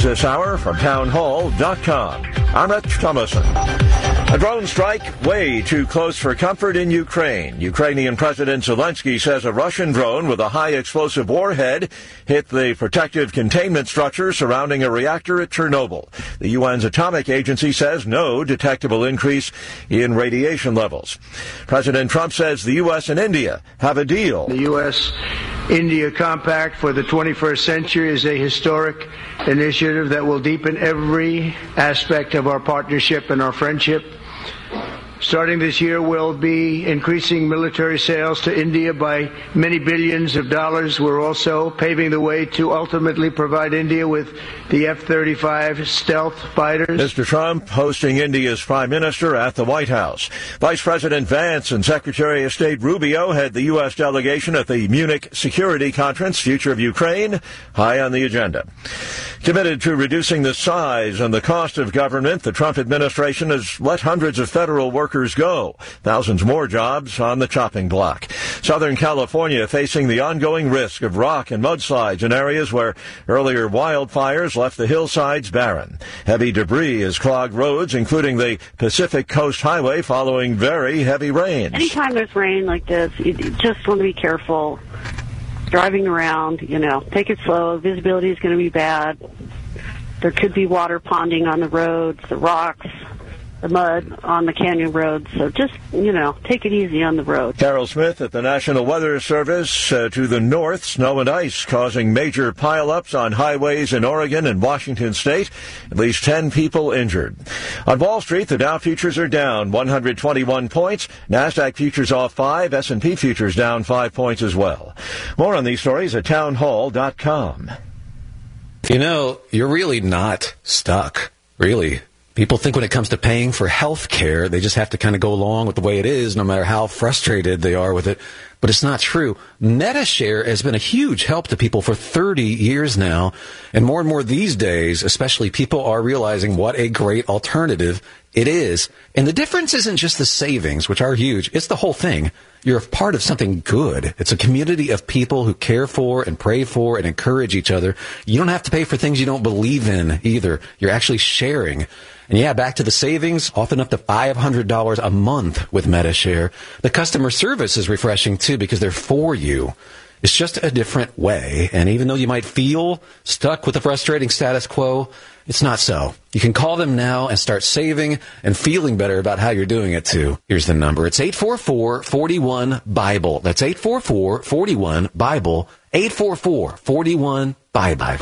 this hour from townhall.com. I'm Rich Thomason. A drone strike way too close for comfort in Ukraine. Ukrainian President Zelensky says a Russian drone with a high-explosive warhead hit the protective containment structure surrounding a reactor at Chernobyl. The UN's atomic agency says no detectable increase in radiation levels. President Trump says the U.S. and India have a deal. The U.S.-India Compact for the 21st century is a historic initiative that will deepen every aspect of our partnership and our friendship. Starting this year, we'll be increasing military sales to India by many billions of dollars. We're also paving the way to ultimately provide India with the F-35 stealth fighters. Mr. Trump hosting India's Prime Minister at the White House. Vice President Vance and Secretary of State Rubio head the U.S. delegation at the Munich Security Conference. Future of Ukraine, high on the agenda. Committed to reducing the size and the cost of government, the Trump administration has let hundreds of federal workers go. Thousands more jobs on the chopping block. Southern California facing the ongoing risk of rock and mudslides in areas where earlier wildfires left the hillsides barren. Heavy debris has clogged roads, including the Pacific Coast Highway, following very heavy rains. Anytime there's rain like this, you just want to be careful. Driving around, take it slow. Visibility is going to be bad. There could be water ponding on the roads, the rocks, the mud on the canyon roads. So just, take it easy on the road. Carol Smith at the National Weather Service. To the north, snow and ice causing major pileups on highways in Oregon and Washington State. At least 10 people injured. On Wall Street, the Dow futures are down 121 points. NASDAQ futures off 5. S&P futures down 5 points as well. More on these stories at townhall.com. You're really not stuck, really. People think when it comes to paying for health care, they just have to kind of go along with the way it is, no matter how frustrated they are with it. But it's not true. Medi-Share has been a huge help to people for 30 years now. And more these days, especially, people are realizing what a great alternative it is. And the difference isn't just the savings, which are huge. It's the whole thing. You're a part of something good. It's a community of people who care for and pray for and encourage each other. You don't have to pay for things you don't believe in either. You're actually sharing. And yeah, back to the savings, often up to $500 a month with Medi-Share. The customer service is refreshing too because they're for you. It's just a different way. And even though you might feel stuck with the frustrating status quo, it's not so. You can call them now and start saving and feeling better about how you're doing it too. Here's the number. It's 844-41-BIBLE. That's 844-41-BIBLE. 844-41-BIBLE.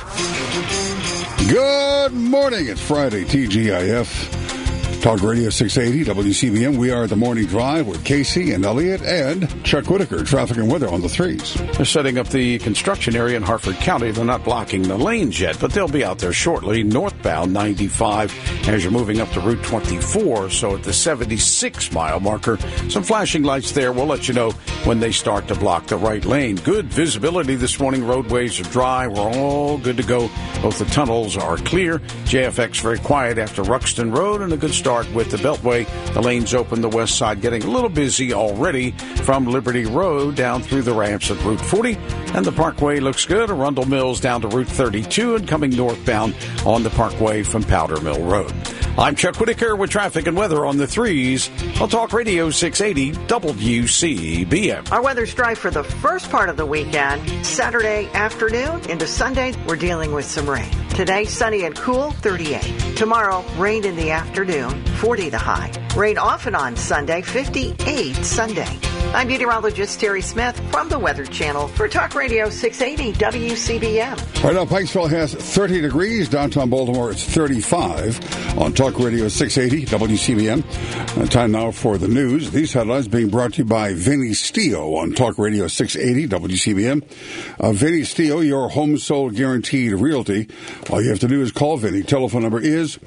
Good morning. It's Friday, TGIF. Talk Radio 680, WCBM. We are at the Morning Drive with Casey and Elliot and Chuck Whitaker. Traffic and weather on the threes. They're setting up the construction area in Harford County. They're not blocking the lanes yet, but they'll be out there shortly. Northbound 95 as you're moving up to Route 24. So at the 76-mile marker, some flashing lights there. We'll let you know when they start to block the right lane. Good visibility this morning. Roadways are dry. We're all good to go. Both the tunnels are clear. JFX very quiet after Ruxton Road, and a good start with the Beltway. The lanes open the west side, getting a little busy already from Liberty Road down through the ramps at Route 40. And the Parkway looks good. Arundel Mills down to Route 32 and coming northbound on the Parkway from Powder Mill Road. I'm Chuck Whitaker with traffic and weather on the threes on Talk Radio 680 WCBM. Our weather's dry for the first part of the weekend. Saturday afternoon into Sunday, we're dealing with some rain. Today, sunny and cool, 38. Tomorrow, rain in the afternoon, 40 the high. Rain off and on Sunday, 58 Sunday. I'm meteorologist Terry Smith from the Weather Channel for Talk Radio 680 WCBM. Right now, Pikesville has 30 degrees. Downtown Baltimore, it's 35 on Talk Radio 680 WCBM. Time now for the news. These headlines being brought to you by Vinny Stio on Talk Radio 680 WCBM. Vinny Stio, your home sold guaranteed realty. All you have to do is call Vinny. Telephone number is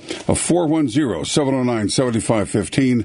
410-709-7515.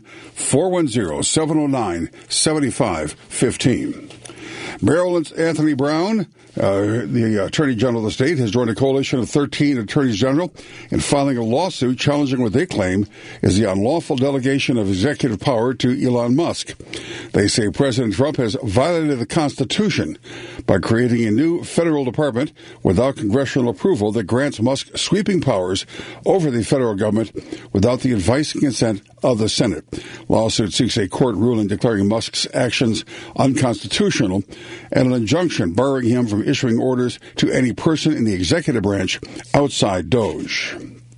410-709-7515. Maryland's Anthony Brown The Attorney General of the state has joined a coalition of 13 attorneys general in filing a lawsuit challenging what they claim is the unlawful delegation of executive power to Elon Musk. They say President Trump has violated the Constitution by creating a new federal department without congressional approval that grants Musk sweeping powers over the federal government without the advice and consent of the Senate. Lawsuit seeks a court ruling declaring Musk's actions unconstitutional and an injunction barring him from issuing orders to any person in the executive branch outside DOGE.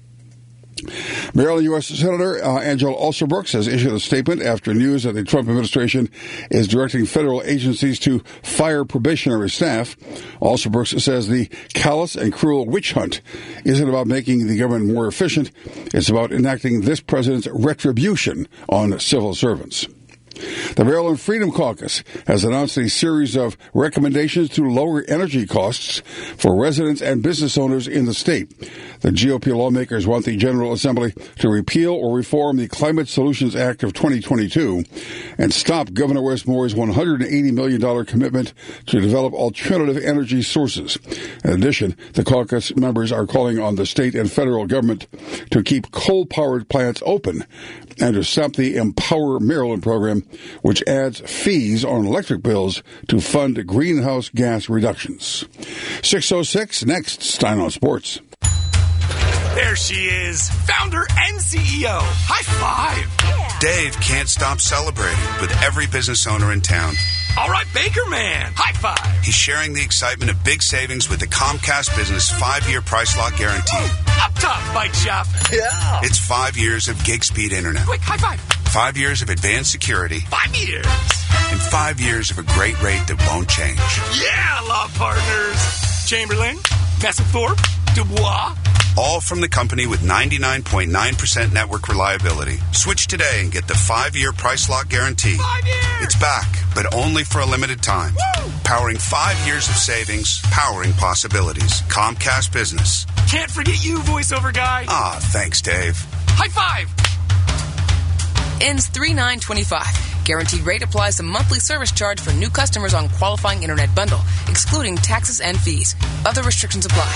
Maryland U.S. Senator Angela Alsobrooks has issued a statement after news that the Trump administration is directing federal agencies to fire probationary staff. Alsobrooks says the callous and cruel witch hunt isn't about making the government more efficient. It's about enacting this president's retribution on civil servants. The Maryland Freedom Caucus has announced a series of recommendations to lower energy costs for residents and business owners in the state. The GOP lawmakers want the General Assembly to repeal or reform the Climate Solutions Act of 2022 and stop Governor Wes Moore's $180 million commitment to develop alternative energy sources. In addition, the caucus members are calling on the state and federal government to keep coal-powered plants open and to stop the Empower Maryland program, which adds fees on electric bills to fund greenhouse gas reductions. 6:06, next, Stein on Sports. There she is, founder and CEO. High five. Yeah. Dave can't stop celebrating with every business owner in town. All right, Baker Man, high five. He's sharing the excitement of big savings with the Comcast Business 5-year price lock guarantee. Up top, bike shop. Yeah. It's 5 years of gig speed internet. Quick, high five. 5 years of advanced security. 5 years. And 5 years of a great rate that won't change. Yeah, law partners. Chamberlain, Messethorpe, Dubois. All from the company with 99.9% network reliability. Switch today and get the 5-year price lock guarantee. 5 years! It's back, but only for a limited time. Woo! Powering 5 years of savings, powering possibilities. Comcast Business. Can't forget you, voiceover guy. Ah, thanks, Dave. High five! Ends 3/9/25. Guaranteed rate applies to monthly service charge for new customers on qualifying internet bundle, excluding taxes and fees. Other restrictions apply.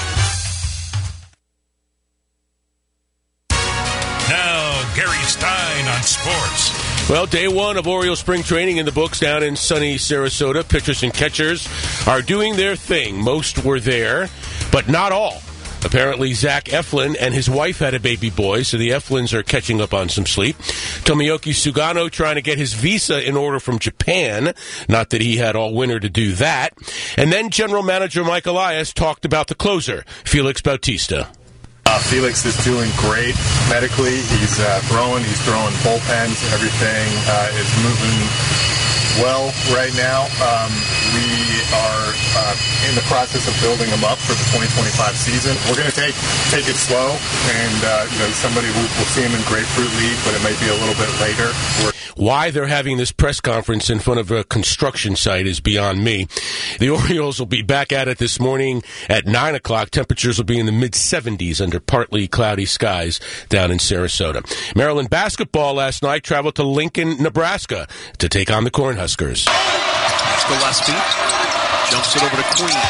Now, Gary Stein on sports. Well, day one of Orioles spring training in the books down in sunny Sarasota. Pitchers and catchers are doing their thing. Most were there, but not all. Apparently, Zach Eflin and his wife had a baby boy, so the Eflins are catching up on some sleep. Tomoyuki Sugano trying to get his visa in order from Japan. Not that he had all winter to do that. And then General Manager Mike Elias talked about the closer, Felix Bautista. Felix is doing great medically. He's throwing bullpens. Everything is moving well right now. We are in the process of building him up for the 2025 season. We're going to take it slow, and somebody will see him in Grapefruit League, but it might be a little bit later. Why they're having this press conference in front of a construction site is beyond me. The Orioles will be back at it this morning at 9 o'clock. Temperatures will be in the mid-70s under partly cloudy skies down in Sarasota. Maryland basketball last night traveled to Lincoln, Nebraska to take on the Cornhuskers. That's Gillespie. Jumps it over to Queen.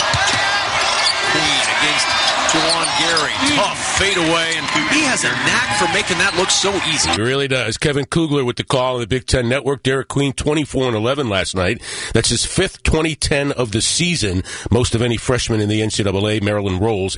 Queen against Juwan Gary. Tough fade away, and he has a knack for making that look so easy. He really does. Kevin Kugler with the call on the Big Ten Network. Derek Queen, 24-11 last night. That's his fifth 2010 of the season. Most of any freshman in the NCAA. Maryland rolls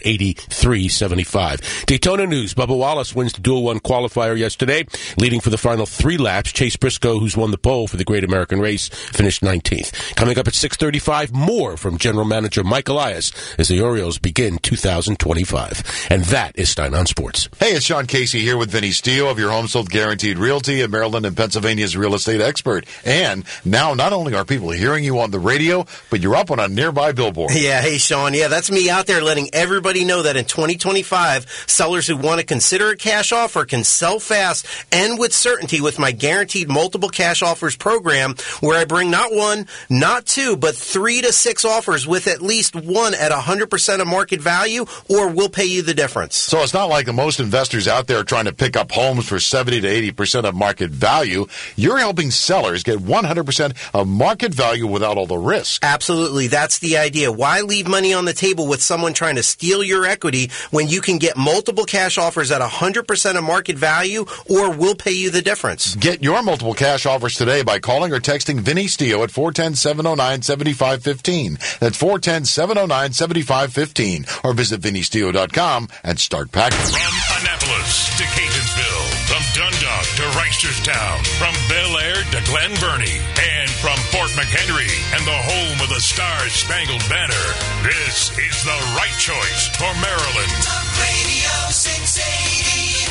83-75. Daytona news. Bubba Wallace wins the Dual 1 qualifier yesterday, leading for the final 3 laps. Chase Briscoe, who's won the pole for the Great American Race, finished 19th. Coming up at 6:35, more from General Manager Mike Elias as the Orioles begin 2025. And that is Stein on Sports. Hey, it's Sean Casey here with Vinny Steele of Your Home Sold Guaranteed Realty, a Maryland and Pennsylvania's real estate expert. And now not only are people hearing you on the radio, but you're up on a nearby billboard. Yeah, hey, Sean. Yeah, that's me out there letting everybody know that in 2025, sellers who want to consider a cash offer can sell fast and with certainty with my Guaranteed Multiple Cash Offers program, where I bring not one, not two, but 3 to 6 offers with at least one at 100% of market value, or we'll pay you the the difference. So it's not like the most investors out there are trying to pick up homes for 70 to 80% of market value. You're helping sellers get 100% of market value without all the risk. Absolutely. That's the idea. Why leave money on the table with someone trying to steal your equity when you can get multiple cash offers at 100% of market value, or we'll pay you the difference? Get your multiple cash offers today by calling or texting Vinny Stio at 410-709-7515. That's 410-709-7515. Or visit VinnyStio.com and start packing. From Annapolis to Catonsville, from Dundalk to Reisterstown, from Bel Air to Glen Burnie, and from Fort McHenry and the home of the Star-Spangled Banner, this is the right choice for Maryland. Talk Radio 680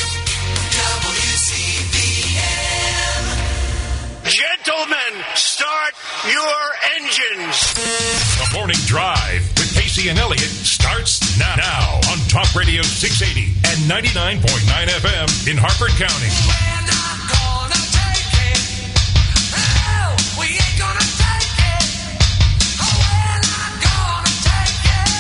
WCBM. Gentlemen, start your engines. The Morning Drive with Casey and Elliott starts now on Talk Radio 680 and 99.9 FM in Harford County. We're not gonna take it. Oh, we ain't gonna take it. Oh, we're not gonna take it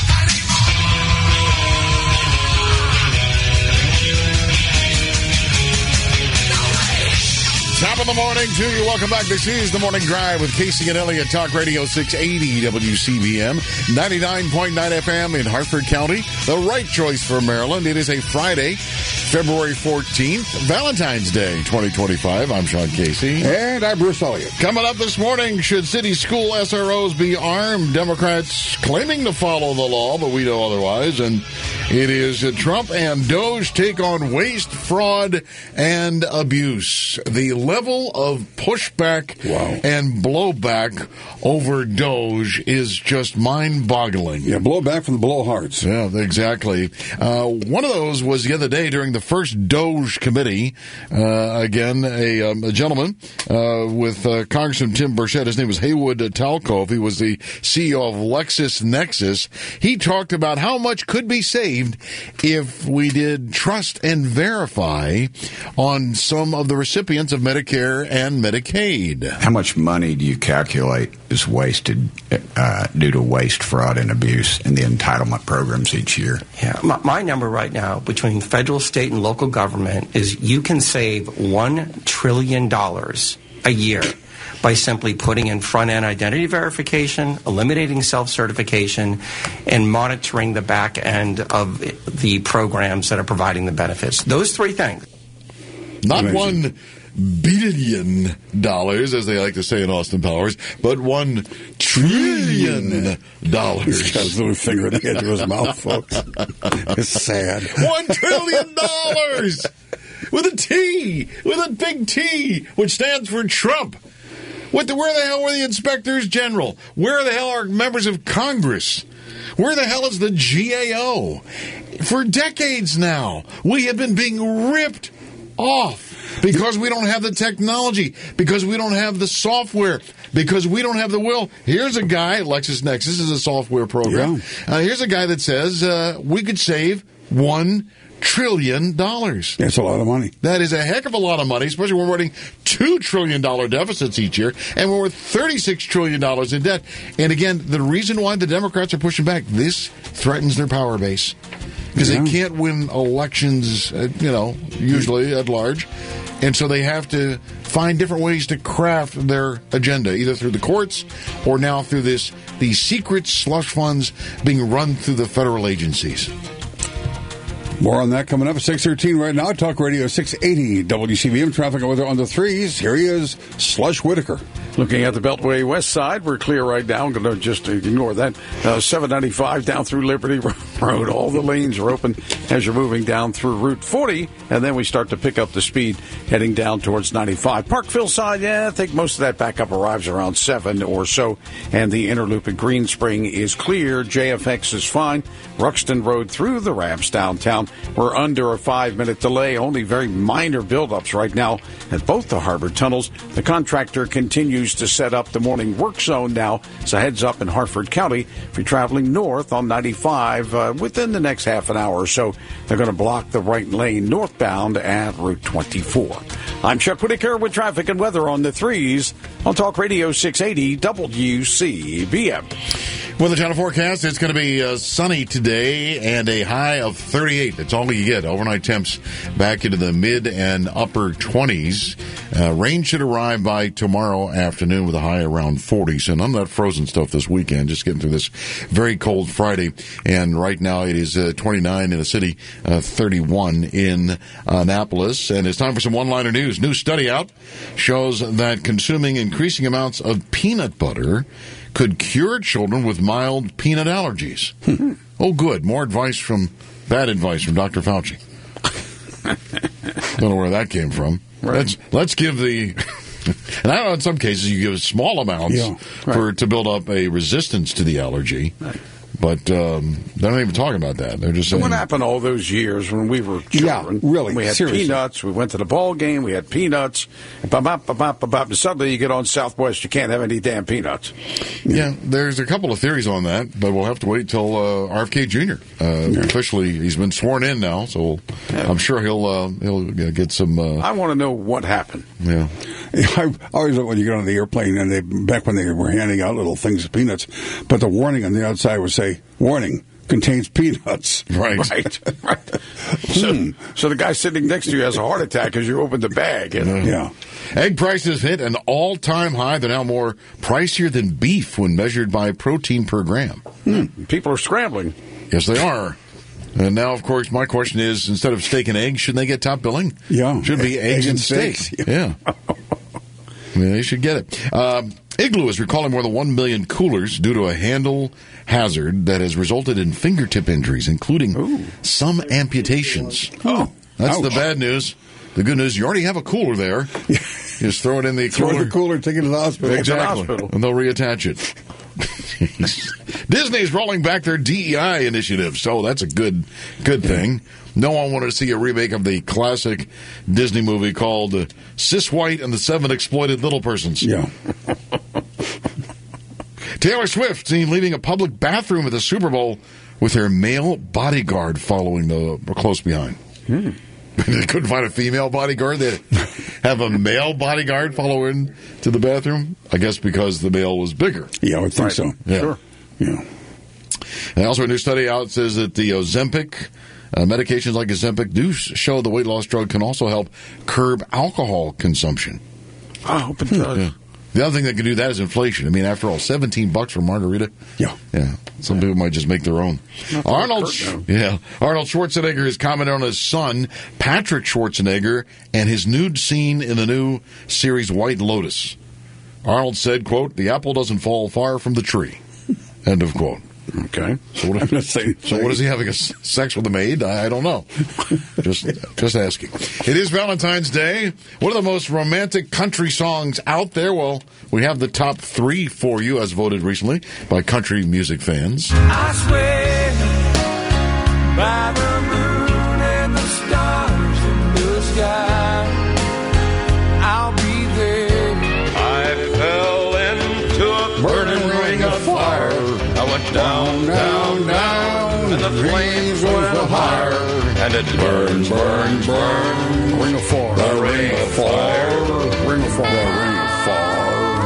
Top of the morning to you. Welcome back. This is the Morning Drive with Casey and Elliott. Talk Radio 680 WCBM, 99.9 FM in Harford County. The right choice for Maryland. It is a Friday, February 14th, Valentine's Day 2025. I'm Sean Casey. And I'm Bruce Elliott. Coming up this morning, should city school SROs be armed? Democrats claiming to follow the law, but we know otherwise. And it is Trump and Doge take on waste, fraud, and abuse. The level of pushback and blowback over Doge is just mind-boggling. Yeah, blowback from the blowhards. Yeah, exactly. One of those was the other day during the first Doge committee. Again, a gentleman with Congressman Tim Burchett. His name was Haywood Talcove. He was the CEO of LexisNexis. He talked about how much could be saved if we did trust and verify on some of the recipients of Medicare and Medicaid. How much money do you calculate is wasted due to waste, fraud, and abuse in the entitlement programs each year? Yeah, my number right now between federal, state, and local government is you can save $1 trillion a year by simply putting in front-end identity verification, eliminating self-certification, and monitoring the back end of the programs that are providing the benefits. Those three things. Not $1 billion, as they like to say in Austin Powers, but $1 trillion. He's got his little finger at the edge of his mouth, folks. It's sad. $1 trillion with a T, with a big T, which stands for Trump. Where the hell were the inspectors general? Where the hell are members of Congress? Where the hell is the GAO? For decades now, we have been being ripped off because we don't have the technology, because we don't have the software, because we don't have the will. Here's a guy, LexisNexis is a software program. Yeah. Here's a guy that says we could save $1 trillion. That's a lot of money. That is a heck of a lot of money, especially when we're running $2 trillion deficits each year, and we're worth $36 trillion in debt. And again, the reason why the Democrats are pushing back, this threatens their power base. Because they can't win elections, usually at large. And so they have to find different ways to craft their agenda, either through the courts or now through these secret slush funds being run through the federal agencies. More on that coming up at 6:13 right now. Talk Radio 680 WCBM. Traffic and weather on the threes. Here he is, Slush Whitaker. Looking at the Beltway West Side, we're clear right now. I'm going to just ignore that. 795 down through Liberty Road. All the lanes are open as you're moving down through Route 40, and then we start to pick up the speed heading down towards 95. Parkville side, I think most of that backup arrives around 7 or so, and the inner loop at Green Spring is clear. JFX is fine. Ruxton Road through the ramps downtown. We're under a 5-minute delay. Only very minor buildups right now at both the harbor tunnels. The contractor continues to set up the morning work zone now. So heads up in Harford County if you're traveling north on 95 within the next half an hour or so. They're going to block the right lane northbound at Route 24. I'm Chuck Whitaker with traffic and weather on the threes on Talk Radio 680 WCBM. With the channel forecast, it's going to be sunny today and a high of 38. That's all you get. Overnight temps back into the mid and upper 20s. Rain should arrive by tomorrow afternoon with a high around 40. So none of that frozen stuff this weekend. Just getting through this very cold Friday. And right now it is 29 in the city, 31 in Annapolis. And it's time for some one-liner news. New study out shows that consuming increasing amounts of peanut butter could cure children with mild peanut allergies. Oh, good. More bad advice from Dr. Fauci. Don't know where that came from. Right. Let's give the... And I know in some cases you give small amounts to build up a resistance to the allergy. Right. But they're not even talking about that. They're just saying... What happened all those years when we were children? Yeah, really. We had seriously. peanuts. We went to the ball game. We had peanuts. And suddenly you get on Southwest, you can't have any damn peanuts. Yeah, there's a couple of theories on that, but we'll have to wait till RFK Jr. Officially, he's been sworn in now, so I'm sure he'll get some... I want to know what happened. Yeah. I always love when you get on the airplane and back when they were handing out little things of peanuts, but the warning on the outside would say, warning, contains peanuts. Right. So the guy sitting next to you has a heart attack as you open the bag. Yeah. Egg prices hit an all-time high. They're now more pricier than beef when measured by protein per gram. People are scrambling. Yes, they are. And now, of course, my question is, instead of steak and eggs, shouldn't they get top billing? Yeah. Should be eggs and steaks. Yeah. I mean, they should get it. Igloo is recalling more than 1 million coolers due to a handle hazard that has resulted in fingertip injuries, including some amputations. That's the bad news. The good news, you already have a cooler there. Just throw it in the cooler. Throw the cooler, take it to the hospital. Exactly. And they'll reattach it. Disney's rolling back their DEI initiative, so that's a good thing. No one wanted to see a remake of the classic Disney movie called Sis White and the Seven Exploited Little Persons. Yeah. Taylor Swift seen leaving a public bathroom at the Super Bowl with her male bodyguard following close behind. They couldn't find a female bodyguard. They have a male bodyguard follow in to the bathroom. I guess because the male was bigger. Yeah, I would think so. Yeah. Sure. Yeah. And also a new study out says that the Ozempic, medications like Ozempic do show the weight loss drug can also help curb alcohol consumption. I hope it does. Yeah. The other thing that can do that is inflation. I mean, after all, $17 for a margarita. Yeah. Some people might just make their own. Arnold Schwarzenegger has commented on his son, Patrick Schwarzenegger, and his nude scene in the new series White Lotus. Arnold said, quote, "The apple doesn't fall far from the tree." End of quote. Okay. So what is he having sex with a maid? I don't know. Just asking. It is Valentine's Day. One of the most romantic country songs out there. Well, we have the top 3 for you as voted recently by country music fans. I swear by the moon and the stars in the sky, I'll be there. I fell into a burning ring of fire. I went down, down, down, and the flames went higher, and it burned, burned, burned. Ring of fire. The ring of fire. Ring of fire. The ring of fire.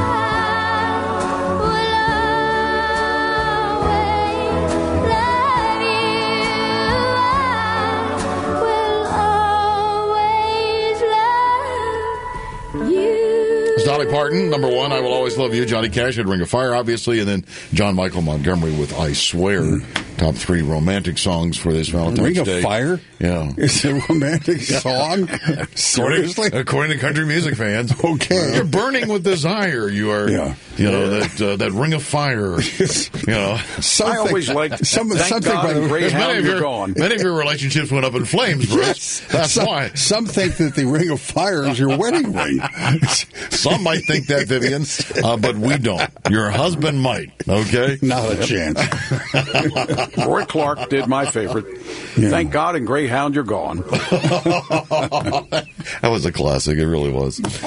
It's Dolly Parton, number 1, I Will Always Love You. Johnny Cash had Ring of Fire, obviously, and then John Michael Montgomery with I Swear. Top 3 romantic songs for this Valentine's Day. Ring of Fire? Yeah. It's a romantic song? Seriously? According to country music fans. Okay. You're burning with desire. You are, that Ring of Fire. I always liked Thank God and Greyhound, you're gone. Many of your relationships went up in flames, Bruce. That's why. Some think that the Ring of Fire is your wedding ring. Some might think that, Vivian, but we don't. Your husband might, okay? Not a chance. Roy Clark did my favorite. Yeah. Thank God and Greyhound, you're gone. That was a classic. It really was.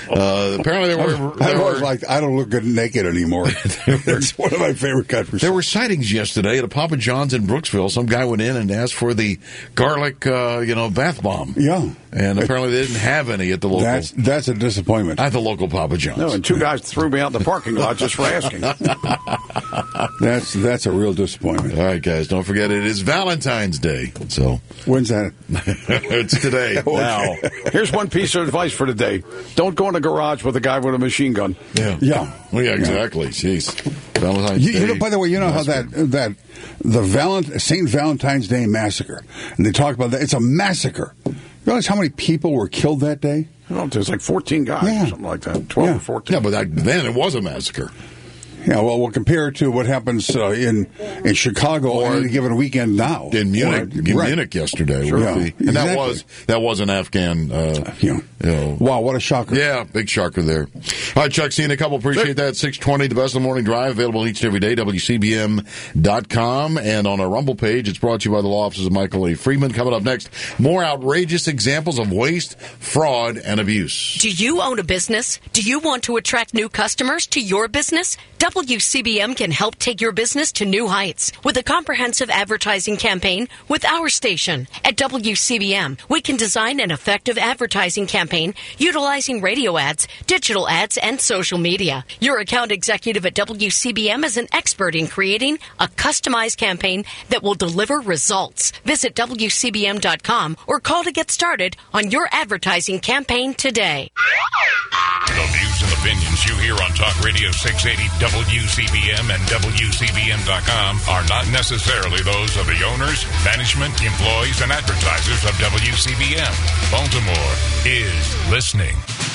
Apparently, I was like, I don't look good naked anymore. It's one of my favorite countries. There were sightings yesterday at a Papa John's in Brooksville. Some guy went in and asked for the garlic, bath bomb. Yeah. And apparently they didn't have any at the local. That's a disappointment. At the local Papa John's. No, and two guys threw me out in the parking lot just for asking. That's a real disappointment. All right, guys, don't forget it is Valentine's Day. So when's that? It's today. Okay. Now, here's one piece of advice for today: don't go in a garage with a guy with a machine gun. Yeah. Well, yeah, exactly. Jeez. Valentine's Day. You know, by the way, you know how the St. Valentine's Day massacre, and they talk about that. It's a massacre. You realize how many people were killed that day? There's like 14 guys, or something like that. 12 or 14. Yeah, but then it was a massacre. Yeah, well, we'll compare it to what happens in Chicago or any given weekend now. In Munich, Munich yesterday. Sure. And Exactly. that was an Afghan. Wow, what a shocker. Yeah, big shocker there. All right, Chuck, see you in a couple. Appreciate that. 620, the best of the morning drive, available each and every day, WCBM.com. And on our Rumble page, it's brought to you by the law offices of Michael A. Freeman. Coming up next, more outrageous examples of waste, fraud, and abuse. Do you own a business? Do you want to attract new customers to your business? WCBM can help take your business to new heights with a comprehensive advertising campaign with our station. At WCBM, we can design an effective advertising campaign utilizing radio ads, digital ads, and social media. Your account executive at WCBM is an expert in creating a customized campaign that will deliver results. Visit WCBM.com or call to get started on your advertising campaign today. The views and opinions you hear on Talk Radio 680 WCBM and WCBM.com are not necessarily those of the owners, management, employees, and advertisers of WCBM. Baltimore is listening.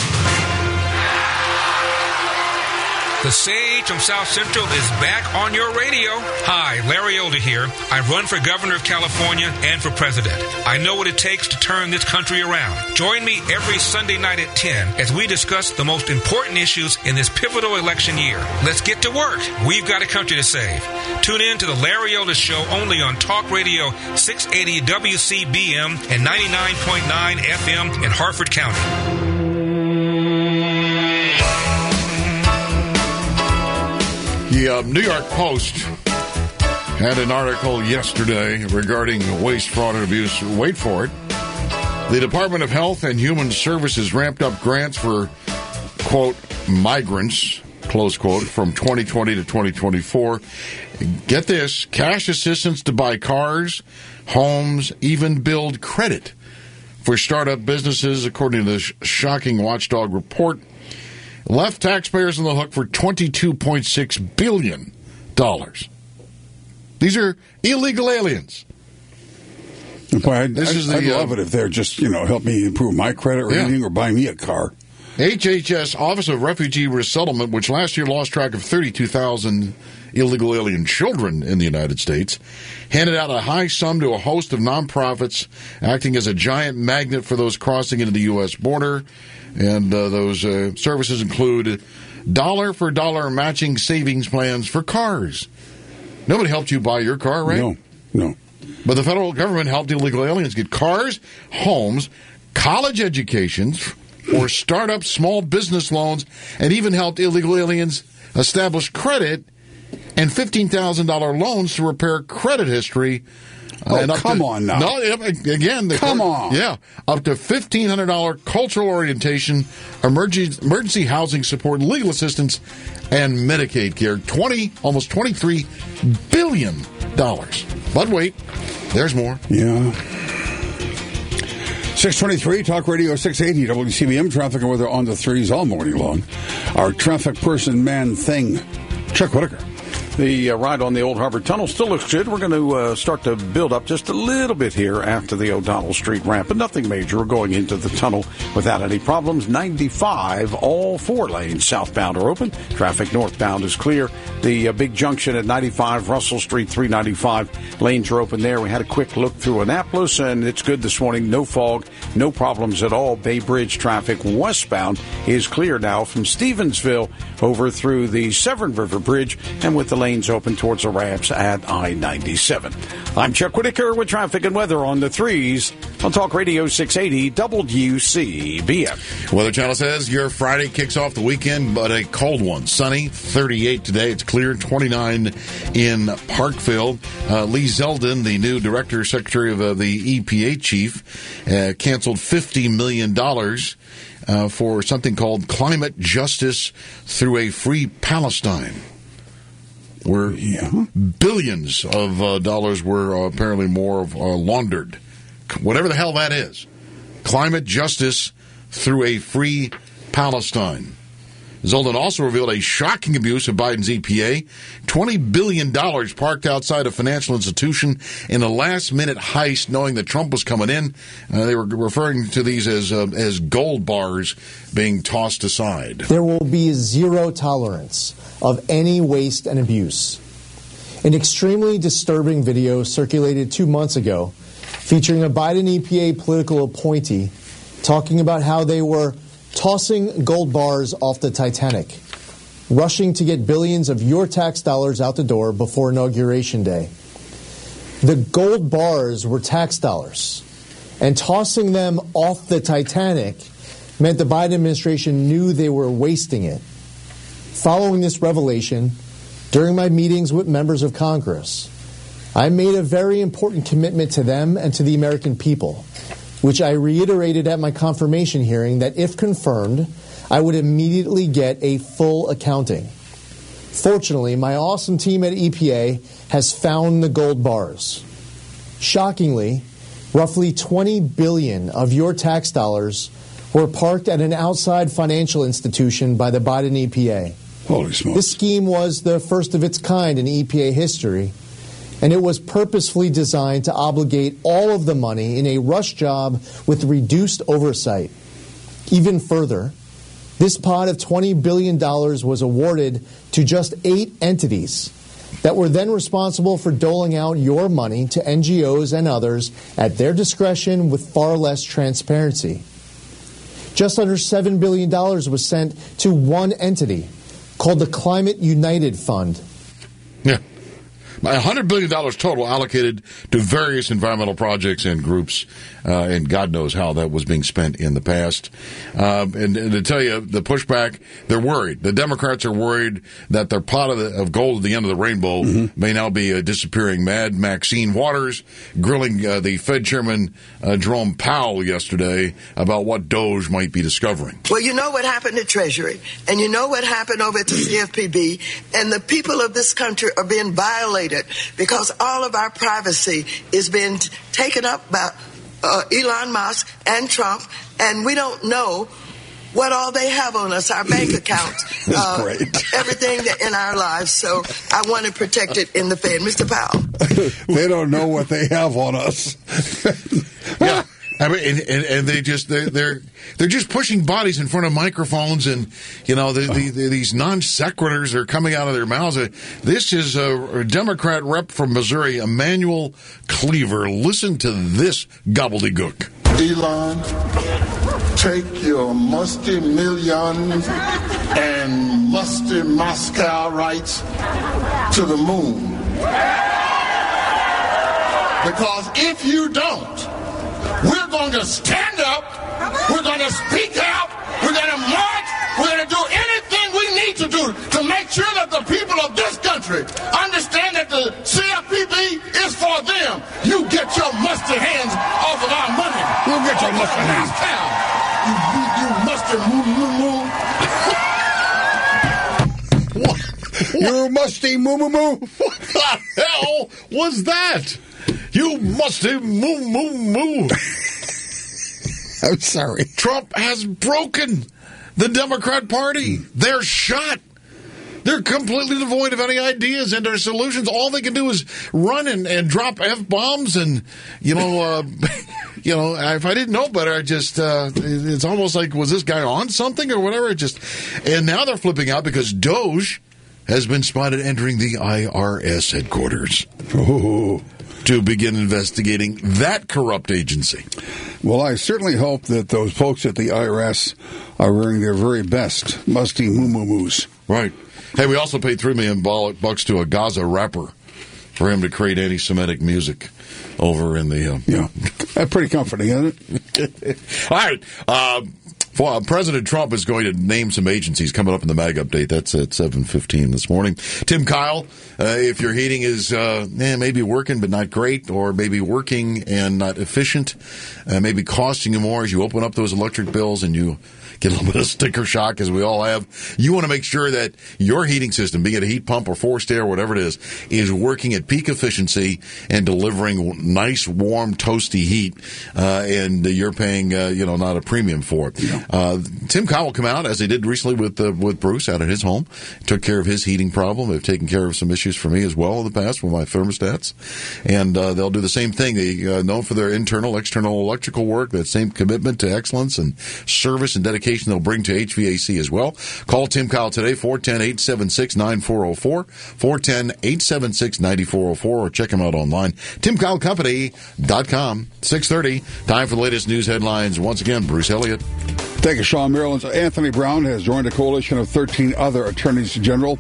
The Sage from South Central is back on your radio. Hi, Larry Older here. I run for governor of California and for president. I know what it takes to turn this country around. Join me every Sunday night at 10 as we discuss the most important issues in this pivotal election year. Let's get to work. We've got a country to save. Tune in to the Larry Older Show only on Talk Radio 680 WCBM and 99.9 FM in Harford County. The New York Post had an article yesterday regarding waste, fraud, and abuse. Wait for it. The Department of Health and Human Services ramped up grants for, quote, migrants, close quote, from 2020 to 2024. Get this, cash assistance to buy cars, homes, even build credit for startup businesses, according to the shocking Watchdog report. Left taxpayers on the hook for $22.6 billion. These are illegal aliens. Boy, I'd love it if they're just, help me improve my credit or anything or buy me a car. HHS Office of Refugee Resettlement, which last year lost track of 32,000 illegal alien children in the United States, handed out a high sum to a host of nonprofits acting as a giant magnet for those crossing into the U.S. border. And those services include dollar-for-dollar matching savings plans for cars. Nobody helped you buy your car, right? No. But the federal government helped illegal aliens get cars, homes, college educations, or startup small business loans, and even helped illegal aliens establish credit and $15,000 loans to repair credit history. Come on now. No, again. Come on. Yeah. Up to $1,500 cultural orientation, emergency housing support, legal assistance, and Medicaid care. Almost $23 billion. But wait, there's more. Yeah. 623, Talk Radio 680, WCBM, traffic and weather on the threes all morning long. Our traffic person, man, thing, Chuck Whitaker. The ride on the Old Harbor Tunnel still looks good. We're going to start to build up just a little bit here after the O'Donnell Street ramp, but nothing major. We're going into the tunnel without any problems. 95, all 4 lanes southbound are open. Traffic northbound is clear. The big junction at 95, Russell Street, 395, lanes are open there. We had a quick look through Annapolis, and it's good this morning. No fog, no problems at all. Bay Bridge traffic westbound is clear now from Stevensville over through the Severn River Bridge, and with the lanes open towards the ramps at I-97. I'm Chuck Whitaker with traffic and weather on the threes. on Talk Radio 680 WCBM. Weather Channel says your Friday kicks off the weekend, but a cold one. Sunny, 38 today. It's clear, 29 in Parkville. Lee Zeldin, the new director, secretary of the EPA chief, canceled $50 million for something called Climate Justice Through a Free Palestine, where billions of dollars were apparently more laundered. Whatever the hell that is. Climate Justice Through a Free Palestine. Zeldin also revealed a shocking abuse of Biden's EPA. $20 billion parked outside a financial institution in a last-minute heist, knowing that Trump was coming in. They were referring to these as gold bars being tossed aside. There will be zero tolerance of any waste and abuse. An extremely disturbing video circulated 2 months ago featuring a Biden EPA political appointee talking about how they were tossing gold bars off the Titanic, rushing to get billions of your tax dollars out the door before Inauguration Day. The gold bars were tax dollars, and tossing them off the Titanic meant the Biden administration knew they were wasting it. Following this revelation, during my meetings with members of Congress, I made a very important commitment to them and to the American people, which I reiterated at my confirmation hearing that if confirmed, I would immediately get a full accounting. Fortunately, my awesome team at EPA has found the gold bars. Shockingly, roughly $20 billion of your tax dollars were parked at an outside financial institution by the Biden EPA. Holy smokes. This scheme was the first of its kind in EPA history, and it was purposefully designed to obligate all of the money in a rush job with reduced oversight. Even further, this pot of $20 billion was awarded to just 8 entities that were then responsible for doling out your money to NGOs and others at their discretion with far less transparency. Just under $7 billion was sent to one entity called the Climate United Fund. Yeah. $100 billion total allocated to various environmental projects and groups, and God knows how that was being spent in the past. And to tell you, the pushback, they're worried. The Democrats are worried that their pot of gold at the end of the rainbow may now be disappearing. Mad Maxine Waters grilling the Fed Chairman Jerome Powell yesterday about what DOGE might be discovering. Well, you know what happened at Treasury, and you know what happened over at the CFPB, and the people of this country are being violated because all of our privacy is being taken up by Elon Musk and Trump, and we don't know what all they have on us, our bank accounts, everything in our lives. So I want to protect it in the Fed. Mr. Powell. They don't know what they have on us. Yeah. I mean, and they're just pushing bodies in front of microphones, and you know these non sequiturs are coming out of their mouths. This is a Democrat rep from Missouri, Emmanuel Cleaver. Listen to this gobbledygook. Elon, take your musty millions and musty Moscow rights to the moon. Because if you don't, we're going to stand up, we're going to speak out, we're going to march, we're going to do anything we need to do to make sure that the people of this country understand that the CFPB is for them. You get your musty hands off of our money. You get your musty hands. You musty moo moo. You musty moo moo moo. What the hell was that? You musty moo moo moo. I'm sorry. Trump has broken the Democrat Party. They're shot. They're completely devoid of any ideas and their solutions. All they can do is run and drop F-bombs and, if I didn't know better, it's almost like, was this guy on something or whatever? And now they're flipping out because DOGE has been spotted entering the IRS headquarters. Ooh. To begin investigating that corrupt agency. Well, I certainly hope that those folks at the IRS are wearing their very best musty moo-moo-moos. Right. Hey, we also paid $3 million to a Gaza rapper for him to create anti-Semitic music over in the That's pretty comforting, isn't it? All right. President Trump is going to name some agencies coming up in the MAG update. That's at 7:15 this morning. Tim Kyle, if your heating is maybe working but not great, or maybe working and not efficient, maybe costing you more as you open up those electric bills and you get a little bit of sticker shock, as we all have. You want to make sure that your heating system, be it a heat pump or forced air, whatever it is working at peak efficiency and delivering nice, warm, toasty heat, and you're paying, not a premium for it. Yeah. Tim Kyle will come out, as they did recently with Bruce out at his home, took care of his heating problem. They've taken care of some issues for me as well in the past with my thermostats, and they'll do the same thing. They known for their internal, external electrical work, that same commitment to excellence and service and dedication they'll bring to HVAC as well. Call Tim Kyle today, 410-876-9404, 410-876-9404, or check him out online, TimKyleCompany.com. 6:30, time for the latest news headlines. Once again, Bruce Elliott. Thank you, Sean. Maryland's Anthony Brown has joined a coalition of 13 other attorneys general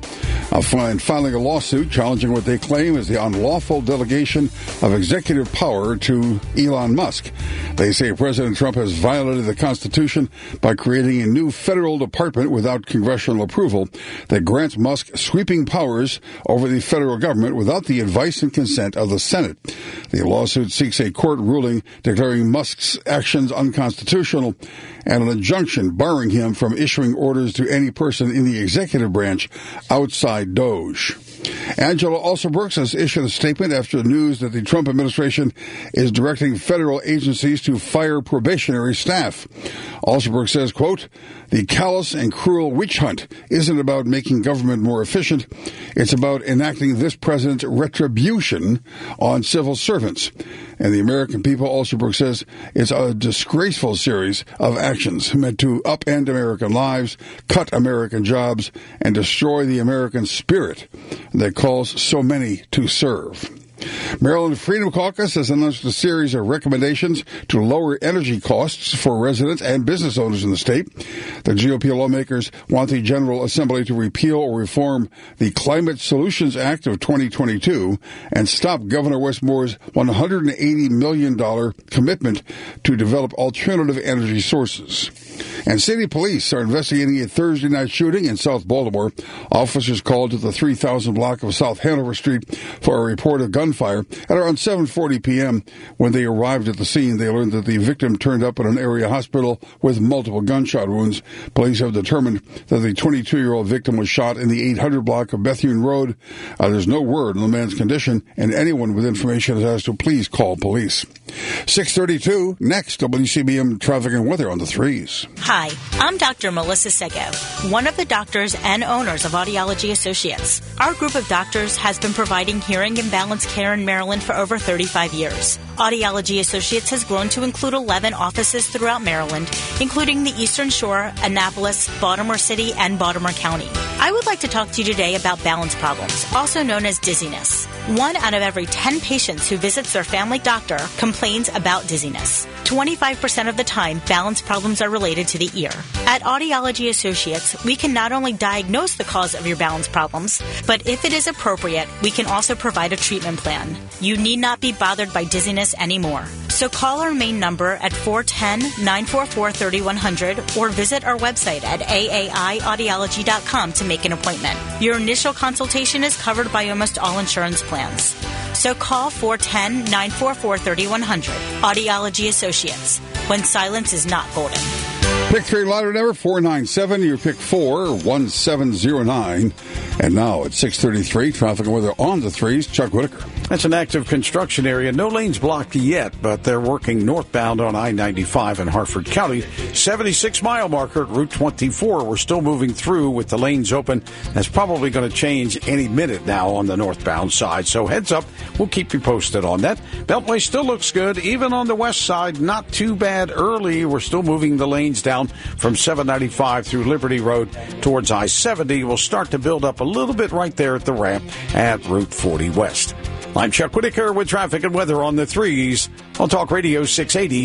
in filing a lawsuit challenging what they claim is the unlawful delegation of executive power to Elon Musk. They say President Trump has violated the Constitution by creating a new federal department without congressional approval that grants Musk sweeping powers over the federal government without the advice and consent of the Senate. The lawsuit seeks a court ruling declaring Musk's actions unconstitutional and an injunction barring him from issuing orders to any person in the executive branch outside DOJ. Angela Alsobrooks has issued a statement after the news that the Trump administration is directing federal agencies to fire probationary staff. Alsobrooks says, quote, "The callous and cruel witch hunt isn't about making government more efficient. It's about enacting this president's retribution on civil servants. And the American people," Alsobrooks says, "it's a disgraceful series of actions meant to upend American lives, cut American jobs, and destroy the American spirit that calls so many to serve." Maryland Freedom Caucus has announced a series of recommendations to lower energy costs for residents and business owners in the state. The GOP lawmakers want the General Assembly to repeal or reform the Climate Solutions Act of 2022 and stop Governor Wes Moore's $180 million commitment to develop alternative energy sources. And city police are investigating a Thursday night shooting in South Baltimore. Officers called to the 3000 block of South Hanover Street for a report of gunfire. At around 7:40 p.m., when they arrived at the scene, they learned that the victim turned up at an area hospital with multiple gunshot wounds. Police have determined that the 22-year-old victim was shot in the 800 block of Bethune Road. There's no word on the man's condition, and anyone with information is asked to please call police. 6:32, next, WCBM traffic and weather on the threes. Hi, I'm Dr. Melissa Sego, one of the doctors and owners of Audiology Associates. Our group of doctors has been providing hearing and balance care in Maryland for over 35 years. Audiology Associates has grown to include 11 offices throughout Maryland, including the Eastern Shore, Annapolis, Baltimore City, and Baltimore County. I would like to talk to you today about balance problems, also known as dizziness. 1 out of every 10 patients who visits their family doctor complains about dizziness. 25% of the time, balance problems are related to the ear. At Audiology Associates, we can not only diagnose the cause of your balance problems, but if it is appropriate, we can also provide a treatment plan. You need not be bothered by dizziness anymore. So call our main number at 410-944-3100 or visit our website at aaiaudiology.com to make an appointment. Your initial consultation is covered by almost all insurance plans. So call 410-944-3100. Audiology Associates. When silence is not golden. Pick 3 lottery number 497. You pick 41709. And now at 6:33, traffic and weather on the threes. Chuck Whitaker. That's an active construction area. No lanes blocked yet, but they're working northbound on I-95 in Harford County. 76-mile marker at Route 24. We're still moving through with the lanes open. That's probably going to change any minute now on the northbound side. So heads up. We'll keep you posted on that. Beltway still looks good. Even on the west side, not too bad early. We're still moving the lanes down from 795 through Liberty Road towards I-70. We'll start to build up a little bit right there at the ramp at Route 40 West. I'm Chuck Whitaker with traffic and weather on the threes On Talk Radio 680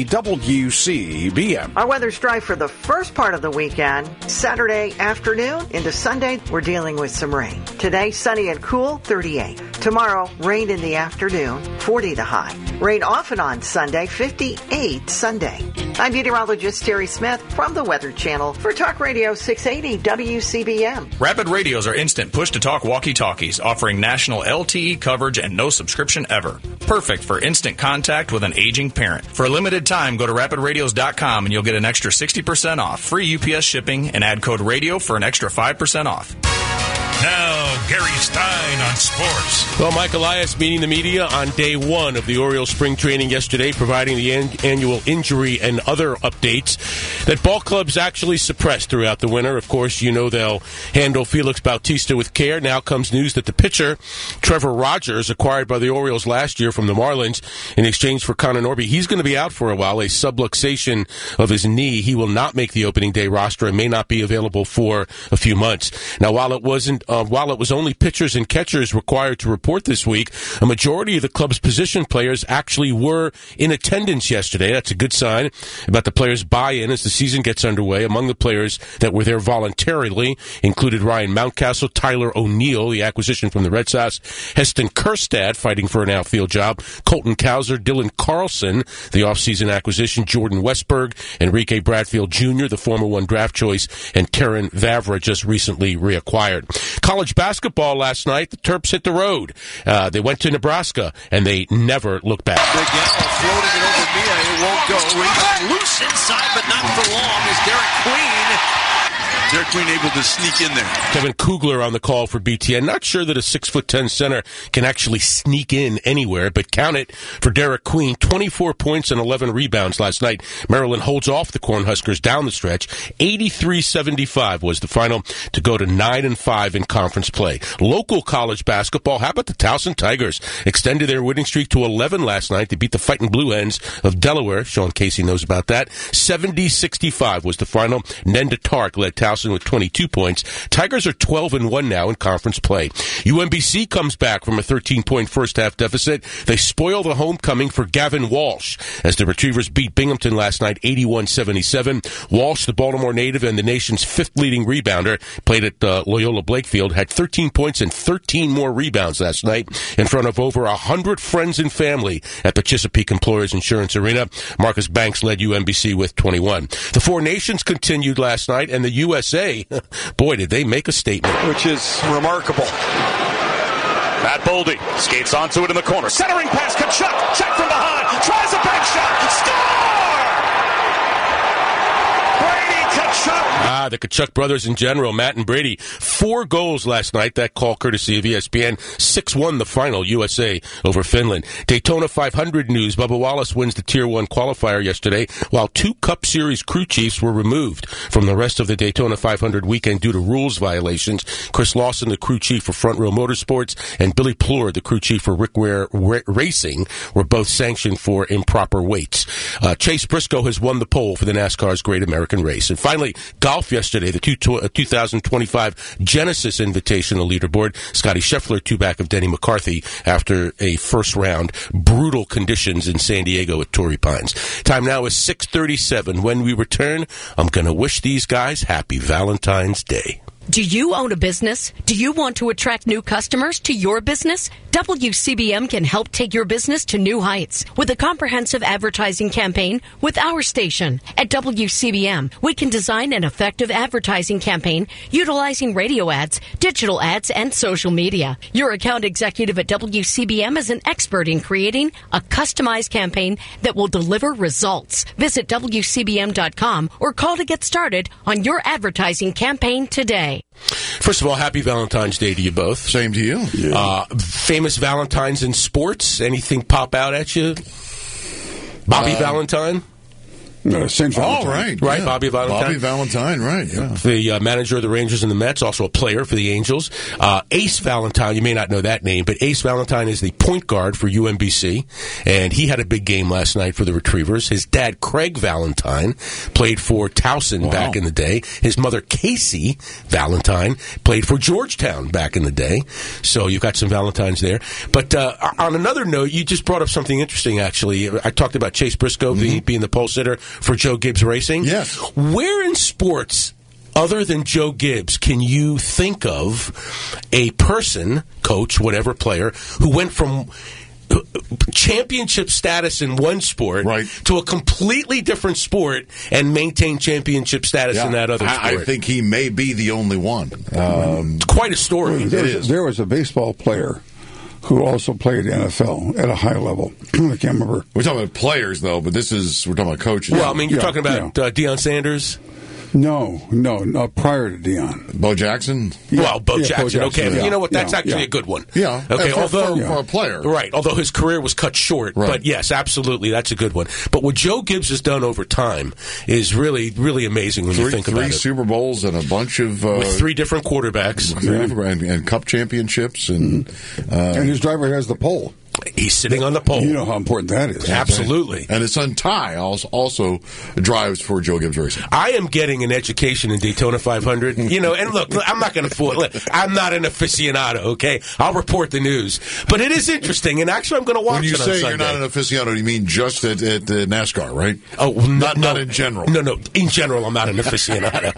WCBM. Our weather's dry for the first part of the weekend. Saturday afternoon into Sunday, we're dealing with some rain. Today, sunny and cool, 38. Tomorrow, rain in the afternoon, 40 the high. Rain off and on Sunday, 58 Sunday. I'm meteorologist Terry Smith from the Weather Channel for Talk Radio 680 WCBM. Rapid Radios are instant push-to-talk walkie-talkies offering national LTE coverage and no subscription ever. Perfect for instant contact with an aging parent. For a limited time, go to rapidradios.com and you'll get an extra 60% off, free UPS shipping, and add code RADIO for an extra 5% off. Now, Gary Stein on sports. Well, Mike Elias meeting the media on day one of the Orioles spring training yesterday, providing the annual injury and other updates that ball clubs actually suppressed throughout the winter. Of course, you know they'll handle Felix Bautista with care. Now comes news that the pitcher, Trevor Rogers, acquired by the Orioles last year from the Marlins in exchange for Connor Norby, he's going to be out for a while, a subluxation of his knee. He will not make the opening day roster and may not be available for a few months. Now, while it was only pitchers and catchers required to report this week, a majority of the club's position players actually were in attendance yesterday. That's a good sign about the players' buy-in as the season gets underway. Among the players that were there voluntarily included Ryan Mountcastle, Tyler O'Neill, the acquisition from the Red Sox, Heston Kjerstad, fighting for an outfield job, Colton Cowser, Dylan Carlson, the offseason acquisition, Jordan Westberg, Enrique Bradfield Jr., the former one draft choice, and Terran Vavra, just recently reacquired. College basketball last night, the Terps hit the road. They went to Nebraska, and they never looked back. Miguel floating it over Mia. It won't go. Rebound loose inside, but not for long as Derek Queen. Derek Queen able to sneak in there. Kevin Kugler on the call for BTN. Not sure that a 6'10" center can actually sneak in anywhere, but count it for Derek Queen. 24 points and 11 rebounds last night. Maryland holds off the Cornhuskers down the stretch. 83-75 was the final to go to 9-5 in conference play. Local college basketball, how about the Towson Tigers? Extended their winning streak to 11 last night. They beat the Fighting Blue Hens of Delaware. Sean Casey knows about that. 70-65 was the final. Nenda Tark led Towson with 22 points. Tigers are 12-1 now in conference play. UMBC comes back from a 13-point first-half deficit. They spoil the homecoming for Gavin Walsh as the Retrievers beat Binghamton last night 81-77. Walsh, the Baltimore native and the nation's fifth leading rebounder, played at Loyola Blakefield, had 13 points and 13 more rebounds last night in front of over 100 friends and family at the Chesapeake Employers Insurance Arena. Marcus Banks led UMBC with 21. The Four Nations continued last night, and the USA, boy, did they make a statement. Which is remarkable. Matt Boldy skates onto it in the corner. Centering pass, Tkachuk, check from behind, tries a bank shot, score! Brady Tkachuk. The Tkachuk brothers in general, Matt and Brady, 4 goals last night. That call courtesy of ESPN. 6-1 the final, USA over Finland. Daytona 500 news. Bubba Wallace wins the Tier 1 qualifier yesterday, while 2 Cup Series crew chiefs were removed from the rest of the Daytona 500 weekend due to rules violations. Chris Lawson, the crew chief for Front Row Motorsports, and Billy Plur, the crew chief for Rick Ware Racing, were both sanctioned for improper weights. Chase Briscoe has won the pole for the NASCAR's Great American Race. And finally, golf yesterday, the 2025 Genesis Invitational leaderboard. Scotty Scheffler, 2 back of Denny McCarthy after a first round. Brutal conditions in San Diego at Torrey Pines. Time now is 6:37. When we return, I'm going to wish these guys happy Valentine's Day. Do you own a business? Do you want to attract new customers to your business? WCBM can help take your business to new heights with a comprehensive advertising campaign with our station. At WCBM, we can design an effective advertising campaign utilizing radio ads, digital ads, and social media. Your account executive at WCBM is an expert in creating a customized campaign that will deliver results. Visit WCBM.com or call to get started on your advertising campaign today. First of all, happy Valentine's Day to you both. Same to you. Yeah. Famous Valentines in sports. Anything pop out at you? Bobby Valentine? Saint Valentine. Right, Right, yeah. Bobby Valentine. Bobby Valentine, right, yeah. The manager of the Rangers and the Mets, also a player for the Angels. Ace Valentine, you may not know that name, but Ace Valentine is the point guard for UMBC, and he had a big game last night for the Retrievers. His dad, Craig Valentine, played for Towson back in the day. His mother, Casey Valentine, played for Georgetown back in the day. So you've got some Valentines there. But on another note, you just brought up something interesting, actually. I talked about Chase Briscoe being the pole sitter for Joe Gibbs Racing. Yes. Where in sports, other than Joe Gibbs, can you think of a person, coach, whatever, player, who went from championship status in one sport to a completely different sport and maintained championship status in that other sport? I think he may be the only one. It's quite a story. There was a baseball player who also played NFL at a high level. I can't remember. We're talking about players, though, but we're talking about coaches. Well, I mean, you're talking about Deion Sanders? No, prior to Deion. Bo Jackson? Well, Bo Jackson, okay. Yeah. You know what? That's actually a good one. Yeah. Okay, for a player. Right, although his career was cut short. Right. But yes, absolutely, that's a good one. But what Joe Gibbs has done over time is really, really amazing when you think about it. 3 Super Bowls and a bunch of... with 3 different quarterbacks. And cup championships. And his driver has the pole. He's sitting on the pole. You know how important that is. Absolutely. And his son Ty also drives for Joe Gibbs Racing. I am getting an education in Daytona 500. And look, I'm not going to fool it. I'm not an aficionado, okay? I'll report the news. But it is interesting, and actually I'm going to watch it on Sunday. When you say you're not an aficionado, you mean just at NASCAR, right? Oh, not in general. No. In general, I'm not an aficionado.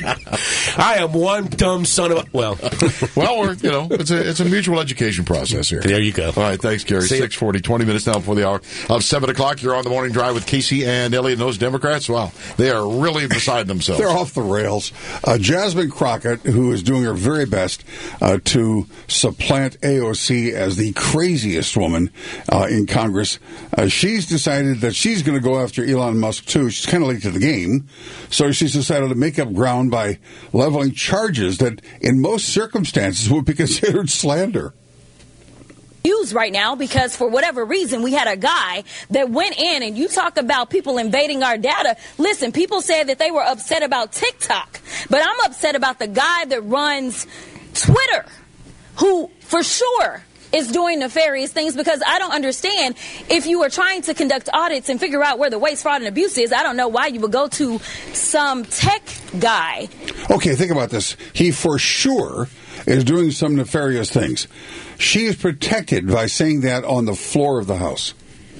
I am one dumb son of a... Well, it's a mutual education process here. There you go. All right, thanks, Gary. 6:40, 20 minutes now before the hour of 7 o'clock. You're on the morning drive with Casey and Elliot. And those Democrats, wow, they are really beside themselves. They're off the rails. Jasmine Crockett, who is doing her very best to supplant AOC as the craziest woman in Congress, she's decided that she's going to go after Elon Musk, too. She's kind of late to the game. So she's decided to make up ground by leveling charges that in most circumstances would be considered slander. Right now, because for whatever reason we had a guy that went in, and you talk about people invading our data. Listen, people said that they were upset about TikTok, but I'm upset about the guy that runs Twitter, who for sure is doing nefarious things, because I don't understand, if you are trying to conduct audits and figure out where the waste, fraud, and abuse is, I don't know why you would go to some tech guy. Okay, think about this. He for sure is doing some nefarious things. She is protected by saying that on the floor of the House.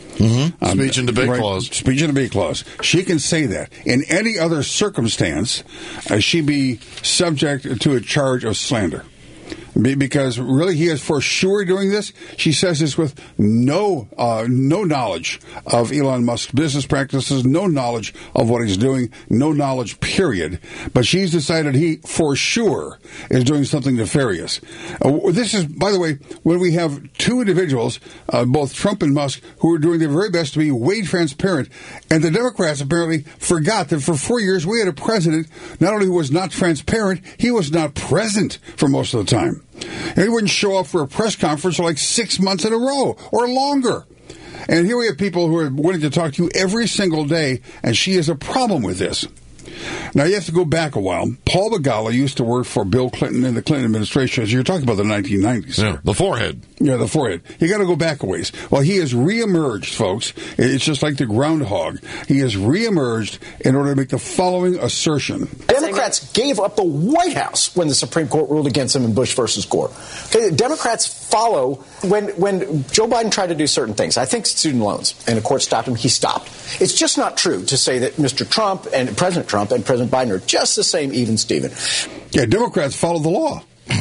Speech and debate clause. Speech and debate clause. She can say that. In any other circumstance, she'd be subject to a charge of slander. Because really, he is for sure doing this. She says this with no knowledge of Elon Musk's business practices, no knowledge of what he's doing, no knowledge, period. But she's decided he for sure is doing something nefarious. This is, by the way, when we have 2 individuals, both Trump and Musk, who are doing their very best to be way transparent. And the Democrats apparently forgot that for 4 years we had a president not only who was not transparent, he was not present for most of the time. And he wouldn't show up for a press conference for like 6 months in a row or longer. And here we have people who are willing to talk to you every single day, and she has a problem with this. Now, you have to go back a while. Paul Begala used to work for Bill Clinton in the Clinton administration. As you're talking about the 1990s. Yeah, the forehead. Yeah, the forehead. You got to go back a ways. Well, he has reemerged, folks. It's just like the groundhog. He has reemerged in order to make the following assertion. Democrats gave up the White House when the Supreme Court ruled against them in Bush versus Gore. Okay, Democrats follow when Joe Biden tried to do certain things. I think student loans, and the court stopped him. He stopped. It's just not true to say that Mr. Trump and President Trump and President Biden are just the same, even Steven. Yeah, Democrats follow the law.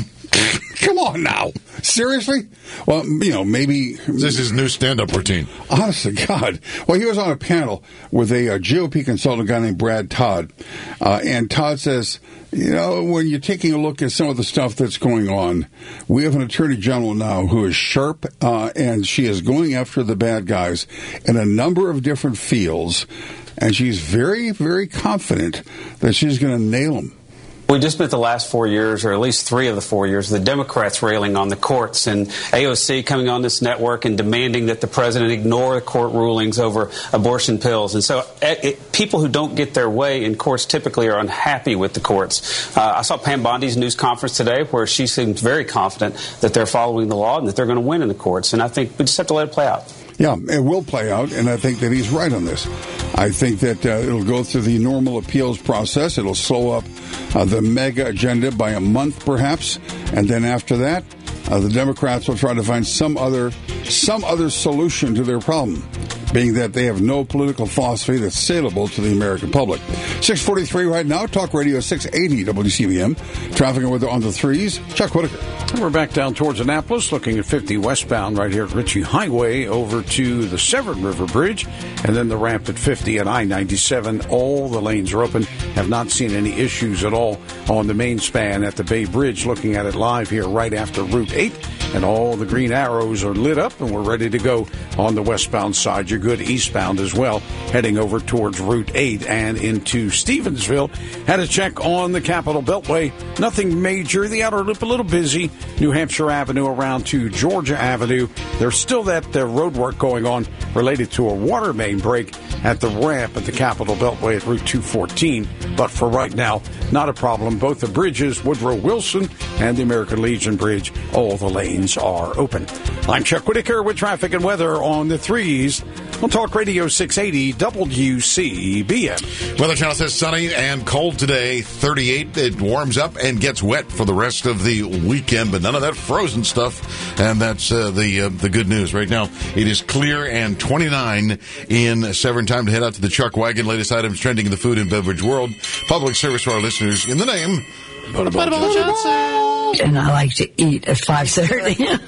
Come on now. Seriously? Well, maybe... This is his new stand-up routine. Honest to God. Well, he was on a panel with a GOP consultant, a guy named Brad Todd. And Todd says, when you're taking a look at some of the stuff that's going on, we have an attorney general now who is sharp, and she is going after the bad guys in a number of different fields, and she's very, very confident that she's going to nail them. We just spent the last 4 years, or at least 3 of the 4 years, the Democrats railing on the courts and AOC coming on this network and demanding that the president ignore the court rulings over abortion pills. And so people who don't get their way in courts typically are unhappy with the courts. I saw Pam Bondi's news conference today where she seemed very confident that they're following the law and that they're going to win in the courts. And I think we just have to let it play out. Yeah, it will play out, and I think that he's right on this. I think that it'll go through the normal appeals process. It'll slow up the mega agenda by a month, perhaps, and then after that, the Democrats will try to find some other solution to their problem, being that they have no political philosophy that's saleable to the American public. 6:43 right now, Talk Radio 680 WCBM. Traffic and weather on the 3s. Chuck Whitaker. And we're back down towards Annapolis, looking at 50 westbound right here at Ritchie Highway over to the Severn River Bridge, and then the ramp at 50 and I-97. All the lanes are open. Have not seen any issues at all on the main span at the Bay Bridge. Looking at it live here right after Route 8, and all the green arrows are lit up, and we're ready to go on the westbound side. You're good eastbound as well, heading over towards Route 8 and into Stevensville. Had a check on the Capitol Beltway. Nothing major. The outer loop a little busy. New Hampshire Avenue around to Georgia Avenue. There's still that road work going on related to a water main break at the ramp at the Capitol Beltway at Route 214. But for right now, not a problem. Both the bridges, Woodrow Wilson and the American Legion Bridge, all the lanes are open. I'm Chuck Whitaker with traffic and weather on the 3s. We'll Talk Radio 680 WCBM. Weather Channel says sunny and cold today, 38. It warms up and gets wet for the rest of the weekend, but none of that frozen stuff. And that's the good news. Right now, it is clear and 29 in Severn. Time to head out to the Chuck Wagon. Latest items trending in the food and beverage world. Public service for our listeners in the name of Butterball Johnson. And I like to eat at 5:30.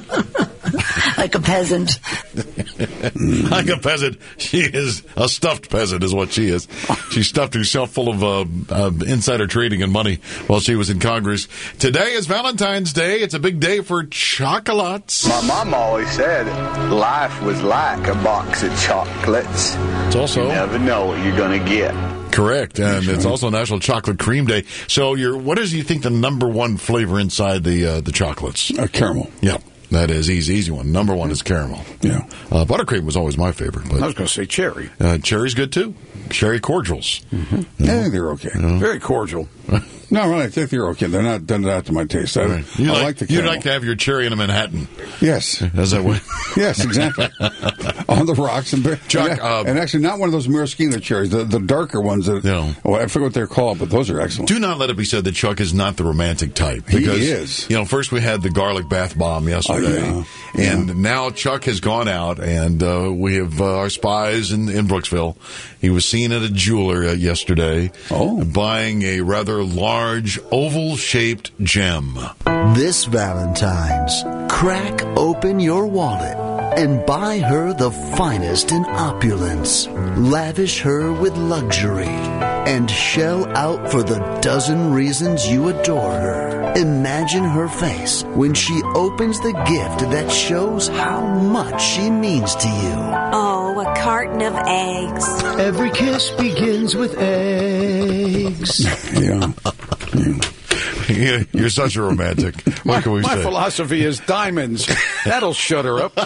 Like a peasant. Like a peasant. She is a stuffed peasant is what she is. She stuffed herself full of insider trading and money while she was in Congress. Today is Valentine's Day. It's a big day for chocolates. My mom always said life was like a box of chocolates. It's also, you never know what you're going to get. Correct, and it's also National Chocolate Cream Day. So, what is you think the number one flavor inside the chocolates? Caramel. Yeah. That is easy one. Number one is caramel. Yeah. Buttercream was always my favorite. But, I was going to say cherry. Cherry's good, too. Cherry cordials. Mm-hmm. Yeah, I think they're okay. Very cordial. No, really, I think they're okay. They're not done that to my taste. I like the caramel. You'd like to have your cherry in a Manhattan. Yes. Is that what? Yes, exactly. On the rocks. And actually not one of those maraschino cherries, the darker ones. I forget what they're called, but those are excellent. Do not let it be said that Chuck is not the romantic type. Because, he is. First we had the garlic bath bomb yesterday. And now Chuck has gone out, and we have our spies in Brooksville. He was seen at a jeweler yesterday buying a rather large oval-shaped gem. This Valentine's, crack open your wallet and buy her the finest in opulence. Lavish her with luxury and shell out for the dozen reasons you adore her. Imagine her face when she opens the gift that shows how much she means to you. Oh, a carton of eggs. Every kiss begins with eggs. Yeah. You're such a romantic. What can we say? My philosophy is diamonds. That'll shut her up.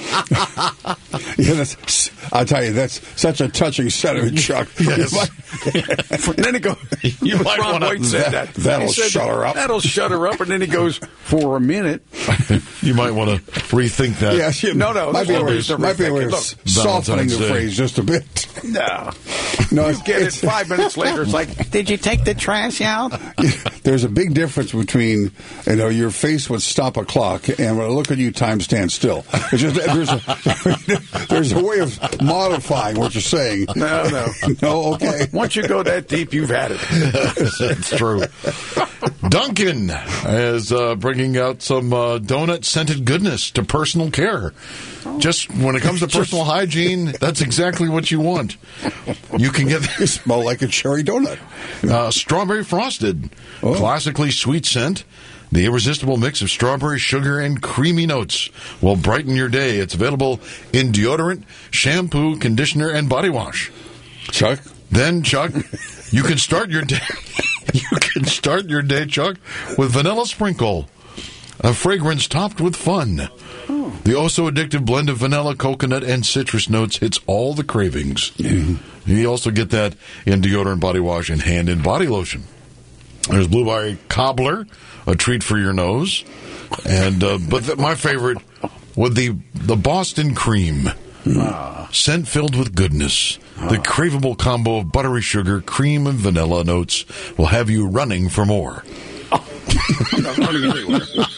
I'll tell you, that's such a touching sentiment, Chuck. Yes. And then he goes, you might Ron White said that. That'll shut her up. That'll shut her up. And then he goes, for a minute. You might want to rethink that. Yes, no. Might be a way of softening the phrase just a bit. No, you get it 5 minutes later. It's like, did you take the trash out? There's a big difference between, your face would stop a clock, and when I look at you, time stands still. It's just, there's a way of modifying what you're saying. No. No, okay. Once you go that deep, you've had it. That's true. Dunkin' is bringing out some donut-scented goodness to personal care. Just when it comes to personal hygiene, that's exactly what you want. You can get they smell like a cherry donut. Strawberry frosted, classically sweet scent. The irresistible mix of strawberry, sugar, and creamy notes will brighten your day. It's available in deodorant, shampoo, conditioner, and body wash. Chuck? Then, Chuck, you can start your day. can start your day, Chuck, with Vanilla Sprinkle, a fragrance topped with fun. The also addictive blend of vanilla, coconut, and citrus notes hits all the cravings. Mm-hmm. You also get that in deodorant, body wash, and hand and body lotion. There's Blueberry Cobbler, a treat for your nose. And but my favorite with the Boston Cream. Scent filled with goodness. The craveable combo of buttery sugar, cream, and vanilla notes will have you running for more. I'm not running everywhere.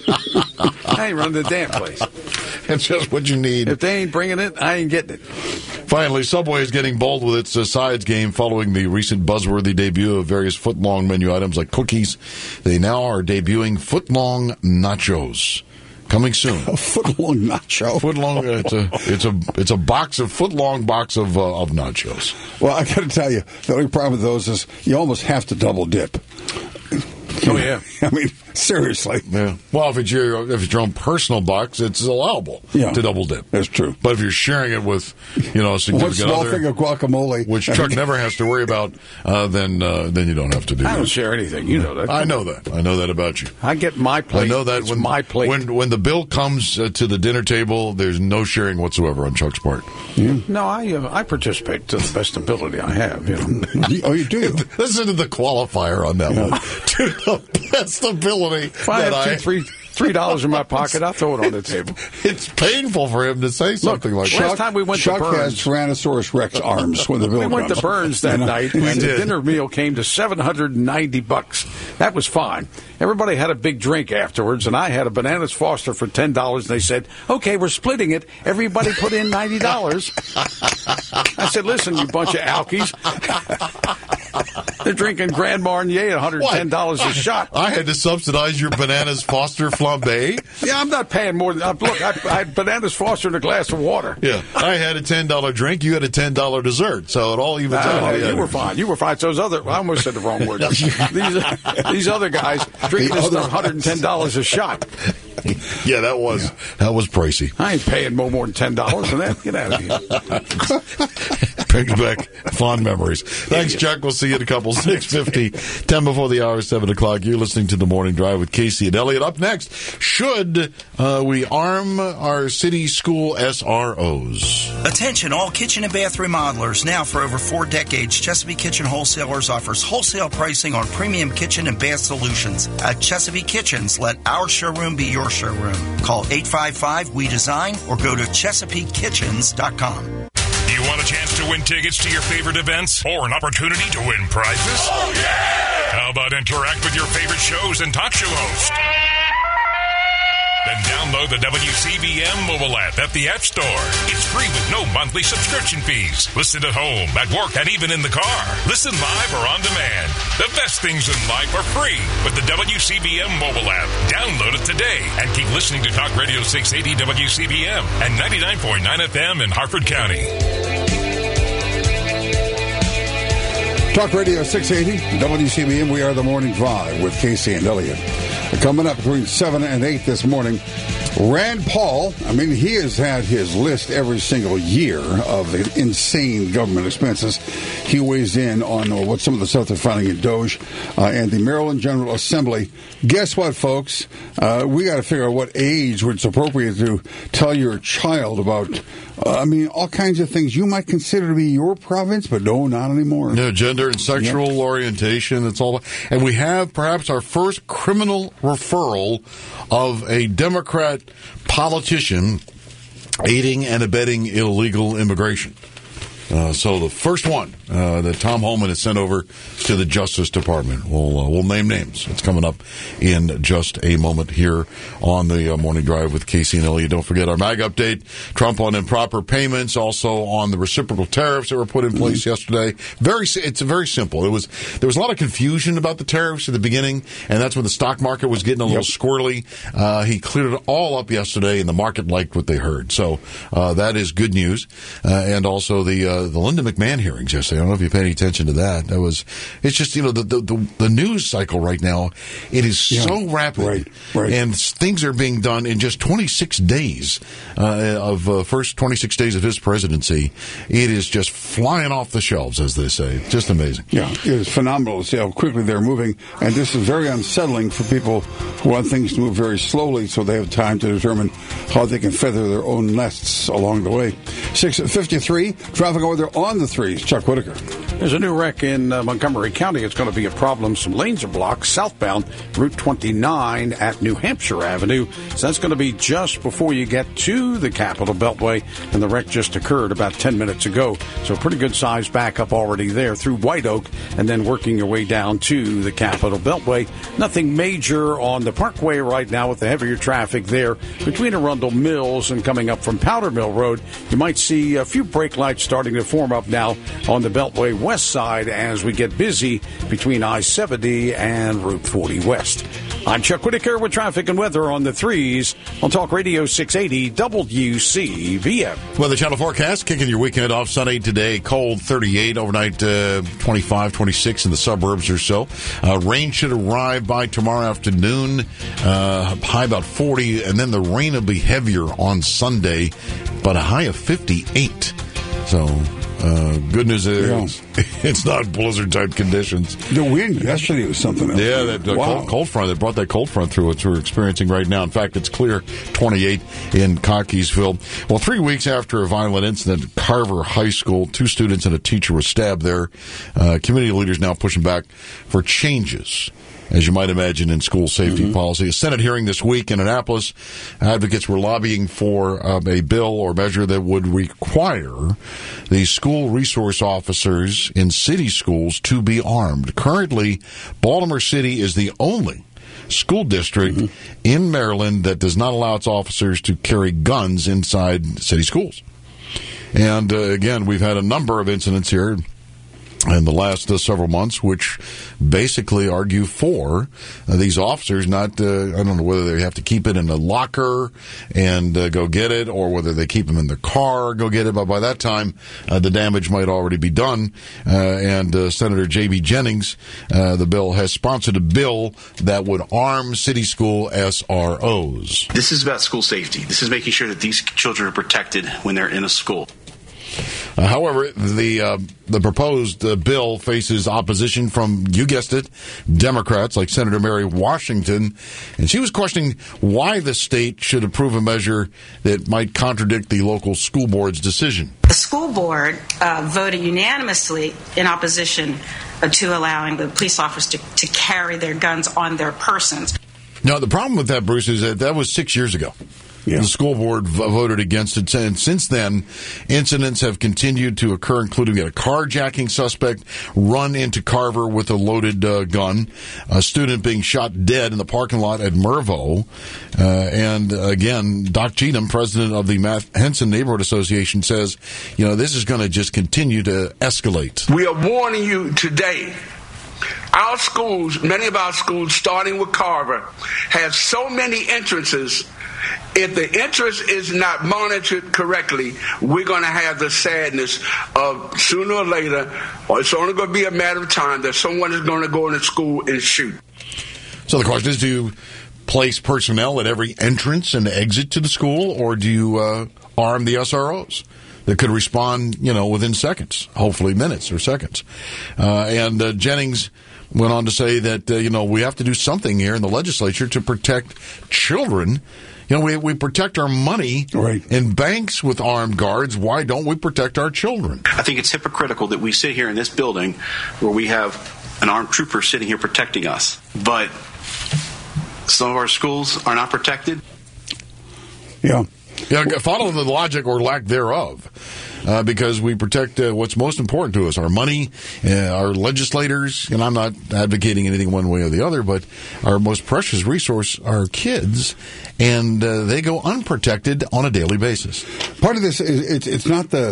I ain't running the damn place. It's just what you need. If they ain't bringing it, I ain't getting it. Finally, Subway is getting bold with its sides game following the recent buzzworthy debut of various foot-long menu items like cookies. They now are debuting foot-long nachos. Coming soon. A foot-long nacho. It's a box of foot-long box of nachos. Well, I got to tell you, the only problem with those is you almost have to double dip. Oh, yeah. I mean, seriously. Yeah. Well, if it's your own personal box, it's allowable to double dip. That's true. But if you're sharing it with, a significant one small other, thing of guacamole, which Chuck never has to worry about, then you don't have to do that. I don't share anything. You know that. I know that. I know that about you. I get my plate. I know that it's my plate. When the bill comes to the dinner table, there's no sharing whatsoever on Chuck's part. Yeah. No, I participate to the best ability I have. Oh, you do? Listen to the qualifier on that one. To the best ability. If I have $3 in my pocket, I'll throw it on the table. It's painful for him to say something like that. Last time we went Chuck to Burns, has Tyrannosaurus Rex arms when the bill we went to Burns that night, and the dinner meal came to $790. That was fine. Everybody had a big drink afterwards, and I had a Bananas Foster for $10, and they said, okay, we're splitting it. Everybody put in $90. I said, listen, you bunch of alkies. They're drinking Grand Marnier at $110 a shot. I had to subsidize your Bananas Foster flambe. Yeah, I'm not paying more than... Look, I had Bananas Foster in a glass of water. Yeah, I had a $10 drink. You had a $10 dessert. So it all evens out. You were fine. You were fine. So I almost said the wrong word. These other guys drinking this stuff $110 a shot. Yeah, that was pricey. I ain't paying more than $10 for that. Get out of here. Brings back fond memories. Thanks, Chuck. We'll see you in a couple. 6:50, 10 before the hour, 7 o'clock. You're listening to The Morning Drive with Casey and Elliot. Up next, should we arm our city school SROs? Attention, all kitchen and bath remodelers. Now, for over 4 decades, Chesapeake Kitchen Wholesalers offers wholesale pricing on premium kitchen and bath solutions. At Chesapeake Kitchens, let our showroom be your showroom. Call 855-WE-DESIGN or go to ChesapeakeKitchens.com. Do you want a chance to win tickets to your favorite events or an opportunity to win prizes? Oh, yeah! How about interact with your favorite shows and talk show host? Then download the WCBM mobile app at the App Store. It's free with no monthly subscription fees. Listen at home, at work, and even in the car. Listen live or on demand. The best things in life are free with the WCBM mobile app. Download it today and keep listening to Talk Radio 680 WCBM and 99.9 FM in Harford County. Talk Radio 680, WCBM. We are The Morning Drive with Casey and Elliot. Coming up between 7 and 8 this morning, Rand Paul, he has had his list every single year of the insane government expenses. He weighs in on what some of the stuff they're finding in Doge and the Maryland General Assembly. Guess what, folks? We got to figure out what age it's appropriate to tell your child about, all kinds of things you might consider to be your province, but no, not anymore. No, gender and sexual orientation, it's all. And we have perhaps our first criminal referral of a Democrat politician aiding and abetting illegal immigration. So the first one that Tom Homan has sent over to the Justice Department. We'll name names. It's coming up in just a moment here on the Morning Drive with Casey and Elliot. Don't forget our MAG update. Trump on improper payments. Also on the reciprocal tariffs that were put in place yesterday. It's very simple. There was a lot of confusion about the tariffs at the beginning, and that's when the stock market was getting a little squirrely. He cleared it all up yesterday, and the market liked what they heard. So that is good news. And also the the Linda McMahon hearings yesterday. I don't know if you paid any attention to that. It's just, the news cycle right now, it is so rapid. Right. And things are being done in just 26 days first 26 days of his presidency. It is just flying off the shelves, as they say. Just amazing. Yeah, it is phenomenal to see how quickly they're moving. And this is very unsettling for people who want things to move very slowly so they have time to determine how they can feather their own nests along the way. 6:53, traffic over there on the threes. Chuck Whitaker. There's a new wreck in Montgomery County. It's going to be a problem. Some lanes are blocked southbound Route 29 at New Hampshire Avenue. So that's going to be just before you get to the Capitol Beltway, and the wreck just occurred about 10 minutes ago. So pretty good size backup already there through White Oak, and then working your way down to the Capitol Beltway. Nothing major on the Parkway right now with the heavier traffic there between Arundel Mills and coming up from Powder Mill Road. You might see a few brake lights starting to form up now on the Beltway west side as we get busy between I-70 and Route 40 West. I'm Chuck Whitaker with traffic and weather on the threes on Talk Radio 680 WCVM. Weather Channel forecast, kicking your weekend off. Sunny today, cold 38, overnight 25, 26 in the suburbs or so. Rain should arrive by tomorrow afternoon, high about 40, and then the rain will be heavier on Sunday, but a high of 58. So, good news is it's not blizzard-type conditions. The wind yesterday was something else. Yeah, that cold front that brought that cold front through, which we're experiencing right now. In fact, it's clear 28 in Cockeysville. Well, 3 weeks after a violent incident at Carver High School, 2 students and a teacher were stabbed there. Community leaders now pushing back for changes, as you might imagine, in school safety policy. A Senate hearing this week in Annapolis. Advocates were lobbying for a bill or measure that would require the school resource officers in city schools to be armed. Currently, Baltimore City is the only school district in Maryland that does not allow its officers to carry guns inside city schools. And again, we've had a number of incidents here in the last several months, which basically argue for these officers not, I don't know whether they have to keep it in a locker and go get it, or whether they keep them in their car, go get it. But by that time, the damage might already be done. And Senator J.B. Jennings, the bill, has sponsored a bill that would arm city school SROs. This is about school safety. This is making sure that these children are protected when they're in a school. However, the proposed bill faces opposition from, you guessed it, Democrats like Senator Mary Washington, and she was questioning why the state should approve a measure that might contradict the local school board's decision. The school board voted unanimously in opposition to allowing the police officers to carry their guns on their persons. Now, the problem with that, Bruce, is that was 6 years ago. Yeah. The school board voted against it, and since then, incidents have continued to occur, including a carjacking suspect run into Carver with a loaded gun, a student being shot dead in the parking lot at Mervo, and again, Doc Cheatham, president of the Matt Henson Neighborhood Association, says, this is going to just continue to escalate. We are warning you today. Our schools, many of our schools, starting with Carver, have so many entrances. If the entrance is not monitored correctly, we're going to have the sadness of sooner or later, or it's only going to be a matter of time, that someone is going to go into school and shoot. So the question is, do you place personnel at every entrance and exit to the school, or do you arm the SROs that could respond, within seconds, hopefully minutes or seconds? And Jennings went on to say that, we have to do something here in the legislature to protect children. We protect our money in banks with armed guards. Why don't we protect our children? I think it's hypocritical that we sit here in this building where we have an armed trooper sitting here protecting us, but some of our schools are not protected. Yeah, follow the logic or lack thereof. Because we protect what's most important to us, our money, our legislators, and I'm not advocating anything one way or the other, but our most precious resource are kids, and they go unprotected on a daily basis. Part of this is it's not the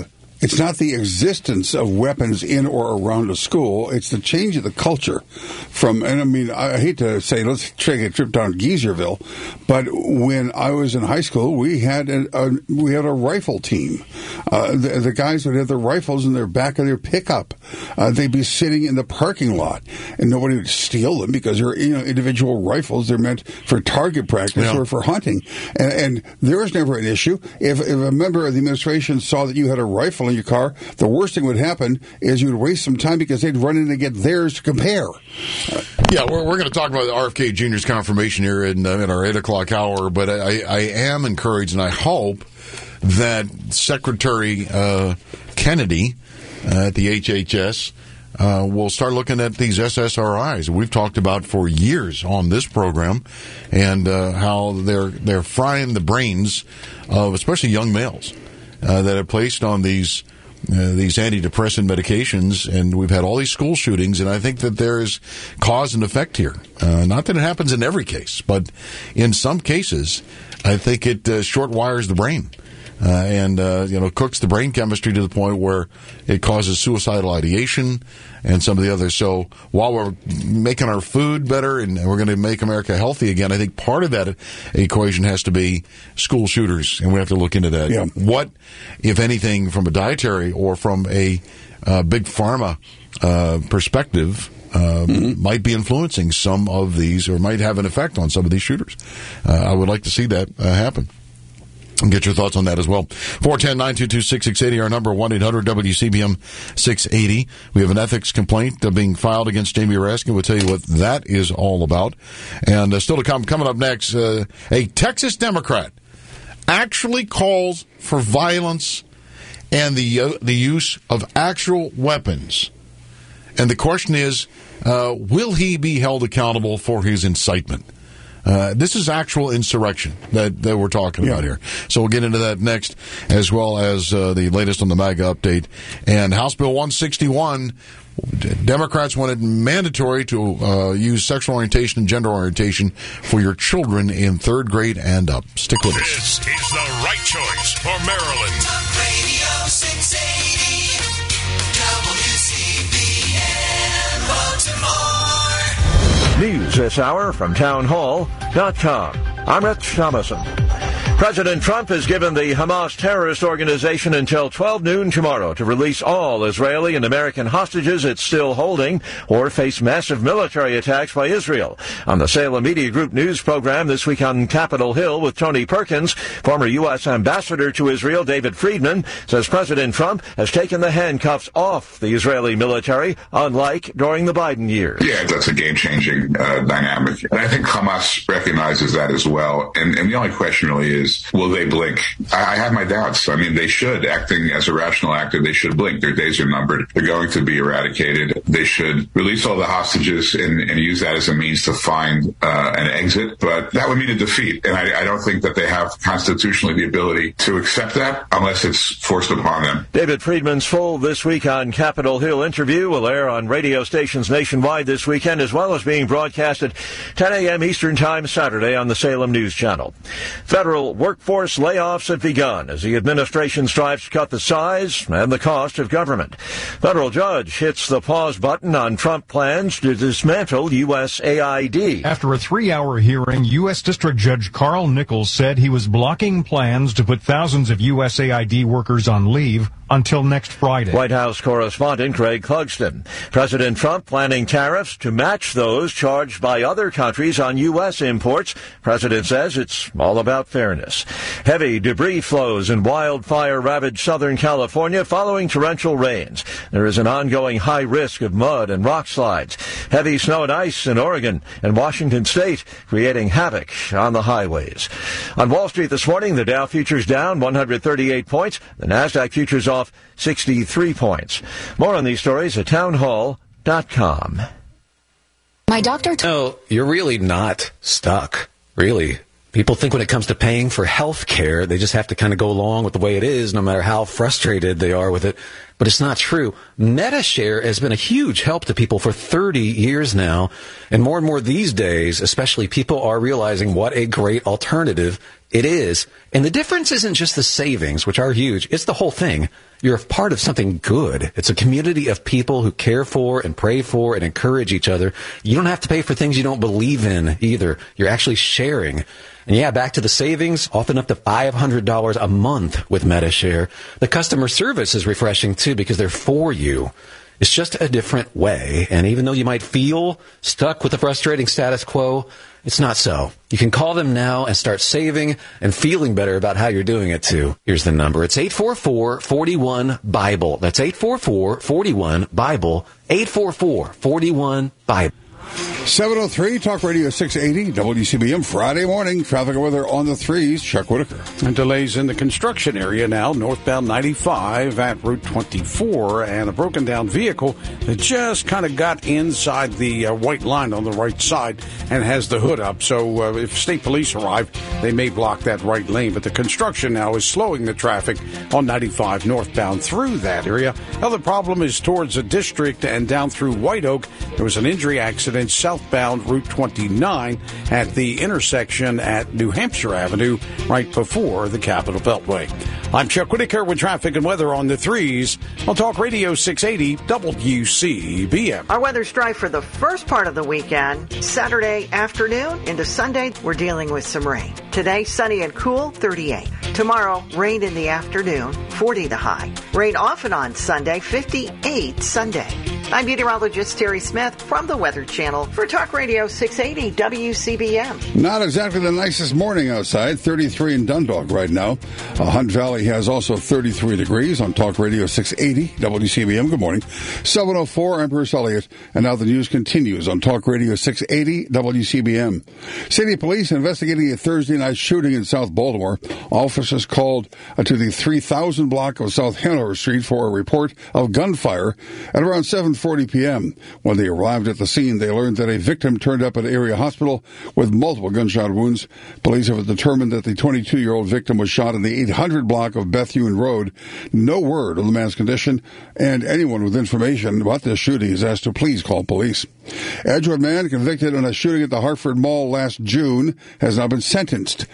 it's not the existence of weapons in or around a school. It's the change of the culture from, and I mean, I hate to say, let's take a trip down Geezerville, but when I was in high school, we had a rifle team. The guys would have their rifles in their back of their pickup. They'd be sitting in the parking lot, and nobody would steal them because they're individual rifles. They're meant for target practice or for hunting, and there was never an issue. If a member of the administration saw that you had a rifle in your car, the worst thing would happen is you'd waste some time because they'd run in and get theirs to compare. Yeah, we're going to talk about RFK Jr.'s confirmation here in our 8 o'clock hour, but I am encouraged, and I hope that Secretary Kennedy at the HHS will start looking at these SSRIs we've talked about for years on this program, and how they're frying the brains of especially young males that are placed on these antidepressant medications, and we've had all these school shootings, and I think that there is cause and effect here. Not that it happens in every case, but in some cases, I think it short wires the brain. And cooks the brain chemistry to the point where it causes suicidal ideation and some of the others. So while we're making our food better and we're going to make America healthy again, I think part of that equation has to be school shooters, and we have to look into that. Yeah. What, if anything, from a dietary or from a big pharma perspective, might be influencing some of these, or might have an effect on some of these shooters. I would like to see that happen. And get your thoughts on that as well. 410-922-6680, our number, 1-800-WCBM-680. We have an ethics complaint being filed against Jamie Raskin. We'll tell you what that is all about. And still to come, coming up next, a Texas Democrat actually calls for violence and the use of actual weapons. And the question is, will he be held accountable for his incitement? This is actual insurrection that we're talking about here. So we'll get into that next, as well as the latest on the MAGA update. And House Bill 161, Democrats want it mandatory to use sexual orientation and gender orientation for your children in 3rd grade and up. Stick with us. This is the right choice for Maryland. Talk Radio 680, WCBM Baltimore. News this hour from townhall.com. I'm Rich Thomason. President Trump has given the Hamas terrorist organization until 12 noon tomorrow to release all Israeli and American hostages it's still holding or face massive military attacks by Israel. On the Salem Media Group news program this week on Capitol Hill with Tony Perkins, former U.S. ambassador to Israel David Friedman says President Trump has taken the handcuffs off the Israeli military, unlike during the Biden years. Yeah, that's a game-changing dynamic. And I think Hamas recognizes that as well. And the only question really is, will they blink? I have my doubts. I mean, they should. Acting as a rational actor, they should blink. Their days are numbered. They're going to be eradicated. They should release all the hostages and use that as a means to find an exit. But that would mean a defeat. And I don't think that they have constitutionally the ability to accept that unless it's forced upon them. David Friedman's full This Week on Capitol Hill interview will air on radio stations nationwide this weekend, as well as being broadcast at 10 a.m. Eastern Time Saturday on the Salem News Channel. Federal workforce layoffs have begun as the administration strives to cut the size and the cost of government. Federal judge hits the pause button on Trump plans to dismantle USAID. After a 3-hour hearing, U.S. District Judge Carl Nichols said he was blocking plans to put thousands of USAID workers on leave until next Friday. White House correspondent Greg Clugston. President Trump planning tariffs to match those charged by other countries on U.S. imports. President says it's all about fairness. Heavy debris flows in wildfire-ravaged Southern California following torrential rains. There is an ongoing high risk of mud and rock slides. Heavy snow and ice in Oregon and Washington State, creating havoc on the highways. On Wall Street this morning, the Dow futures down 138 points. The Nasdaq futures off 63 points. More on these stories at townhall.com. My doctor No, you're really not stuck. Really. People think when it comes to paying for health care, they just have to kind of go along with the way it is, no matter how frustrated they are with it. But but it's not true. Medi-Share has been a huge help to people for 30 years now, and more these days, especially, people are realizing what a great alternative it is. And the difference isn't just the savings, which are huge. It's the whole thing. You're a part of something good. It's a community of people who care for and pray for and encourage each other. You don't have to pay for things you don't believe in either. You're actually sharing. And yeah, back to the savings, often up to $500 a month with Medi-Share. The customer service is refreshing too because they're for you. It's just a different way. And even though you might feel stuck with the frustrating status quo, it's not so. You can call them now and start saving and feeling better about how you're doing it too. Here's the number. It's 844-41-BIBLE. That's 844-41-BIBLE. 844-41-BIBLE. 7:03 Talk Radio 680 WCBM Friday morning. Traffic and weather on the threes. Chuck Whitaker. And delays in the construction area now, northbound 95 at Route 24, and a broken down vehicle that just kind of got inside the white line on the right side and has the hood up. So if state police arrive, they may block that right lane. But the construction now is slowing the traffic on 95 northbound through that area. Other problem is towards the district and down through White Oak. There was an injury accident southbound Route 29 at the intersection at New Hampshire Avenue right before the Capitol Beltway. I'm Chuck Whitaker with traffic and weather on the threes on Talk Radio 680 WCBM. Our weather's dry for the first part of the weekend. Saturday afternoon into Sunday, we're dealing with some rain. Today, sunny and cool, 38. Tomorrow, rain in the afternoon, 40 the high. Rain off and on Sunday, 58 Sunday. I'm meteorologist Terry Smith from the Weather Channel for Talk Radio 680 WCBM. Not exactly the nicest morning outside. 33 in Dundalk right now. Hunt Valley has also 33 degrees on Talk Radio 680 WCBM. Good morning. 7:04, I'm Bruce Elliott. And now the news continues on Talk Radio 680 WCBM. City police investigating a Thursday night shooting in South Baltimore. Officers called to the 3000 block of South Hanover Street for a report of gunfire at around 7:40 p.m. When they arrived at the scene, they learned that a victim turned up at area hospital with multiple gunshot wounds. Police have determined that the 22-year-old victim was shot in the 800 block of Bethune Road. No word on the man's condition, and anyone with information about this shooting is asked to please call police. Edgewood man convicted in a shooting at the Hartford Mall last June has now been sentenced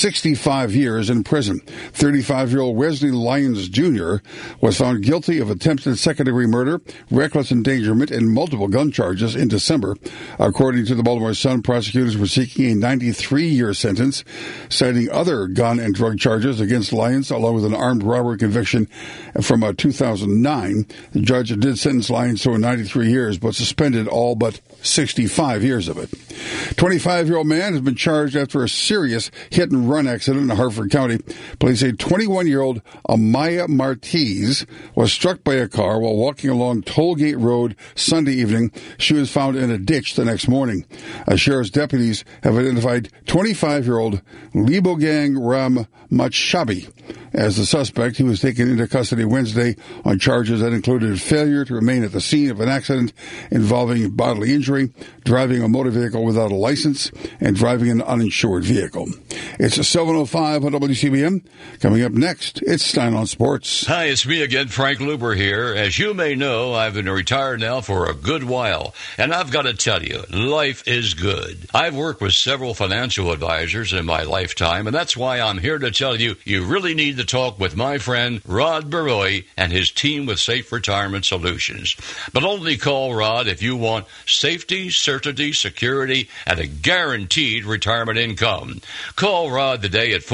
65 years in prison. 35-year-old Wesley Lyons Jr. was found guilty of attempted second-degree murder, reckless endangerment, and multiple gun charges in December. According to the Baltimore Sun, prosecutors were seeking a 93-year sentence, citing other gun and drug charges against Lyons, along with an armed robbery conviction from 2009. The judge did sentence Lyons to 93 years, but suspended all but 65 years of it. 25-year-old man has been charged after a serious hit-and-run accident in Hartford County. Police say 21-year-old Amaya Martiz was struck by a car while walking along Tollgate Road Sunday evening. She was found in a ditch the next morning. Sheriff's deputies have identified 25-year-old Libogang Ram Matshabi as the suspect. He was taken into custody Wednesday on charges that included failure to remain at the scene of an accident involving bodily injury, driving a motor vehicle without a license, and driving an uninsured vehicle. It's 7:05 on WCBM. Coming up next, it's Stein on Sports. Hi, it's me again, Frank Luber here. As you may know, I've been retired now for a good while, and I've got to tell you, life is good. I've worked with several financial advisors in my lifetime, and that's why I'm here to tell you, you really need to talk with my friend Rod Baroy and his team with Safe Retirement Solutions. But only call Rod if you want safety, certainty, security, and a guaranteed retirement income. Call Rod today at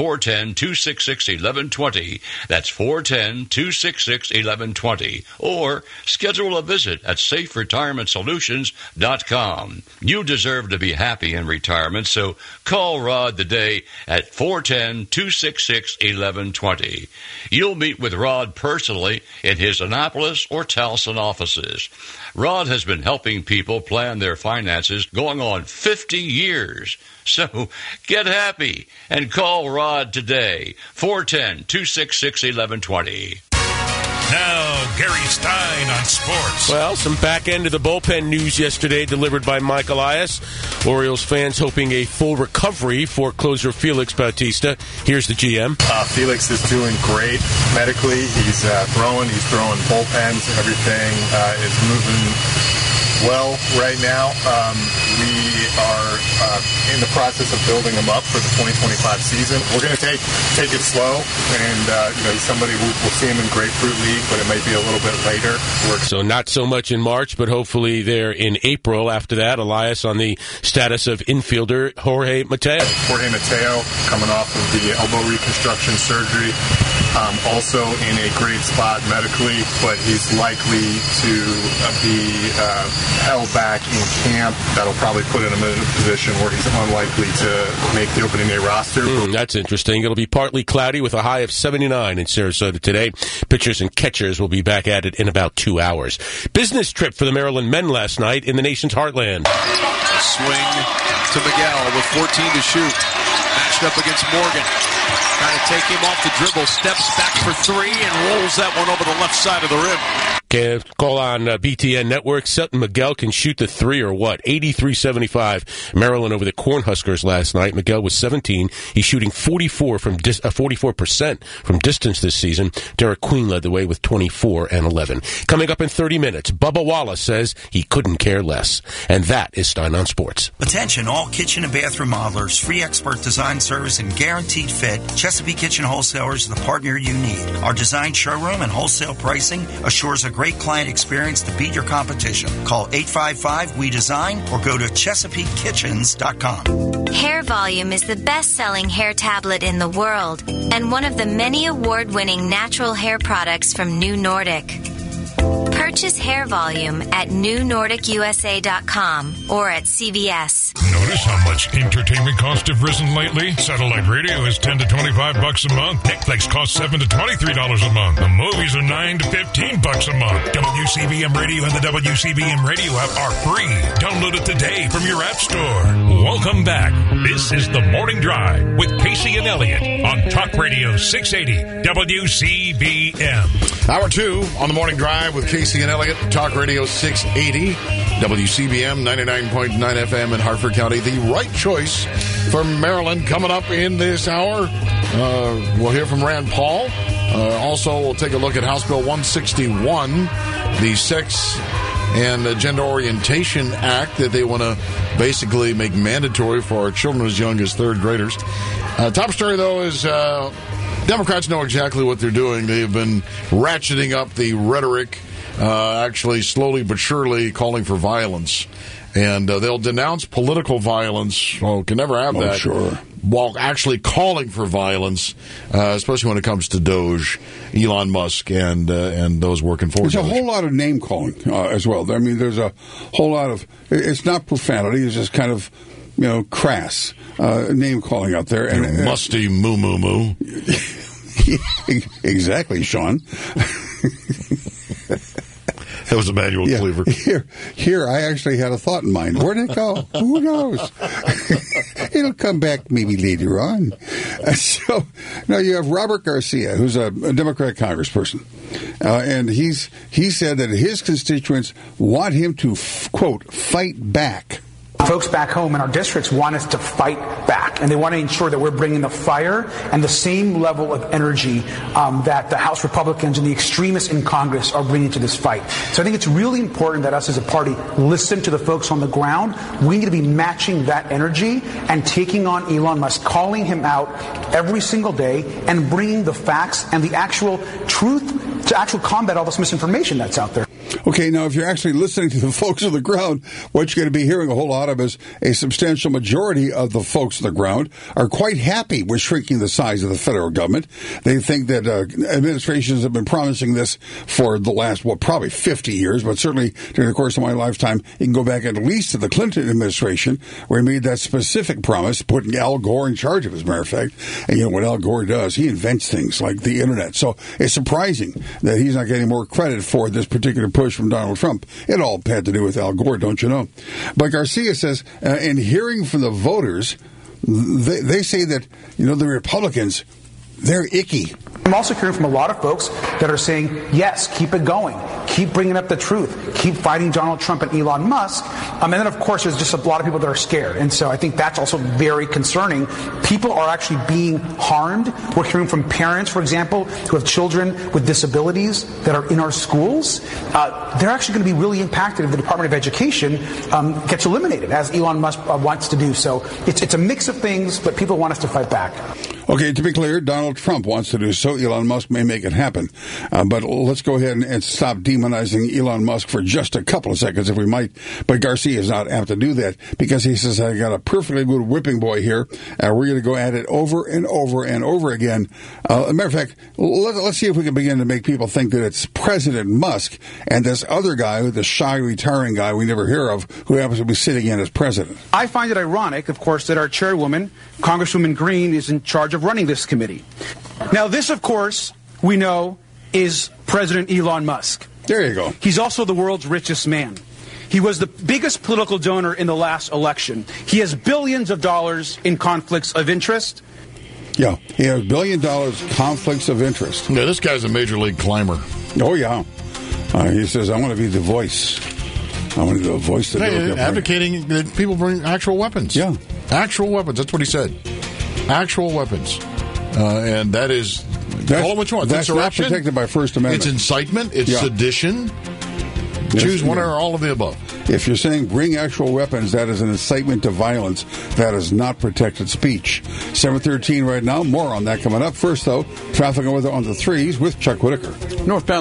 410-266-1120. That's 410-266-1120. Or schedule a visit at saferetirementsolutions.com. You deserve to be happy in retirement, so call Rod today at 410-266-1120. You'll meet with Rod personally in his Annapolis or Towson offices. Rod has been helping people plan their finances going on 50 years. So get happy and call Rod today, 410-266-1120. Now, Gary Stein on sports. Well, some back end of the bullpen news yesterday delivered by Mike Elias. Orioles fans hoping a full recovery for closer Felix Bautista. Here's the GM. Felix is doing great medically. He's throwing bullpens. Everything is moving well right now. We are in the process of building him up for the 2025 season. We're going to take it slow, and he's somebody we'll see him in Grapefruit League, but it may be a little bit later. So not so much in March, but hopefully there in April. After that, Elias on the status of infielder Jorge Mateo. Jorge Mateo coming off of the elbow reconstruction surgery. Also in a great spot medically, but he's likely to be held back in camp. That'll probably put him in a position where he's unlikely to make the opening day roster. That's interesting. It'll be partly cloudy with a high of 79 in Sarasota today. Pitchers and catchers will be back at it in about 2 hours. Business trip for the Maryland men last night in the nation's heartland. A swing to Miguel with 14 to shoot. Matched up against Morgan. Trying to take him off the dribble, steps back for three, and rolls that one over the left side of the rim. Call on BTN Network. Sutton Miguel can shoot the three or what? 83-75. Maryland over the Cornhuskers last night. Miguel was 17. He's shooting 44% from distance this season. Derek Queen led the way with 24 and 11. Coming up in 30 minutes, Bubba Wallace says he couldn't care less. And that is Stein on Sports. Attention, all kitchen and bathroom modelers, free expert design service and guaranteed fit. Chesapeake Kitchen Wholesalers is the partner you need. Our design showroom and wholesale pricing assures a great client experience to beat your competition. Call 855-WE-DESIGN or go to ChesapeakeKitchens.com. Hair Volume is the best-selling hair tablet in the world and one of the many award-winning natural hair products from New Nordic. Purchase Hair Volume at NewNordicUSA.com or at CVS. Notice how much entertainment costs have risen lately? Satellite radio is $10 to $25 a month. Netflix costs $7 to $23 a month. The movies are $9 to $15 a month. WCBM Radio and the WCBM Radio app are free. Download it today from your app store. Welcome back. This is The Morning Drive with Casey and Elliott on Talk Radio 680 WCBM. Hour 2 on The Morning Drive with Casey and Elliott, Talk Radio 680, WCBM 99.9 FM in Hartford County. The right choice for Maryland coming up in this hour. We'll hear from Rand Paul. Also, we'll take a look at House Bill 161, the Sex and Gender Orientation Act that they want to basically make mandatory for our children as young as third graders. Top story, though, is Democrats know exactly what they're doing. They've been ratcheting up the rhetoric, actually slowly but surely calling for violence. And they'll denounce political violence. Well, can never have that. Sure. While actually calling for violence, especially when it comes to Doge, Elon Musk, and those working for. There's a whole lot of name calling as well. I mean, there's a whole lot of. It's not profanity. It's just kind of, crass name calling out there. And musty moo moo moo. Exactly, Sean. That was Emmanuel Cleaver. Here, I actually had a thought in mind. Where'd it go? Who knows? It'll come back maybe later on. So, now you have Robert Garcia, who's a Democrat congressperson. And he said that his constituents want him to, quote, fight back. Folks back home in our districts want us to fight back, and they want to ensure that we're bringing the fire and the same level of energy that the House Republicans and the extremists in Congress are bringing to this fight. So I think it's really important that us as a party listen to the folks on the ground. We need to be matching that energy and taking on Elon Musk, calling him out every single day and bringing the facts and the actual truth to actually combat all this misinformation that's out there. Okay, now if you're actually listening to the folks on the ground, what you're going to be hearing a whole lot of is a substantial majority of the folks on the ground are quite happy with shrinking the size of the federal government. They think that administrations have been promising this for the last, probably 50 years, but certainly during the course of my lifetime, you can go back at least to the Clinton administration, where he made that specific promise, putting Al Gore in charge of it, as a matter of fact. And what Al Gore does, he invents things like the internet. So it's surprising that he's not getting more credit for this particular push from Donald Trump. It all had to do with Al Gore, don't you know? But Garcia says, in hearing from the voters, they say that, the Republicans, they're icky. I'm also hearing from a lot of folks that are saying, yes, keep it going. Keep bringing up the truth. Keep fighting Donald Trump and Elon Musk. And then, of course, there's just a lot of people that are scared. And so I think that's also very concerning. People are actually being harmed. We're hearing from parents, for example, who have children with disabilities that are in our schools. They're actually going to be really impacted if the Department of Education gets eliminated, as Elon Musk wants to do. So it's a mix of things, but people want us to fight back. Okay, to be clear, Donald Trump wants to do so. Elon Musk may make it happen. But let's go ahead and stop demonizing Elon Musk for just a couple of seconds, if we might. But Garcia is not apt to do that because he says, I got a perfectly good whipping boy here. We're going to go at it over and over and over again. As a matter of fact, let's see if we can begin to make people think that it's President Musk and this other guy, the shy, retiring guy we never hear of, who happens to be sitting in as president. I find it ironic, of course, that our chairwoman, Congresswoman Green, is in charge of running this committee. Now, this, of course, we know is President Elon Musk. There you go. He's also the world's richest man. He was the biggest political donor in the last election. He has billions of dollars in conflicts of interest. Yeah, he has $1 billion conflicts of interest. Yeah, this guy's a major league climber. Oh, yeah. He says, I want to be the voice. I want to be the voice that advocating that people bring actual weapons. Yeah. Actual weapons. That's what he said. Actual weapons. And that is, call it what you want. That's not protected by First Amendment. It's incitement. It's sedition. Choose one or all of the above. If you're saying bring actual weapons, that is an incitement to violence. That is not protected speech. 7:13 right now. More on that coming up. First, though, traffic and weather on the threes with Chuck Whitaker. Northbound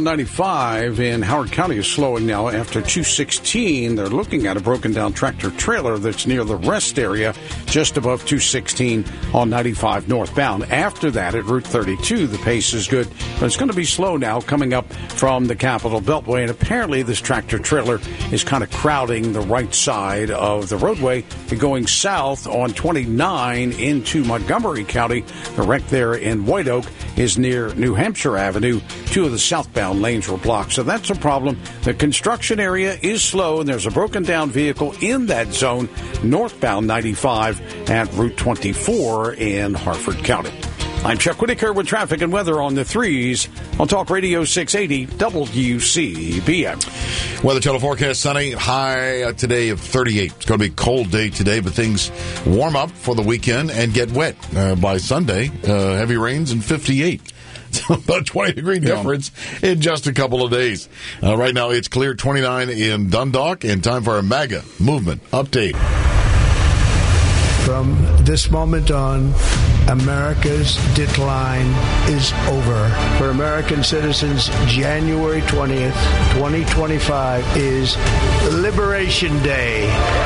95 in Howard County is slowing now after 216. They're looking at a broken down tractor trailer that's near the rest area just above 216 on 95 northbound. After that, at Route 32, the pace is good, but it's going to be slow now coming up from the Capitol Beltway. And apparently this tractor trailer is kind of crowding the right side of the roadway and going south on 29 into Montgomery County. The wreck there in White Oak is near New Hampshire Avenue. Two of the southbound lanes were blocked, so that's a problem. The construction area is slow, and there's a broken down vehicle in that zone northbound 95 at Route 24 in Harford County. I'm Chuck Whitaker with traffic and weather on the threes on Talk Radio 680 WCBM. Weather channel forecast, sunny, high today of 38. It's going to be a cold day today, but things warm up for the weekend and get wet by Sunday. Heavy rains and 58. So about 20-degree difference in just a couple of days. Right now it's clear, 29 in Dundalk, and time for a MAGA movement update. From this moment on, America's decline is over. For American citizens, January 20th, 2025 is Liberation Day.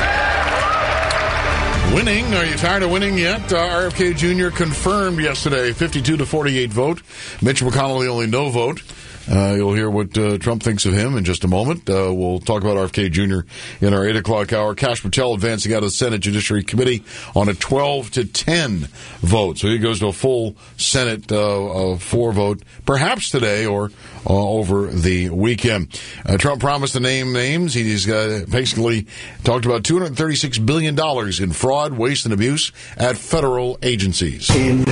Winning. Are you tired of winning yet? RFK Jr. confirmed yesterday, 52-48 vote. Mitch McConnell, the only no vote. You'll hear what Trump thinks of him in just a moment. We'll talk about RFK Jr. in our 8 o'clock hour. Kash Patel advancing out of the Senate Judiciary Committee on a 12-10 vote. So he goes to a full Senate 4 vote, perhaps today or over the weekend. Trump promised to name names. He's basically talked about $236 billion in fraud, waste, and abuse at federal agencies. In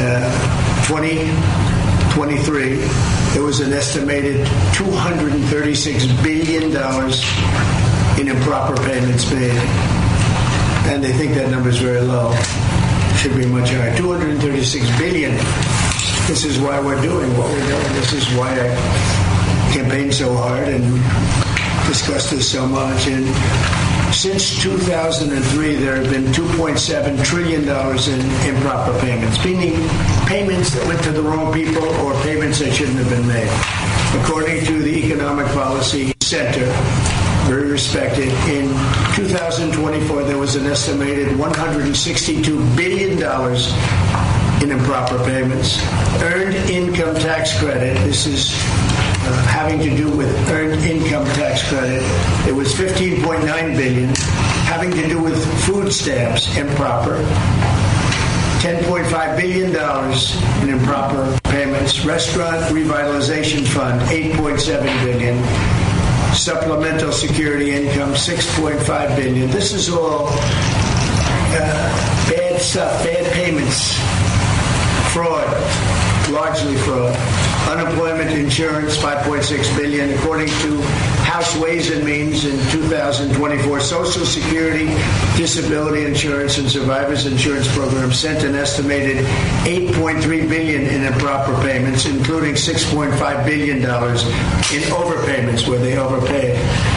2023, there was an estimated $236 billion in improper payments made. And they think that number is very low. Should be much higher. $236 billion. This is why we're doing what we're doing. This is why I campaigned so hard and discussed this so much. And since 2003, there have been $2.7 trillion in improper payments, meaning payments that went to the wrong people or payments that shouldn't have been made. According to the Economic Policy Center, very respected, in 2024, there was an estimated $162 billion in improper payments. Earned income tax credit, this is having to do with earned income tax credit. It was $15.9 billion. Having to do with food stamps, improper. $10.5 billion in improper payments. Restaurant Revitalization Fund, $8.7 billion. Supplemental security income, $6.5 billion. This is all bad stuff, bad payments Fraud, largely fraud. Unemployment insurance, $5.6 billion, according to House Ways and Means in 2024. Social Security, disability insurance, and survivors insurance programs sent an estimated $8.3 billion in improper payments, including $6.5 billion in overpayments where they overpaid.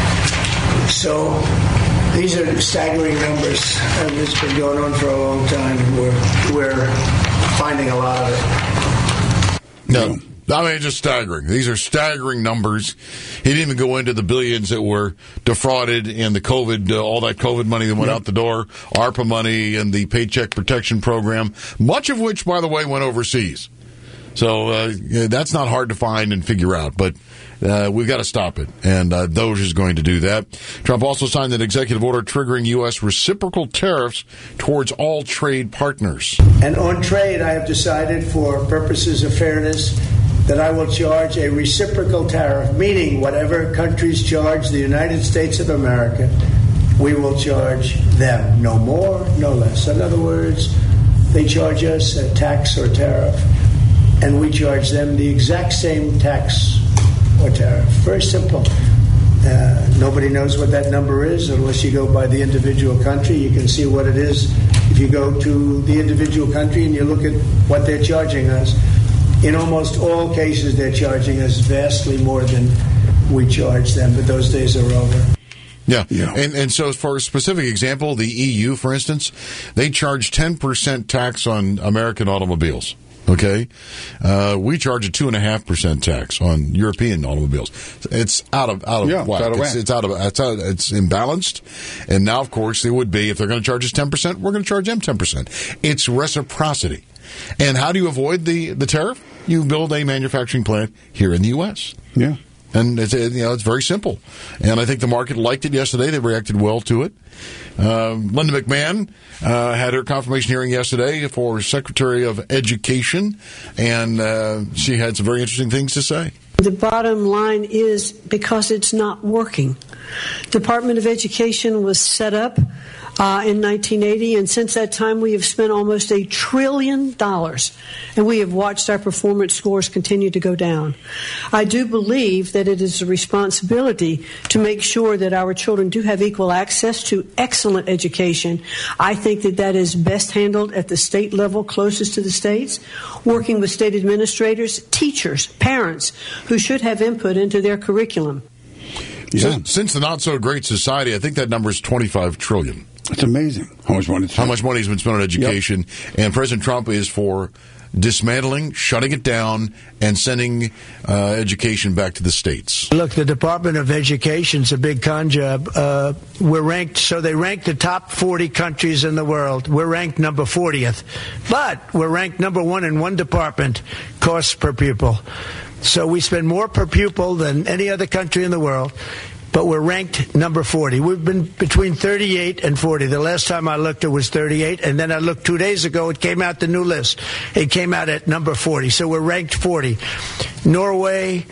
So these are staggering numbers, and it's been going on for a long time, and we're finding a lot of it. No. I mean, just staggering. These are staggering numbers. He didn't even go into the billions that were defrauded and the COVID, all that COVID money that went out the door, ARPA money and the Paycheck Protection Program, much of which, by the way, went overseas. So that's not hard to find and figure out, but we've got to stop it, and DOJ is going to do that. Trump also signed an executive order triggering U.S. reciprocal tariffs towards all trade partners. And on trade, I have decided, for purposes of fairness, that I will charge a reciprocal tariff, meaning whatever countries charge the United States of America, we will charge them. No more, no less. In other words, they charge us a tax or tariff, and we charge them the exact same tax or tariff. Very simple. Nobody knows what that number is unless you go by the individual country. You can see what it is if you go to the individual country and you look at what they're charging us. In almost all cases, they're charging us vastly more than we charge them, but those days are over. Yeah. And so for a specific example, the EU, for instance, they charge 10% tax on American automobiles. Okay, we charge a 2.5% tax on European automobiles. It's out of whack. It's imbalanced. And now, of course, it would be, if they're going to charge us 10%, we're going to charge them 10%. It's reciprocity. And how do you avoid the tariff? You build a manufacturing plant here in the U.S. Yeah. And it's very simple. And I think the market liked it yesterday. They reacted well to it. Linda McMahon had her confirmation hearing yesterday for Secretary of Education, and she had some very interesting things to say. The bottom line is, because it's not working. Department of Education was set up in 1980, and since that time we have spent almost $1 trillion, and we have watched our performance scores continue to go down. I do believe that it is a responsibility to make sure that our children do have equal access to excellent education. I think that is best handled at the state level, closest to the states, working with state administrators, teachers, parents, who should have input into their curriculum. Yeah. Since the not-so-great society, I think that number is $25 trillion. It's amazing how much money has been spent on education. Yep. And President Trump is for dismantling, shutting it down, and sending education back to the states. Look, the Department of Education's a big con job. We're ranked, so they rank the top 40 countries in the world. We're ranked number 40th. But we're ranked number 1 in one department, costs per pupil. So we spend more per pupil than any other country in the world. But we're ranked number 40. We've been between 38 and 40. The last time I looked, it was 38. And then I looked 2 days ago, it came out the new list. It came out at number 40. So we're ranked 40. Norway,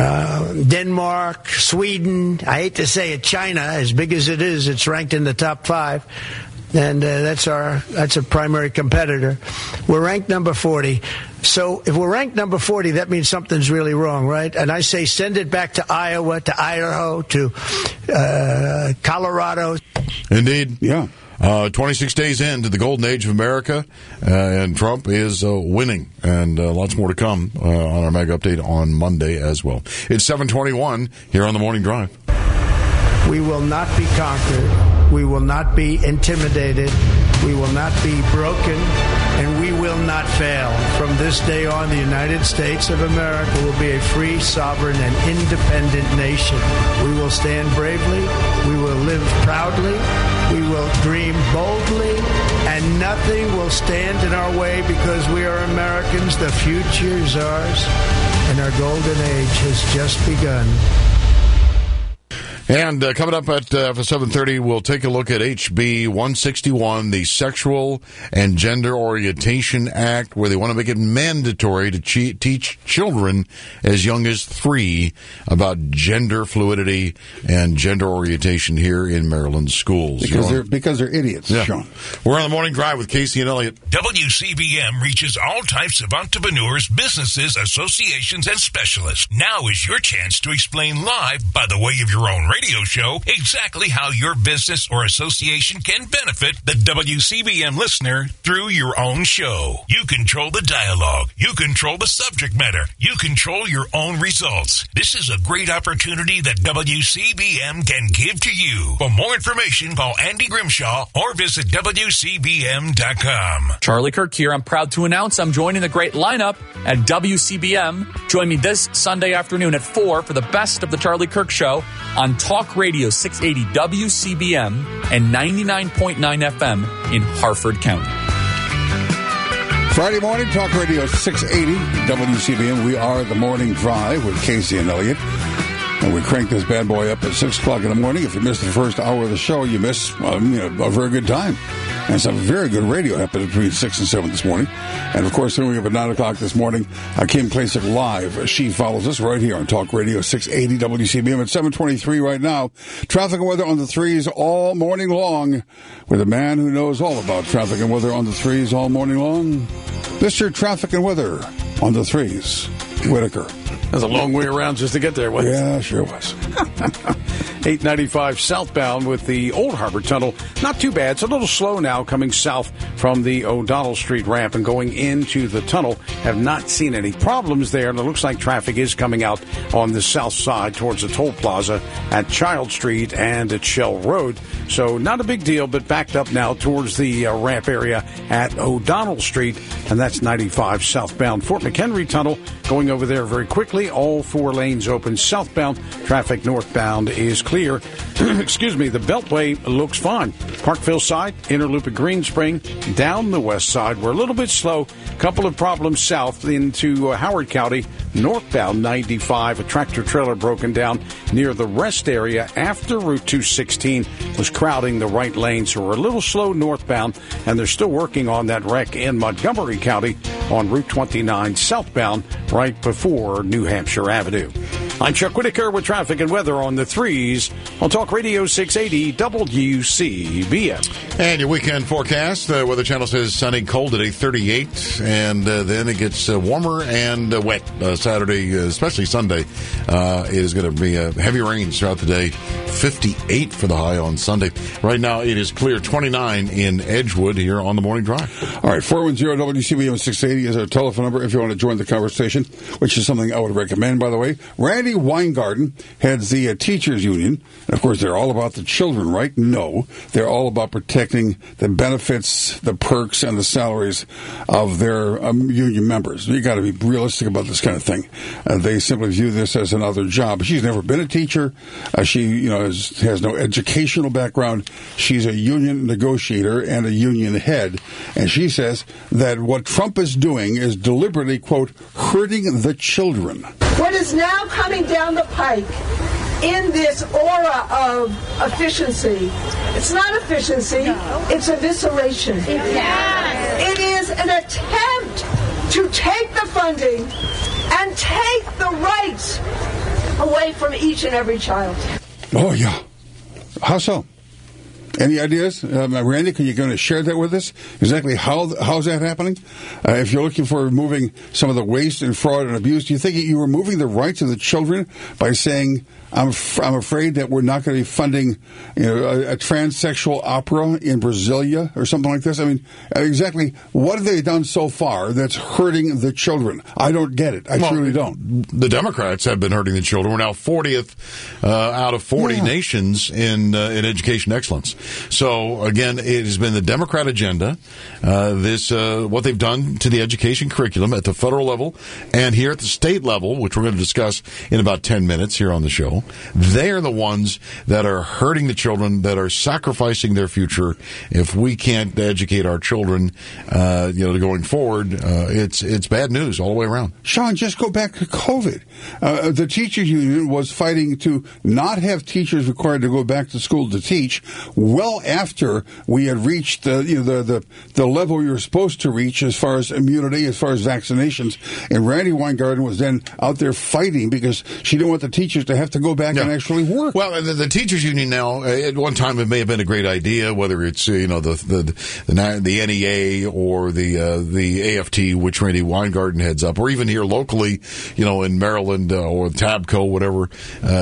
Denmark, Sweden, I hate to say it, China, as big as it is, it's ranked in the top 5. And that's a primary competitor. We're ranked number 40. So if we're ranked number 40, that means something's really wrong, right? And I say send it back to Iowa, to Idaho, to Colorado. Indeed. Yeah. 26 days into the golden age of America, and Trump is winning, and lots more to come on our Mega Update on Monday as well. It's 7:21 here on the Morning Drive. We will not be conquered. We will not be intimidated. We will not be broken. And we will not fail. From this day on, the United States of America will be a free, sovereign, and independent nation. We will stand bravely. We will live proudly. We will dream boldly. And nothing will stand in our way because we are Americans. The future is ours. And our golden age has just begun. And coming up at for 7:30, we'll take a look at HB 161, the Sexual and Gender Orientation Act, where they want to make it mandatory to teach children as young as 3 about gender fluidity and gender orientation here in Maryland schools. Because they're idiots, yeah. Sean. We're on the morning drive with Casey and Elliott. WCBM reaches all types of entrepreneurs, businesses, associations, and specialists. Now is your chance to explain live, by the way of your own radio show, exactly how your business or association can benefit the WCBM listener through your own show. You control the dialogue. You control the subject matter. You control your own results. This is a great opportunity that WCBM can give to you. For more information, call Andy Grimshaw or visit WCBM.com. Charlie Kirk here. I'm proud to announce I'm joining the great lineup at WCBM. Join me this Sunday afternoon at 4 for the best of the Charlie Kirk Show on Talk Radio 680 WCBM and 99.9 FM in Harford County. Friday morning, Talk Radio 680 WCBM. We are the Morning Drive with Casey and Elliott. And we crank this bad boy up at 6 o'clock in the morning. If you missed the first hour of the show, you missed a very good time. And some very good radio happened between 6 and 7 this morning. And, of course, then we have at 9 o'clock this morning, Kim Klacik live. She follows us right here on Talk Radio 680 WCBM at 7:23 right now. Traffic and weather on the threes all morning long with a man who knows all about traffic and weather on the threes all morning long. Mr. Traffic and Weather on the threes, Whitaker. That's a long way around just to get there, wasn't it? Yeah, sure was. 895 southbound with the Old Harbor Tunnel. Not too bad. It's a little slow now coming south from the O'Donnell Street ramp and going into the tunnel. Have not seen any problems there, and it looks like traffic is coming out on the south side towards the toll plaza at Child Street and at Shell Road. So not a big deal, but backed up now towards the ramp area at O'Donnell Street, and that's 95 southbound. Fort McHenry Tunnel going over there very quickly. All 4 lanes open southbound. Traffic northbound is clear. Excuse me, the Beltway looks fine. Parkville side, inner loop at Green Spring, down the west side. We're a little bit slow. Couple of problems south into Howard County. Northbound 95, a tractor trailer broken down near the rest area after Route 216 was crowding the right lane. So we're a little slow northbound, and they're still working on that wreck in Montgomery County on Route 29 southbound right before New Hampshire Avenue. I'm Chuck Whitaker with traffic and weather on the threes on Talk Radio 680 WCBM. And your weekend forecast, the Weather Channel says sunny, cold today, 38, and then it gets warmer and wet Saturday, especially Sunday. It is going to be heavy rains throughout the day, 58 for the high on Sunday. Right now it is clear, 29 in Edgewood here on the Morning Drive. All right, 410-WCBM 680 is our telephone number if you want to join the conversation, which is something I would recommend, by the way. Randy Weingarten heads the teachers union. And of course, they're all about the children, right? No. They're all about protecting the benefits, the perks, and the salaries of their union members. You got to be realistic about this kind of thing. They simply view this as another job. She's never been a teacher. She, has no educational background. She's a union negotiator and a union head. And she says that what Trump is doing is deliberately, quote, hurting the children. What is now coming down the pike in this aura of efficiency, it's not efficiency, it's evisceration. It is an attempt to take the funding and take the rights away from each and every child. Oh, yeah. How so? Any ideas? Randy, can you going to share that with us? Exactly how's that happening? If you're looking for removing some of the waste and fraud and abuse, do you think you're removing the rights of the children by saying, I'm afraid that we're not going to be funding a transsexual opera in Brasilia or something like this? I mean, exactly what have they done so far that's hurting the children? I don't get it. I truly don't. The Democrats have been hurting the children. We're now 40th out of 40 nations in education excellence. So, again, it has been the Democrat agenda, what they've done to the education curriculum at the federal level and here at the state level, which we're going to discuss in about 10 minutes here on the show. now, they're the ones that are hurting the children, that are sacrificing their future. If we can't educate our children, going forward, it's bad news all the way around. Sean, just go back to COVID. The teachers union was fighting to not have teachers required to go back to school to teach well after we had reached the level you're supposed to reach as far as immunity, as far as vaccinations. And Randy Weingarten was then out there fighting because she didn't want the teachers to have to go back and actually work. Well, the teachers union now, at one time, it may have been a great idea, whether it's the NEA or the AFT, which Randy Weingarten heads up, or even here locally, in Maryland or Tabco, whatever.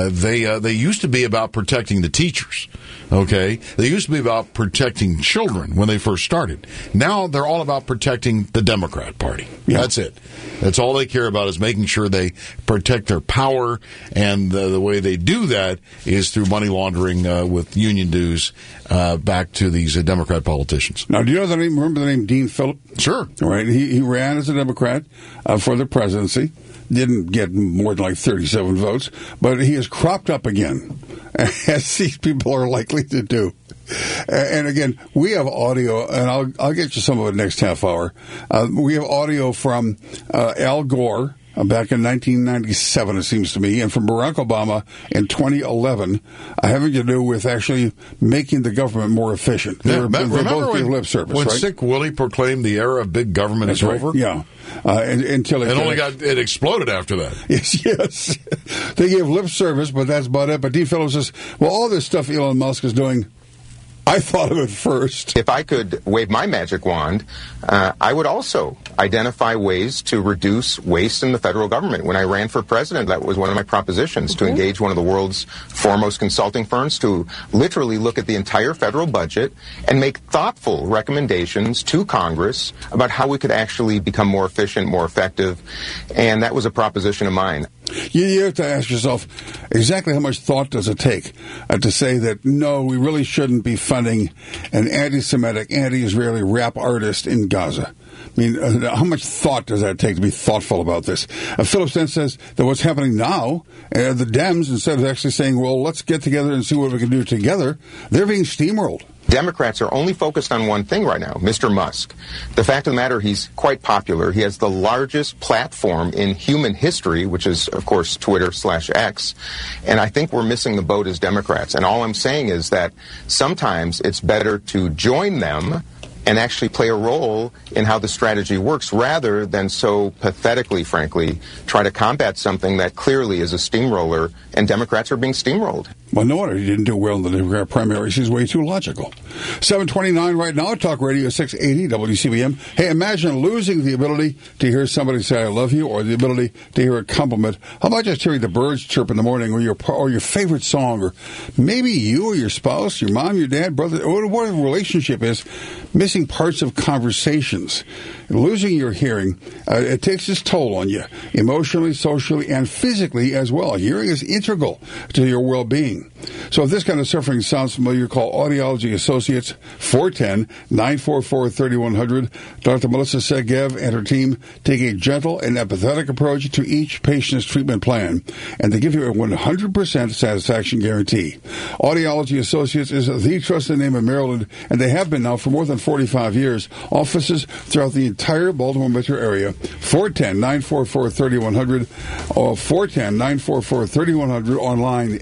They used to be about protecting the teachers. Okay, they used to be about protecting children when they first started. Now they're all about protecting the Democrat Party. Yeah. That's it. That's all they care about, is making sure they protect their power, and the way they do that is through money laundering with union dues back to these Democrat politicians. Now, do you know the name? Remember the name Dean Phillip? Sure. All right, he ran as a Democrat for the presidency. Didn't get more than like 37 votes, but he has cropped up again, as these people are likely to do. And again, we have audio, and I'll get you some of it next half hour. We have audio from Al Gore back in 1997, it seems to me, and from Barack Obama in 2011, having to do with actually making the government more efficient. Remember both gave lip service, when right? Sick Willie proclaimed the era of big government is over? Yeah. Until it exploded after that. Yes. They gave lip service, but that's about it. But Dean Phillips says, well, all this stuff Elon Musk is doing, I thought of it first. If I could wave my magic wand, I would also identify ways to reduce waste in the federal government. When I ran for president, that was one of my propositions, to engage one of the world's foremost consulting firms to literally look at the entire federal budget and make thoughtful recommendations to Congress about how we could actually become more efficient, more effective. And that was a proposition of mine. You have to ask yourself, exactly how much thought does it take to say that, no, we really shouldn't be funding an anti-Semitic, anti-Israeli rap artist in Gaza? I mean, how much thought does that take to be thoughtful about this? Phillips then says that what's happening now, the Dems, instead of actually saying, well, let's get together and see what we can do together, they're being steamrolled. Democrats are only focused on one thing right now, Mr. Musk. The fact of the matter, he's quite popular. He has the largest platform in human history, which is, of course, Twitter/X. And I think we're missing the boat as Democrats. And all I'm saying is that sometimes it's better to join them and actually play a role in how the strategy works, rather than so pathetically, frankly, try to combat something that clearly is a steamroller, and Democrats are being steamrolled. Well, no wonder he didn't do well in the Democrat primaries. He's way too logical. 7:29 right now, Talk Radio 680 WCBM. Hey, imagine losing the ability to hear somebody say "I love you" or the ability to hear a compliment. How about just hearing the birds chirp in the morning, or your favorite song, or maybe you or your spouse, your mom, your dad, brother, or whatever the relationship is, missing parts of conversations. Losing your hearing, it takes its toll on you, emotionally, socially, and physically as well. Hearing is integral to your well-being. So if this kind of suffering sounds familiar, call Audiology Associates, 410-944-3100. Dr. Melissa Segev and her team take a gentle and empathetic approach to each patient's treatment plan, and they give you a 100% satisfaction guarantee. Audiology Associates is the trusted name in Maryland, and they have been now for more than 45 years. Offices throughout the entire Baltimore metro area. 410-944-3100 or 410-944-3100 online,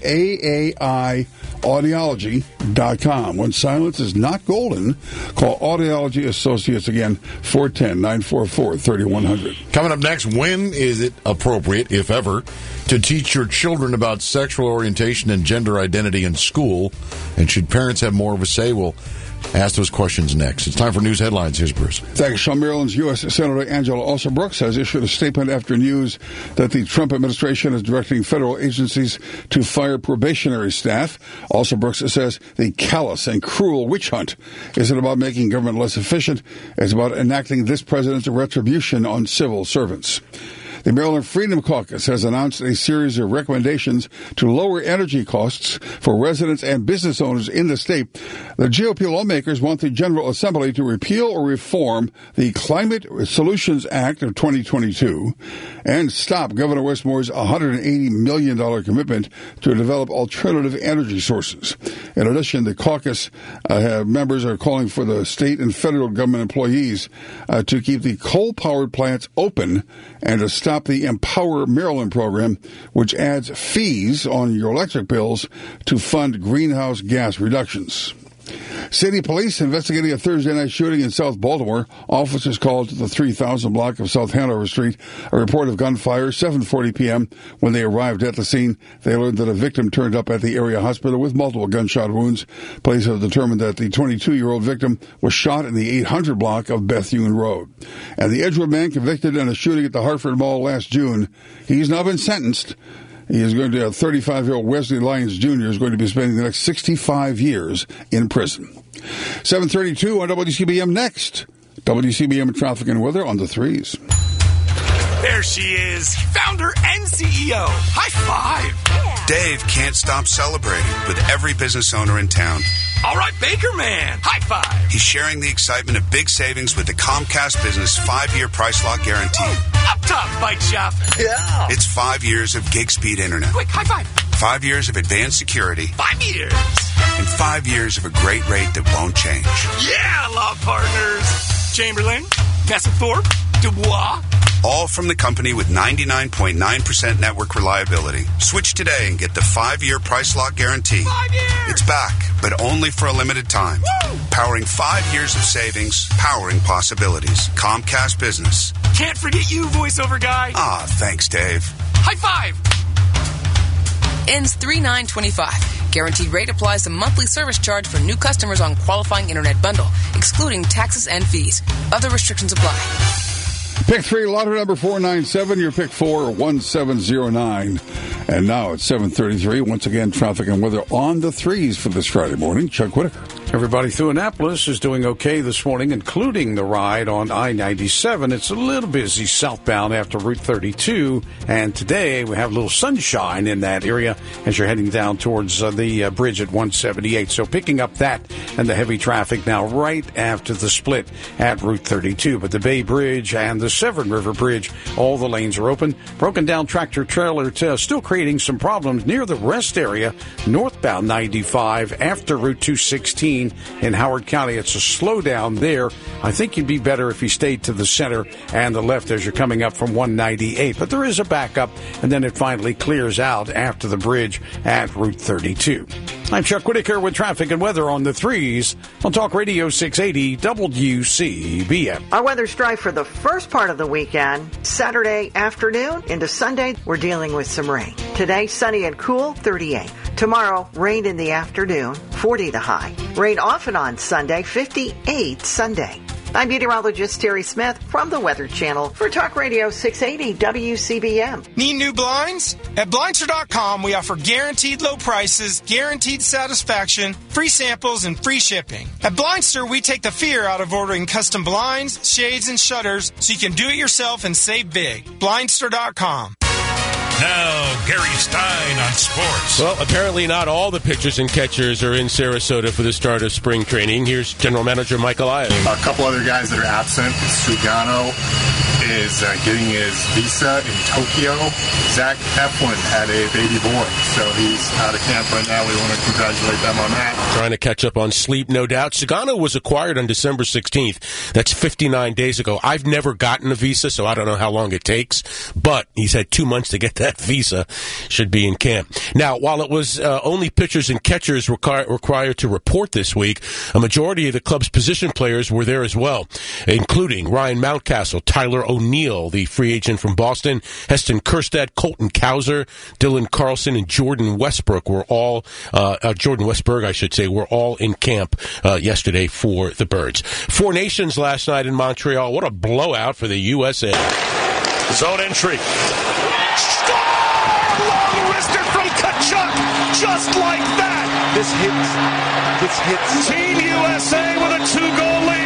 AAIaudiology.com. When silence is not golden, call Audiology Associates again, 410-944-3100. Coming up next, when is it appropriate, if ever, to teach your children about sexual orientation and gender identity in school? And should parents have more of a say? We'll ask those questions next. It's time for news headlines. Here's Bruce. Thanks, Sean. Maryland's U.S. Senator Angela Alsobrooks has issued a statement after news that the Trump administration is directing federal agencies to fire probationary staff. Alsobrooks says the callous and cruel witch hunt isn't about making government less efficient. It's about enacting this president's retribution on civil servants. The Maryland Freedom Caucus has announced a series of recommendations to lower energy costs for residents and business owners in the state. The GOP lawmakers want the General Assembly to repeal or reform the Climate Solutions Act of 2022 and stop Governor Wes Moore's $180 million commitment to develop alternative energy sources. In addition, the caucus members are calling for the state and federal government employees to keep the coal-powered plants open and to stop the Empower Maryland program, which adds fees on your electric bills to fund greenhouse gas reductions. City police investigating a Thursday night shooting in South Baltimore. Officers called to the 3000 block of South Hanover Street a report of gunfire 7:40 p.m. When they arrived at the scene, they learned that a victim turned up at the area hospital with multiple gunshot wounds. Police have determined that the 22-year-old victim was shot in the 800 block of Bethune Road. And the Edgewood man convicted in a shooting at the Hartford Mall last June, he's now been sentenced. He is going to have 35-year-old Wesley Lyons Jr. is going to be spending the next 65 years in prison. 7:32 on WCBM next. WCBM traffic and weather on the threes. There she is, founder and CEO. High five. Dave can't stop celebrating with every business owner in town. All right, Baker Man, high five. He's sharing the excitement of big savings with the Comcast Business 5-year price lock guarantee. Up top, bike shop. Yeah. It's 5 years of gig speed internet. Quick, high five. 5 years of advanced security. 5 years. And 5 years of a great rate that won't change. Yeah, law partners. Chamberlain, Castlethorpe, Dubois. All from the company with 99.9% network reliability. Switch today and get the 5-year price lock guarantee. 5 years! It's back, but only for a limited time. Woo! Powering 5 years of savings, powering possibilities. Comcast Business. Can't forget you, voiceover guy. Ah, thanks, Dave. High five! Ends 3/9/25. Guaranteed rate applies to monthly service charge for new customers on qualifying internet bundle, excluding taxes and fees. Other restrictions apply. Pick 3, lottery number 497, your pick 4, 1709. And now it's 7:33. Once again, traffic and weather on the threes for this Friday morning. Chuck Whitaker. Everybody through Annapolis is doing okay this morning, including the ride on I-97. It's a little busy southbound after Route 32, and today we have a little sunshine in that area as you're heading down towards the bridge at 178. So picking up that and the heavy traffic now right after the split at Route 32. But the Bay Bridge and the Severn River Bridge, all the lanes are open. Broken down tractor-trailer still creating some problems near the rest area, northbound 95 after Route 216. In Howard County. It's a slowdown there. I think you'd be better if you stayed to the center and the left as you're coming up from 198. But there is a backup, and then it finally clears out after the bridge at Route 32. I'm Chuck Whitaker with traffic and weather on the threes on Talk Radio 680 WCBM. Our weather's dry for the first part of the weekend. Saturday afternoon into Sunday, we're dealing with some rain. Today, sunny and cool, 38. Tomorrow, rain in the afternoon, 40 the high. Rain off and on Sunday, 58 Sunday. I'm meteorologist Terry Smith from the Weather Channel for Talk Radio 680 WCBM. Need new blinds? At Blindster.com, we offer guaranteed low prices, guaranteed satisfaction, free samples, and free shipping. At Blindster, we take the fear out of ordering custom blinds, shades, and shutters so you can do it yourself and save big. Blindster.com. Now, Gary Stein on sports. Well, apparently not all the pitchers and catchers are in Sarasota for the start of spring training. Here's General Manager Mike Elias. A couple other guys that are absent. Sugano is getting his visa in Tokyo. Zach Eflin had a baby boy, so he's out of camp right now. We want to congratulate them on that. Trying to catch up on sleep, no doubt. Sugano was acquired on December 16th. That's 59 days ago. I've never gotten a visa, so I don't know how long it takes, but he's had 2 months to get that visa. Should be in camp. Now, while it was only pitchers and catchers required to report this week, a majority of the club's position players were there as well, including Ryan Mountcastle, Tyler O'Neill, the free agent from Boston, Heston Kjerstad, Colton Cowser, Dylan Carlson, and Jordan Westbrook were all, Jordan Westberg, I should say, were all in camp yesterday for the Birds. Four Nations last night in Montreal. What a blowout for the USA. Zone entry. Long-wristed from Tkachuk, just like that. This hits. Team USA with a 2-goal lead. And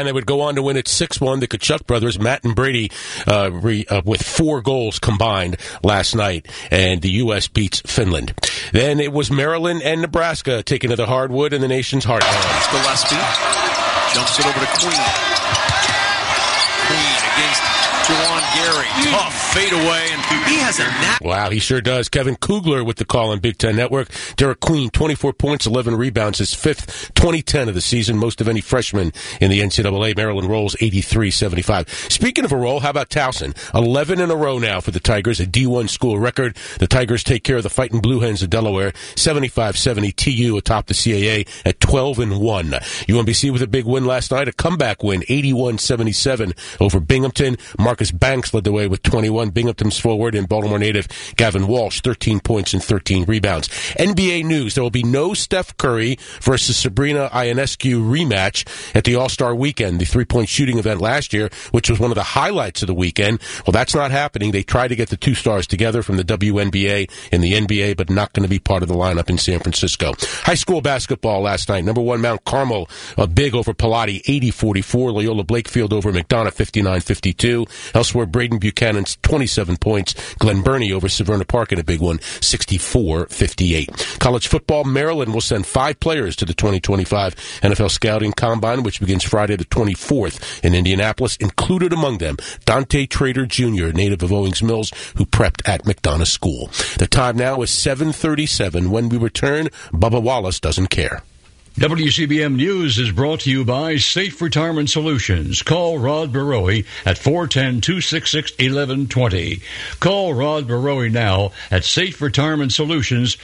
And they would go on to win it 6-1. The Kachuk brothers, Matt and Brady, with 4 goals combined last night. And the U.S. beats Finland. Then it was Maryland and Nebraska taking to the hardwood in the nation's heartland. Gillespie jumps it over to Queen. Queen against Juwan Gary. Tough fade away, and he has a knack. Wow, he sure does. Kevin Kugler with the call on Big Ten Network. Derek Queen, 24 points, 11 rebounds, his 5th 2010 of the season, most of any freshman in the NCAA. Maryland rolls 83-75. Speaking of a roll, how about Towson? 11 in a row now for the Tigers, a D1 school record. The Tigers take care of the Fighting Blue Hens of Delaware, 75-70. TU atop the CAA at 12-1. UMBC with a big win last night, a comeback win, 81-77 over Binghamton. Marcus Banks led the way with 21. Binghamton's forward and Baltimore native Gavin Walsh, 13 points and 13 rebounds. NBA news, there will be no Steph Curry versus Sabrina Ionescu rematch at the All-Star Weekend, the three-point shooting event last year, which was one of the highlights of the weekend. Well, that's not happening. They tried to get the 2 stars together from the WNBA and the NBA, but not going to be part of the lineup in San Francisco. High school basketball last night. Number 1 Mount Carmel, big over Pilate, 80-44. Loyola Blakefield over McDonough, 59-52. Elsewhere, Braden Buchanan's 27 points. Glen Burnie over Severna Park in a big one, 64-58. College football, Maryland will send 5 players to the 2025 NFL Scouting Combine, which begins Friday the 24th in Indianapolis. Included among them, Dante Trader Jr., native of Owings Mills, who prepped at McDonough School. The time now is 7:37. When we return, Bubba Wallace doesn't care. WCBM News is brought to you by Safe Retirement Solutions. Call Rod Barowie at 410-266-1120. Call Rod Barowie now at Safe Retirement Solutions,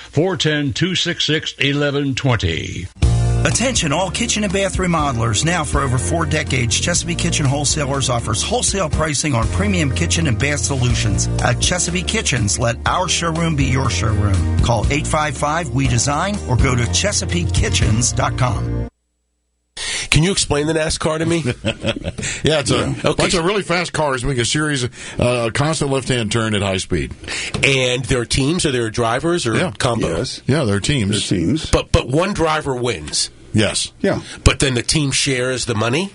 410-266-1120. Attention all kitchen and bath remodelers. Now for over 4 decades, Chesapeake Kitchen Wholesalers offers wholesale pricing on premium kitchen and bath solutions. At Chesapeake Kitchens, let our showroom be your showroom. Call 855-WE-DESIGN or go to ChesapeakeKitchens.com. Can you explain the NASCAR to me? Yeah, it's a bunch of really fast cars make a series of constant left-hand turn at high speed. And there are teams, or there are drivers, or combo? Yes. Yeah, there are teams. But one driver wins. Yes. Yeah. But then the team shares the money?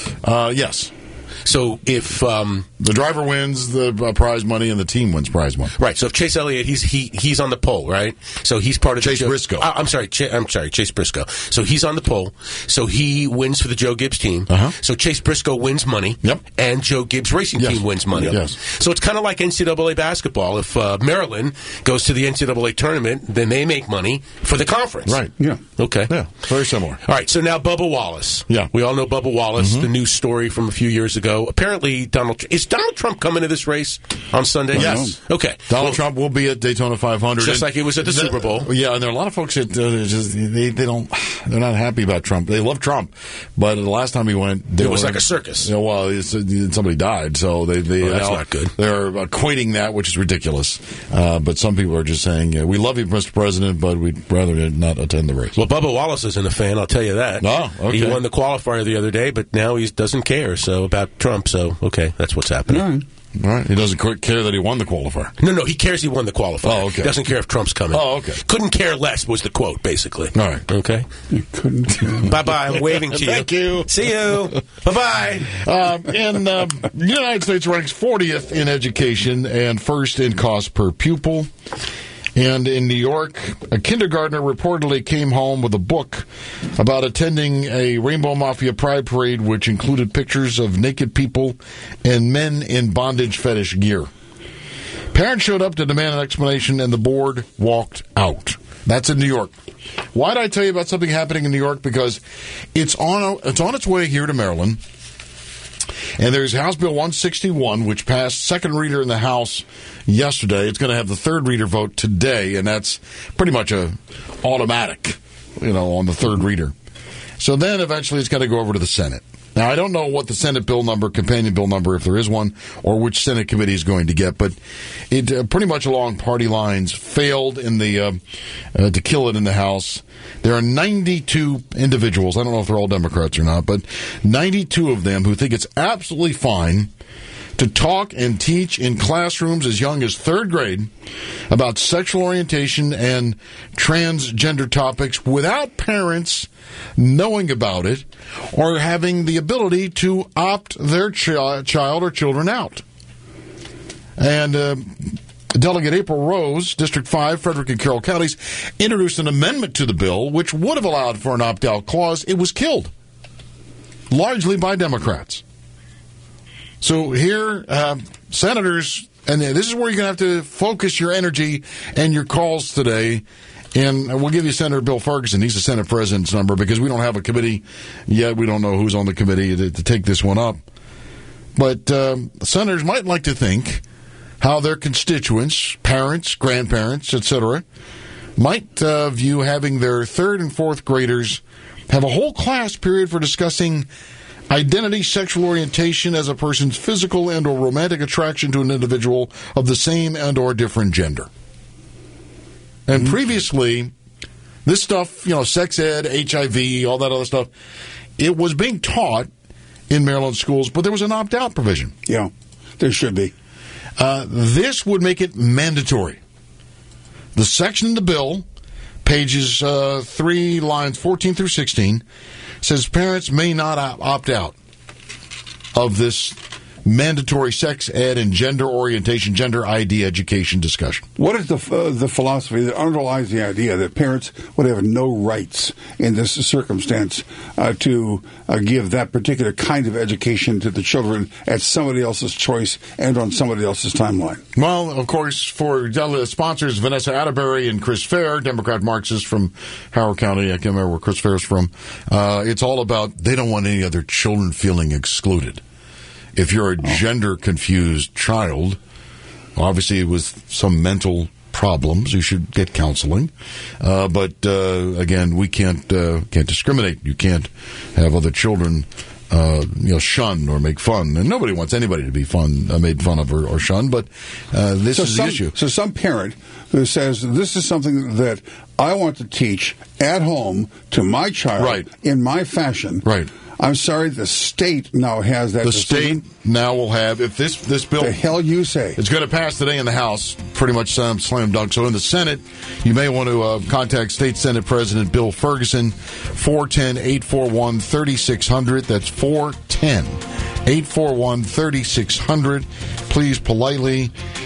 Yes. So if the driver wins the prize money and the team wins prize money, right? So if Chase Elliott, he's on the pole, right? So he's part of Chase Briscoe. I'm sorry, Chase Briscoe. So he's on the pole. So he wins for the Joe Gibbs team. So Chase Briscoe wins money. Yep. And Joe Gibbs Racing Team wins money. Yes. So it's kind of like NCAA basketball. If Maryland goes to the NCAA tournament, then they make money for the conference. Right. Yeah. Okay. Yeah. Very similar. All right. So now Bubba Wallace. Yeah. We all know Bubba Wallace, the news story from a few years ago. Apparently, is Donald Trump coming to this race on Sunday? Yes. Okay. Donald Trump will be at Daytona 500, just like he was at the Super Bowl. Yeah, and there are a lot of folks that they're not happy about Trump. They love Trump, but the last time he went, it was like a circus. You know, well, somebody died, so that's not good. They're equating that, which is ridiculous. But some people are just saying, "We love you, Mr. President, but we'd rather not attend the race." Well, Bubba Wallace isn't a fan. I'll tell you that. Oh, okay. He won the qualifier the other day, but now he doesn't care about Trump. So okay, that's what's happening. All right. He doesn't care that he won the qualifier. No, he cares he won the qualifier. Oh, okay. He doesn't care if Trump's coming. Oh, okay. Couldn't care less was the quote, basically. All right. Okay. You couldn't care. Bye-bye. I'm waving to you. Thank you. See you. Bye-bye. The United States ranks 40th in education and first in cost per pupil. And in New York, a kindergartner reportedly came home with a book about attending a Rainbow Mafia Pride Parade, which included pictures of naked people and men in bondage fetish gear. Parents showed up to demand an explanation, and the board walked out. That's in New York. Why did I tell you about something happening in New York? Because it's on its way here to Maryland. And there's House Bill 161, which passed second reader in the House yesterday. It's going to have the third reader vote today, and that's pretty much a automatic, on the third reader. So then eventually it's got to go over to the Senate. Now, I don't know what the Senate bill number, companion bill number, if there is one, or which Senate committee is going to get, but it pretty much along party lines failed in the to kill it in the House. There are 92 individuals, I don't know if they're all Democrats or not, but 92 of them who think it's absolutely fine to talk and teach in classrooms as young as 3rd grade about sexual orientation and transgender topics without parents knowing about it or having the ability to opt their child or children out. And Delegate April Rose, District 5, Frederick and Carroll Counties, introduced an amendment to the bill which would have allowed for an opt-out clause. It was killed, largely by Democrats. So here, senators, and this is where you're going to have to focus your energy and your calls today. And we'll give you Senator Bill Ferguson. He's the Senate President's number because we don't have a committee yet. We don't know who's on the committee to take this one up. But senators might like to think how their constituents, parents, grandparents, etc., might view having their 3rd and 4th graders have a whole class period for discussing identity, sexual orientation as a person's physical and or romantic attraction to an individual of the same and or different gender. And previously, this stuff, sex ed, HIV, all that other stuff, it was being taught in Maryland schools, but there was an opt-out provision. Yeah, there should be. This would make it mandatory. The section in the bill, pages 3, lines 14 through 16, says parents may not opt out of this mandatory sex ed and gender orientation, gender ID education discussion. What is the philosophy that underlies the idea that parents would have no rights in this circumstance to give that particular kind of education to the children at somebody else's choice and on somebody else's timeline? Well, of course, for sponsors Vanessa Atterbury and Chris Fair, Democrat Marxist from Howard County, I can't remember where Chris Fair is from, it's all about they don't want any other children feeling excluded. If you're a gender-confused child, obviously with some mental problems, you should get counseling. But again, we can't discriminate. You can't have other children, shun or make fun. And nobody wants anybody to be made fun of or shunned. But this is the issue. So some parent who says this is something that I want to teach at home to my child in my fashion. Right. I'm sorry, the state now has that decision. The state now will have, if this bill... The hell you say. It's going to pass today in the House, pretty much slam dunk. So in the Senate, you may want to contact State Senate President Bill Ferguson, 410-841-3600. That's 410-841-3600. Please politely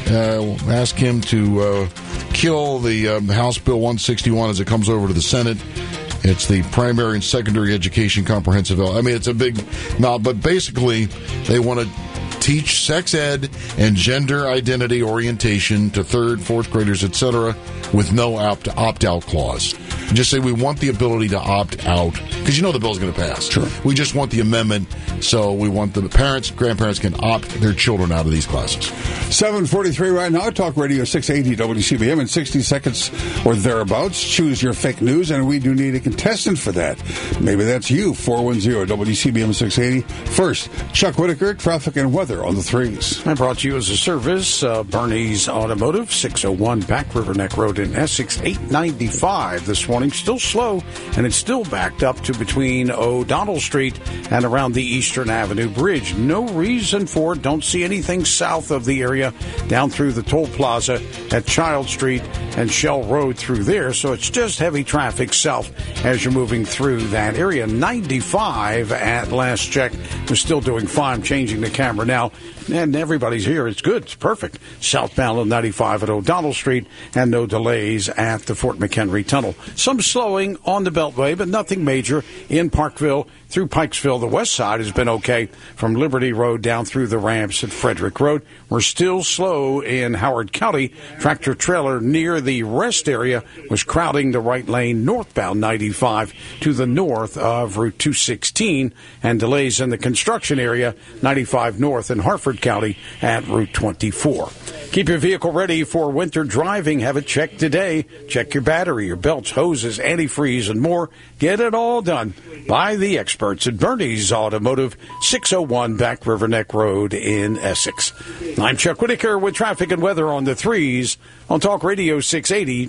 ask him to kill the House Bill 161 as it comes over to the Senate. It's the primary and secondary education comprehensive. I mean, it's a big mouth, but basically they want to teach sex ed and gender identity orientation to 3rd, 4th graders, etc., with no opt-out clause. Just say we want the ability to opt out, because the bill's going to pass. Sure. We just want the amendment, so we want the parents, grandparents can opt their children out of these classes. 7:43 right now. Talk Radio 680 WCBM in 60 seconds or thereabouts. Choose your fake news, and we do need a contestant for that. Maybe that's you. 410 WCBM 680. First, Chuck Whitaker, traffic and weather on the threes. I brought you as a service Bernie's Automotive, 601 Back River Neck Road in Essex, 895 this morning. Still slow, and it's still backed up to between O'Donnell Street and around the Eastern Avenue Bridge. No reason for it. Don't see anything south of the area down through the toll plaza at Child Street and Shell Road through there. So it's just heavy traffic south as you're moving through that area. 95 at last check. We're still doing fine. Changing the camera now. And everybody's here. It's good. It's perfect. Southbound on 95 at O'Donnell Street, and no delays at the Fort McHenry Tunnel. Some slowing on the Beltway, but nothing major in Parkville through Pikesville. The west side has been okay from Liberty Road down through the ramps at Frederick Road. We're still slow in Howard County. Tractor trailer near the rest area was crowding the right lane northbound 95 to the north of Route 216, and delays in the construction area 95 north in Hartford County at Route 24. Keep your vehicle ready for winter driving. Have it checked today. Check your battery, your belts, hoses, antifreeze, and more. Get it all done by the experts at Bernie's Automotive, 601 Back River Neck Road in Essex. I'm Chuck Whitaker with traffic and weather on the threes on Talk Radio 680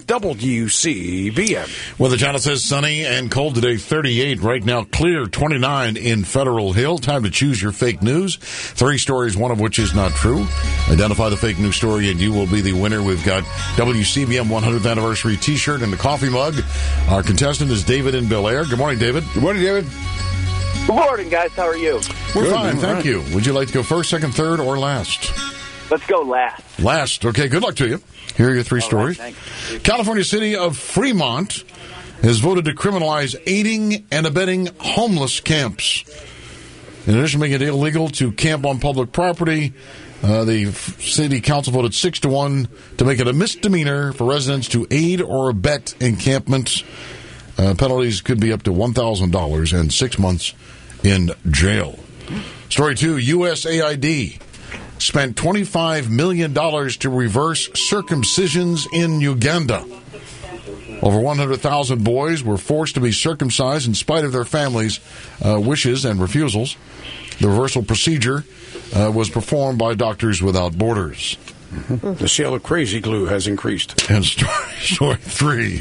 WCBM. Weather Channel says sunny and cold today, 38. Right now, clear, 29 in Federal Hill. Time to choose your fake news. 3 stories, one of which is not true. Identify the fake news story, and you will be the winner. We've got WCBM 100th anniversary T-shirt and the coffee mug. Our contestant is David in Bel Air. Good morning, David. Good morning, David. Good morning, guys. How are you? We're Good, fine, man. thank you. Would you like to go first, second, third, or last? Let's go last. Last. Okay, good luck to you. Here are your 3 stories. Right, California city of Fremont has voted to criminalize aiding and abetting homeless camps. In addition to making it illegal to camp on public property, the city council voted 6-1 to make it a misdemeanor for residents to aid or abet encampments. Penalties could be up to $1,000 and 6 months in jail. Story 2, USAID spent $25 million to reverse circumcisions in Uganda. Over 100,000 boys were forced to be circumcised in spite of their families' wishes and refusals. The reversal procedure was performed by Doctors Without Borders. Mm-hmm. The sale of crazy glue has increased. And story 3.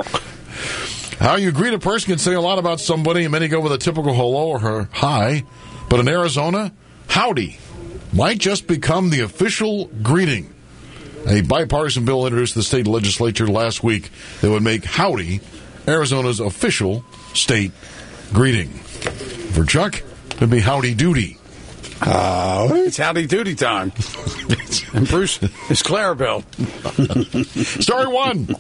How you greet a person can say a lot about somebody, and many go with a typical hello or hi. But in Arizona, howdy might just become the official greeting. A bipartisan bill introduced to the state legislature last week that would make howdy Arizona's official state greeting. For Chuck, it'd be howdy doody. It's howdy doody time. And Bruce, it's Clarabelle. Story 1.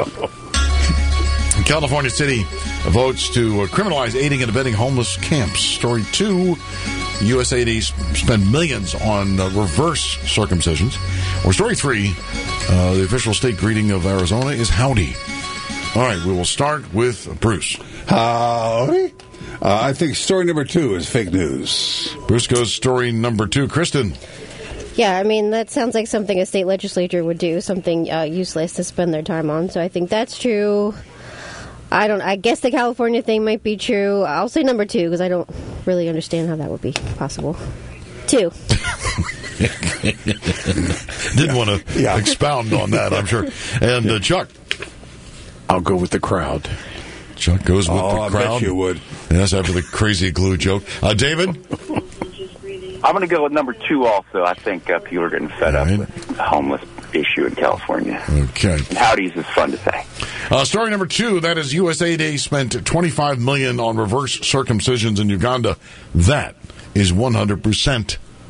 California City votes to criminalize aiding and abetting homeless camps. Story 2, USAID spend millions on reverse circumcisions. Or story 3, the official state greeting of Arizona is howdy. All right, we will start with Bruce. Howdy. I think story number 2 is fake news. Bruce goes story number 2. Kristen. Yeah, I mean, that sounds like something a state legislature would do, something useless to spend their time on. So I think that's true. I guess the California thing might be true. I'll say number 2 because I don't really understand how that would be possible. 2. Didn't want to expound on that, I'm sure. And Chuck. I'll go with the crowd. Chuck goes with the crowd. I bet you would. Yes, after the crazy glue joke. David? I'm going to go with number 2 also. I think people are getting fed up with the homeless issue in California. Okay. And howdies is fun to say. Story number 2, that is USAID spent $25 million on reverse circumcisions in Uganda. That is 100%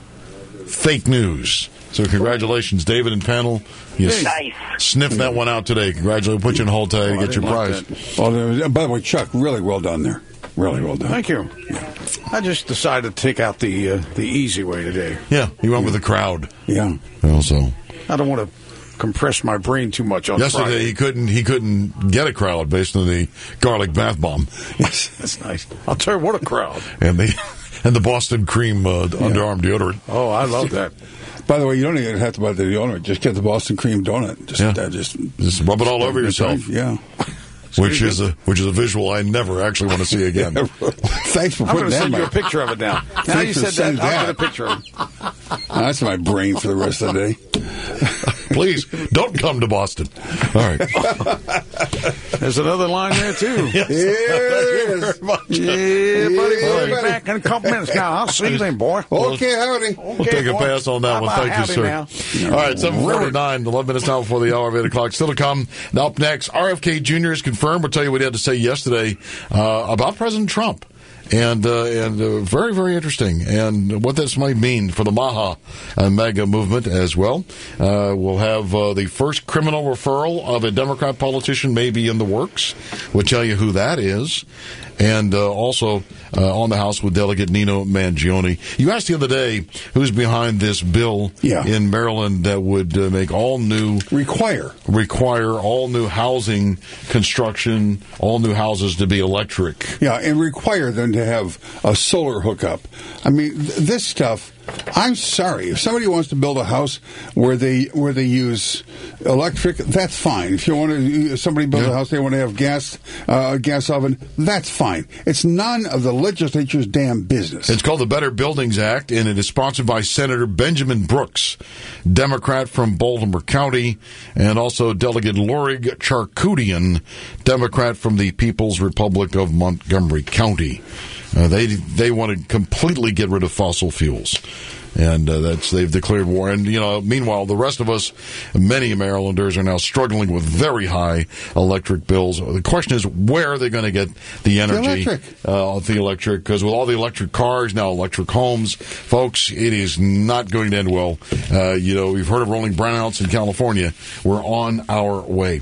fake news. So congratulations, David and panel. You sniffed that one out today. Congratulations. Put you in hold today to get your prize. Well, by the way, Chuck, really well done there. Really well done. Thank you. I just decided to take out the easy way today. Yeah, you went with the crowd. Yeah. Also, I don't want to compress my brain too much on yesterday. Friday. He couldn't get a crowd based on the garlic bath bomb. Yes, that's nice. I'll tell you what a crowd. And the Boston Cream underarm deodorant. Oh, I love that. By the way, you don't even have to buy the deodorant. Just get the Boston Cream donut. Just rub it all over yourself. Yeah. Which is a visual I never actually want to see again. Thanks for putting that. I'm going to send you a picture of it now. Now you said that, I'll get a picture of it. That's my brain for the rest of the day. Please, don't come to Boston. All right. There's another line there, too. Yes. Yes. Yeah, buddy. We'll be back in a couple minutes now. I'll see you then, boy. Okay, howdy. We'll take a pass on that one. Thank you, sir. Now. All right, 7:49, 11 minutes now before the hour of 8 o'clock. Still to come. Now, up next, RFK Jr. is confirmed. We'll tell you what he had to say yesterday about President Trump. And very, very interesting. And what this might mean for the Maha MAGA movement as well. We'll have the first criminal referral of a Democrat politician maybe in the works. We'll tell you who that is. And also on the House with Delegate Nino Mangione. You asked the other day who's behind this bill in Maryland that would make all new... Require all new housing construction, all new houses to be electric. Yeah, and require them to have a solar hookup. I mean, this stuff, I'm sorry. If somebody wants to build a house where they use electric, that's fine. If you want to, somebody builds a house, they want to have gas oven, that's fine. It's none of the legislature's damn business. It's called the Better Buildings Act, and it is sponsored by Senator Benjamin Brooks, Democrat from Baltimore County, and also Delegate Lorig Charkoudian, Democrat from the People's Republic of Montgomery County. They want to completely get rid of fossil fuels. And they've declared war. And, meanwhile, the rest of us, many Marylanders, are now struggling with very high electric bills. The question is, where are they going to get the energy? The electric. Because with all the electric cars, now electric homes, folks, it is not going to end well. We've heard of rolling brownouts in California. We're on our way.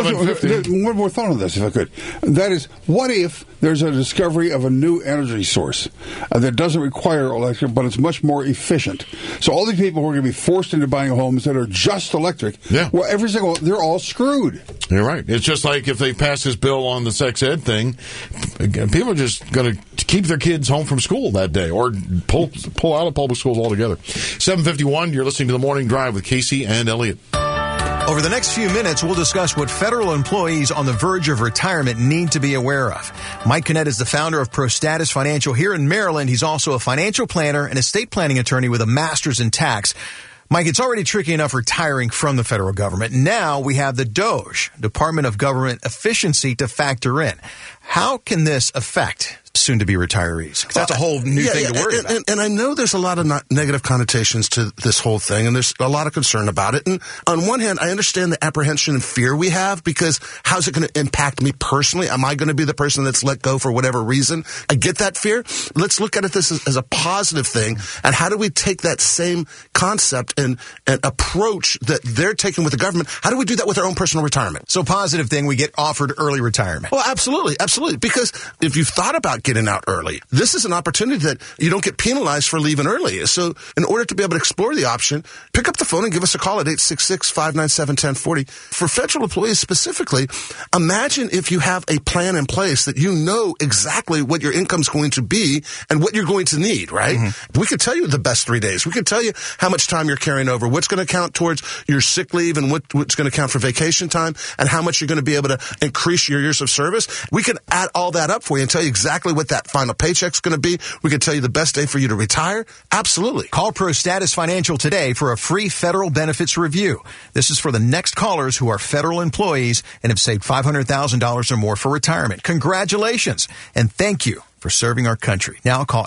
7:50. One more thought on this, if I could. That is, what if there's a discovery of a new energy source that doesn't require electric, but it's much more efficient? So all these people who are going to be forced into buying homes that are just electric, well, they're all screwed. You're right. It's just like if they pass this bill on the sex ed thing, people are just going to keep their kids home from school that day or pull out of public schools altogether. 7:51, you're listening to The Morning Drive with Casey and Elliot. Over the next few minutes, we'll discuss what federal employees on the verge of retirement need to be aware of. Mike Kinnett is the founder of ProStatus Financial here in Maryland. He's also a financial planner and estate planning attorney with a master's in tax. Mike, it's already tricky enough retiring from the federal government. Now we have the DOGE, Department of Government Efficiency, to factor in. How can this affect soon-to-be retirees? 'Cause that's a whole new thing to worry about. And I know there's a lot of negative connotations to this whole thing, and there's a lot of concern about it. And on one hand, I understand the apprehension and fear we have, because how's it going to impact me personally? Am I going to be the person that's let go for whatever reason? I get that fear. Let's look at it as a positive thing, and how do we take that same concept and approach that they're taking with the government? How do we do that with our own personal retirement? So positive thing, we get offered early retirement. Well, absolutely. Because if you've thought about getting out early, this is an opportunity that you don't get penalized for leaving early. So in order to be able to explore the option, pick up the phone and give us a call at 866-597-1040. For federal employees specifically, imagine if you have a plan in place that you know exactly what your income's going to be and what you're going to need, right? Mm-hmm. We could tell you the best 3 days. We could tell you how much time you're carrying over, what's going to count towards your sick leave and what's going to count for vacation time, and how much you're going to be able to increase your years of service. We can add all that up for you and tell you exactly what that final paycheck's going to be. We can tell you the best day for you to retire. Absolutely. Call ProStatus Financial today for a free federal benefits review. This is for the next callers who are federal employees and have saved $500,000 or more for retirement. Congratulations, and thank you for serving our country. Now call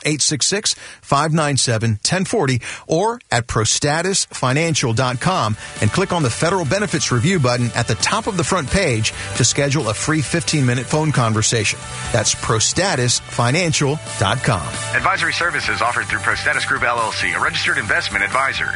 866-597-1040 or at prostatusfinancial.com and click on the Federal Benefits Review button at the top of the front page to schedule a free 15-minute phone conversation. That's prostatusfinancial.com. Advisory services offered through ProStatus Group, LLC, a registered investment advisor.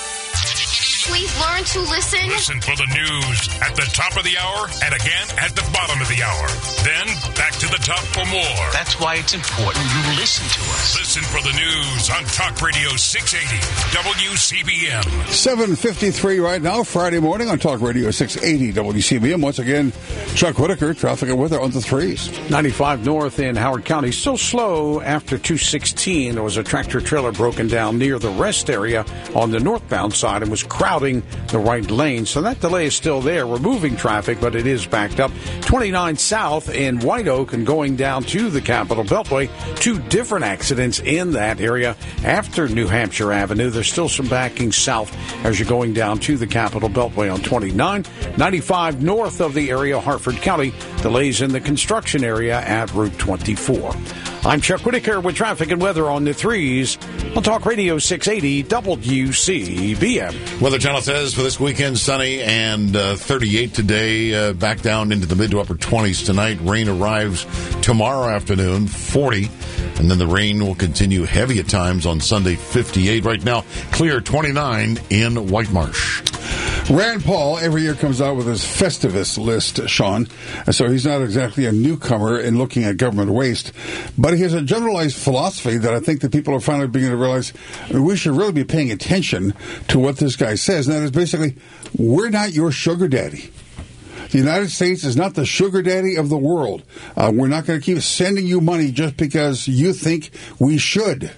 Please learn to listen. Listen for the news at the top of the hour and again at the bottom of the hour. Then back to the top for more. That's why it's important you listen to us. Listen for the news on Talk Radio 680 WCBM. 7:53 right now, Friday morning on Talk Radio 680 WCBM. Once again, Chuck Whitaker, traffic and weather on the threes. 95 north in Howard County. So slow after 216. There was a tractor trailer broken down near the rest area on the northbound side and was crowding the right lane. So that delay is still there. We're moving traffic, but it is backed up. 29 south in White Oak and going down to the Capitol Beltway. Two different accidents in that area after New Hampshire Avenue. There's still some backing south as you're going down to the Capitol Beltway on 29. 95 north of the area, Harford County. Delays in the construction area at Route 24. I'm Chuck Whitaker with traffic and weather on the threes on Talk Radio 680 WCBM. Weather Channel says for this weekend, sunny and 38 today, back down into the mid to upper 20s tonight. Rain arrives tomorrow afternoon, 40, and then the rain will continue heavy at times on Sunday, 58. Right now, clear 29 in White Marsh. Rand Paul every year comes out with his Festivus list, Sean. So he's not exactly a newcomer in looking at government waste, but he has a generalized philosophy that I think that people are finally beginning to realize we should really be paying attention to what this guy says. And that is basically, we're not your sugar daddy. The United States is not the sugar daddy of the world. We're not going to keep sending you money just because you think we should.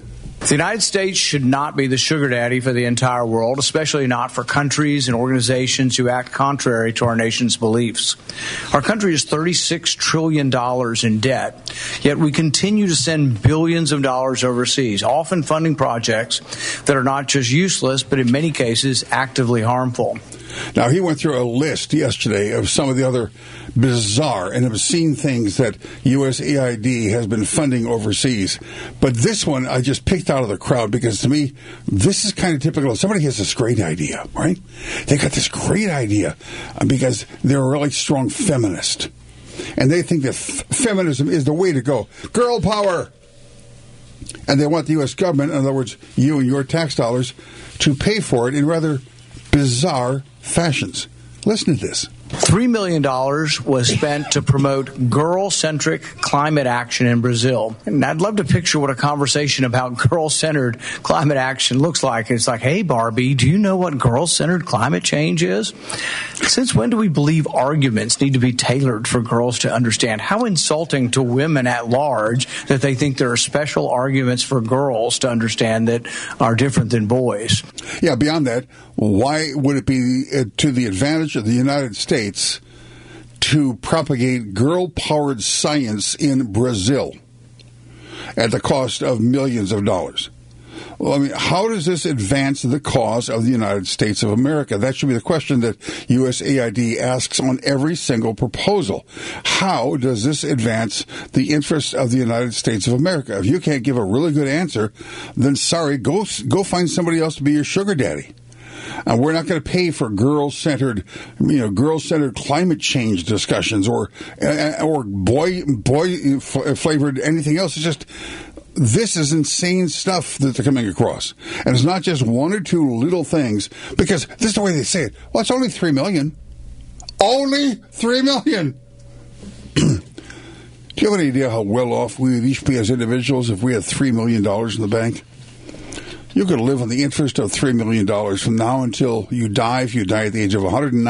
The United States should not be the sugar daddy for the entire world, especially not for countries and organizations who act contrary to our nation's beliefs. Our country is $36 trillion in debt, yet we continue to send billions of dollars overseas, often funding projects that are not just useless, but in many cases actively harmful. Now, he went through a list yesterday of some of the other bizarre and obscene things that USAID has been funding overseas. But this one I just picked out of the crowd because, to me, this is kind of typical. Somebody has this great idea, right? They got this great idea because they're a really strong feminist. And they think that feminism is the way to go. Girl power! And they want the U.S. government, in other words, you and your tax dollars, to pay for it in rather bizarre fashions. Listen to this. $3 million was spent to promote girl-centric climate action in Brazil. And I'd love to picture what a conversation about girl-centered climate action looks like. It's like, hey, Barbie, do you know what girl-centered climate change is? Since when do we believe arguments need to be tailored for girls to understand? How insulting to women at large that they think there are special arguments for girls to understand that are different than boys. Yeah, beyond that, why would it be to the advantage of the United States to propagate girl-powered science in Brazil at the cost of millions of dollars? Well, I mean, how does this advance the cause of the United States of America? That should be the question that USAID asks on every single proposal. How does this advance the interests of the United States of America? If you can't give a really good answer, then sorry, go find somebody else to be your sugar daddy. And we're not going to pay for girl-centered climate change discussions or boy flavored anything else. It's just, this is insane stuff that they're coming across. And it's not just one or two little things, because this is the way they say it. Well, it's only $3 million. Only $3 million. Do you have any idea how well off we would each be as individuals if we had $3 million in the bank? You could live on the interest of $3 million from now until you die, if you die at the age of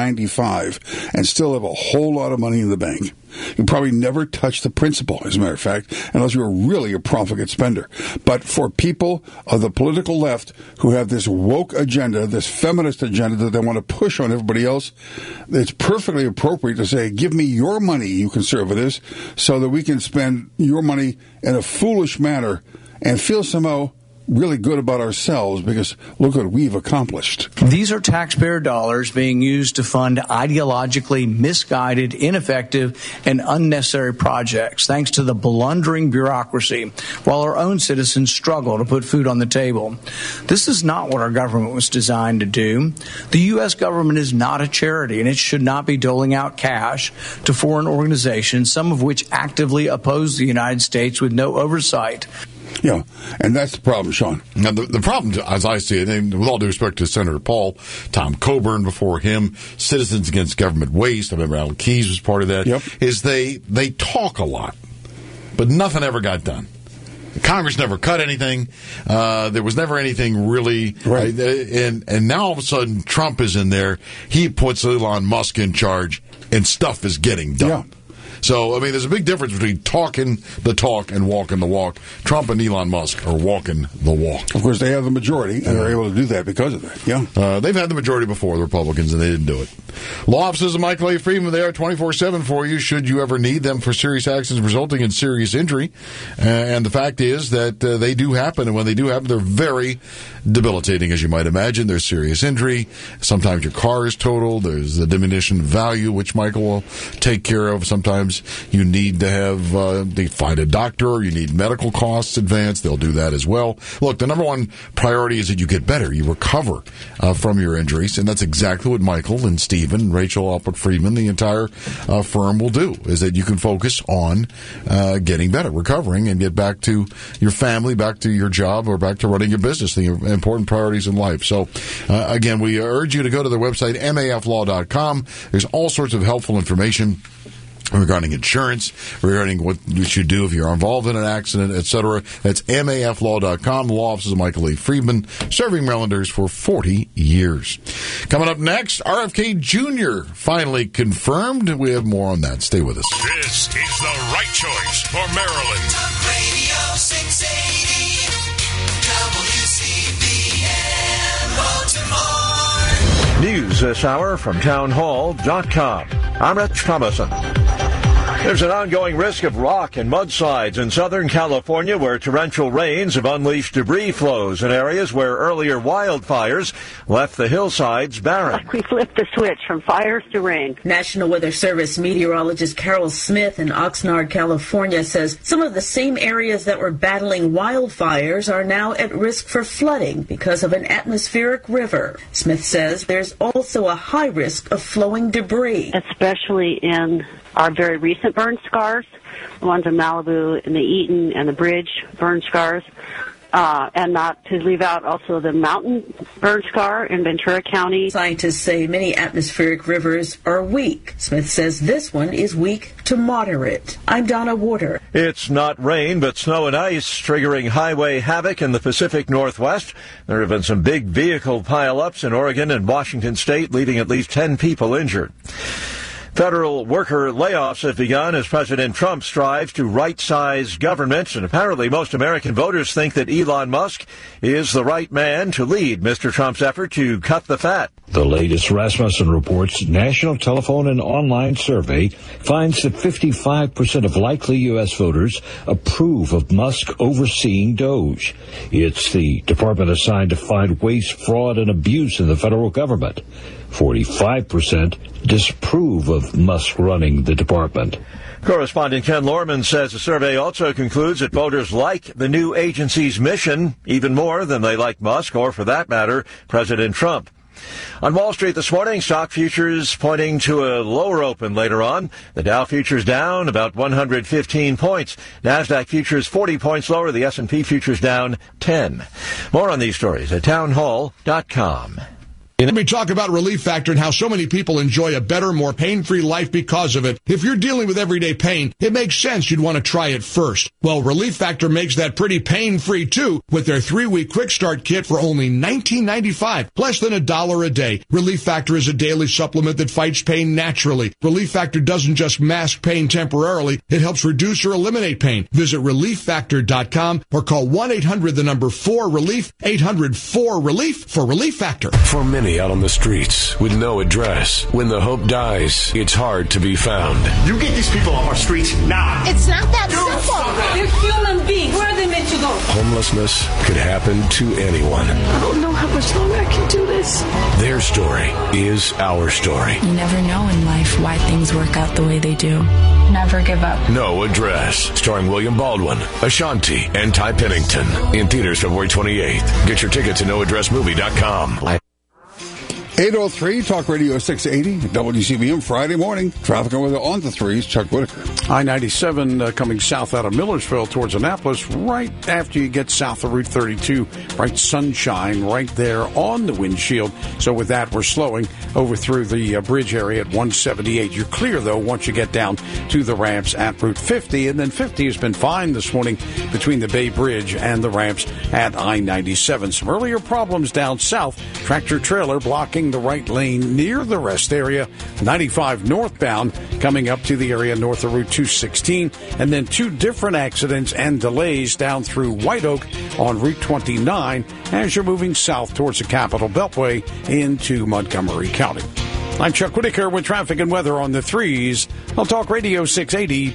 195, and still have a whole lot of money in the bank. You probably never touch the principal, as a matter of fact, unless you're really a profligate spender. But for people of the political left who have this woke agenda, this feminist agenda that they want to push on everybody else, it's perfectly appropriate to say, give me your money, you conservatives, so that we can spend your money in a foolish manner and feel somehow really good about ourselves, because look what we've accomplished. These are taxpayer dollars being used to fund ideologically misguided, ineffective, and unnecessary projects, thanks to the blundering bureaucracy, while our own citizens struggle to put food on the table. This is not what our government was designed to do. The U.S. government is not a charity, and it should not be doling out cash to foreign organizations, some of which actively oppose the United States with no oversight. Yeah, and that's the problem, Sean. Now, the problem, as I see it, and with all due respect to Senator Paul, Tom Coburn before him, Citizens Against Government Waste, I remember Alan Keyes was part of that, is they talk a lot, but nothing ever got done. Congress never cut anything. There was never anything really. Right. And now all of a sudden Trump is in there. He puts Elon Musk in charge, and stuff is getting done. Yeah. So, I mean, there's a big difference between talking the talk and walking the walk. Trump and Elon Musk are walking the walk. Of course, they have the majority, and they're able to do that because of that, yeah. They've had the majority before, the Republicans, and they didn't do it. Law offices of Michael A. Friedman, they are 24/7 for you, should you ever need them for serious accidents resulting in serious injury. And the fact is that they do happen, and when they do happen, they're very debilitating, as you might imagine. There's serious injury. Sometimes your car is totaled. There's the diminution of value, which Michael will take care of. Sometimes you need to have they find a doctor, or you need medical costs advanced. They'll do that as well. Look, the number one priority is that you get better, you recover from your injuries, and that's exactly what Michael and Stephen, Rachel Alpert Friedman, the entire firm will do, is that you can focus on getting better, recovering, and get back to your family, back to your job, or back to running your business, the important priorities in life. So, again, we urge you to go to their website, maflaw.com. There's all sorts of helpful information regarding insurance, regarding what you should do if you're involved in an accident, etc. That's maflaw.com. The law offices of Michael A. Friedman, serving Marylanders for 40 years. Coming up next, RFK Jr. finally confirmed. We have more on that. Stay with us. This is the right choice for Maryland. Talk Radio 680. this hour from townhall.com. I'm Rich Thomason. There's an ongoing risk of rock and mudslides in Southern California where torrential rains have unleashed debris flows in areas where earlier wildfires left the hillsides barren. Like we flipped the switch from fires to rain. National Weather Service meteorologist Carol Smith in Oxnard, California says some of the same areas that were battling wildfires are now at risk for flooding because of an atmospheric river. Smith says there's also a high risk of flowing debris. Especially in our very recent burn scars, the ones in Malibu and the Eaton and the Bridge burn scars, and not to leave out also the mountain burn scar in Ventura County. Scientists say many atmospheric rivers are weak. Smith says this one is weak to moderate. I'm Donna Warder. It's not rain, but snow and ice triggering highway havoc in the Pacific Northwest. There have been some big vehicle pileups in Oregon and Washington State, leaving at least 10 people injured. Federal worker layoffs have begun as President Trump strives to right-size government, and apparently most American voters think that Elon Musk is the right man to lead Mr. Trump's effort to cut the fat. The latest Rasmussen Reports National Telephone and Online Survey finds that 55% of likely U.S. voters approve of Musk overseeing DOGE. It's the department assigned to fight waste, fraud, and abuse in the federal government. 45% disapprove of Musk running the department. Correspondent Ken Lorman says the survey also concludes that voters like the new agency's mission even more than they like Musk or, for that matter, President Trump. On Wall Street this morning, stock futures pointing to a lower open later on. The Dow futures down about 115 points. NASDAQ futures 40 points lower. The S&P futures down 10. More on these stories at townhall.com. Let me talk about Relief Factor and how so many people enjoy a better, more pain-free life because of it. If you're dealing with everyday pain, it makes sense you'd want to try it first. Well, Relief Factor makes that pretty pain-free, too, with their 3-week Quick Start Kit for only $19.95, less than $1 a day. Relief Factor is a daily supplement that fights pain naturally. Relief Factor doesn't just mask pain temporarily, it helps reduce or eliminate pain. Visit ReliefFactor.com or call 1-800-4RELIEF, 800-4RELIEF for Relief Factor. For many out on the streets with no address, when the hope dies, it's hard to be found. You get these people off our streets now. It's not that simple. They're human beings. Where are they meant to go? Homelessness could happen to anyone. I don't know how much longer I can do this. Their story is our story. You never know in life why things work out the way they do. Never give up. No Address, starring William Baldwin, Ashanti, and Ty Pennington. In theaters February 28th. Get your tickets at noaddressmovie.com. 803 Talk Radio 680 WCBM Friday morning. Traffic and weather on the threes. Chuck Whitaker. I-97 coming south out of Millersville towards Annapolis right after you get south of Route 32. Bright sunshine right there on the windshield. So with that, we're slowing over through the bridge area at 178. You're clear, though, once you get down to the ramps at Route 50. And then 50 has been fine this morning between the Bay Bridge and the ramps at I-97. Some earlier problems down south. Tractor trailer blocking the right lane near the rest area. 95 northbound coming up to the area north of Route 216. And then 2 different accidents and delays down through White Oak on Route 29 as you're moving south towards the Capitol Beltway into Montgomery County. I'm Chuck Whitaker with traffic and weather on the threes on Talk Radio 680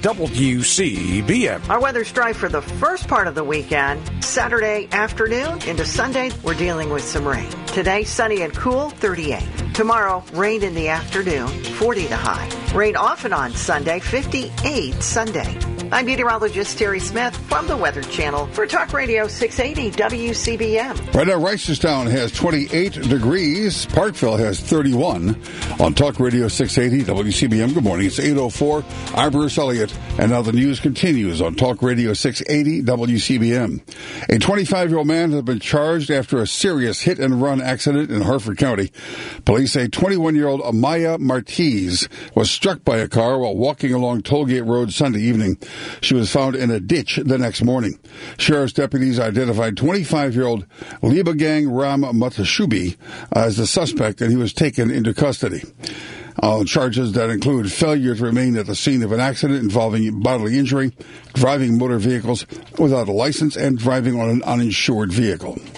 WCBM. Our weather's dry for the first part of the weekend. Saturday afternoon into Sunday, we're dealing with some rain. Today, sunny and cool, 38. Tomorrow, rain in the afternoon, 40 the high. Rain off and on Sunday, 58 Sunday. I'm meteorologist Terry Smith from the Weather Channel for Talk Radio 680 WCBM. Right now, Reisterstown has 28 degrees. Parkville has 31. On Talk Radio 680 WCBM, good morning. It's 8:04. I'm Bruce Elliott, and now the news continues on Talk Radio 680 WCBM. A 25-year-old man has been charged after a serious hit-and-run accident in Harford County. Police say 21-year-old Amaya Martiz was struck by a car while walking along Tollgate Road Sunday evening. She was found in a ditch the next morning. Sheriff's deputies identified 25-year-old Libagang Ram Matashubi as the suspect, and he was taken into custody. Charges that include failure to remain at the scene of an accident involving bodily injury, driving motor vehicles without a license, and driving on an uninsured vehicle.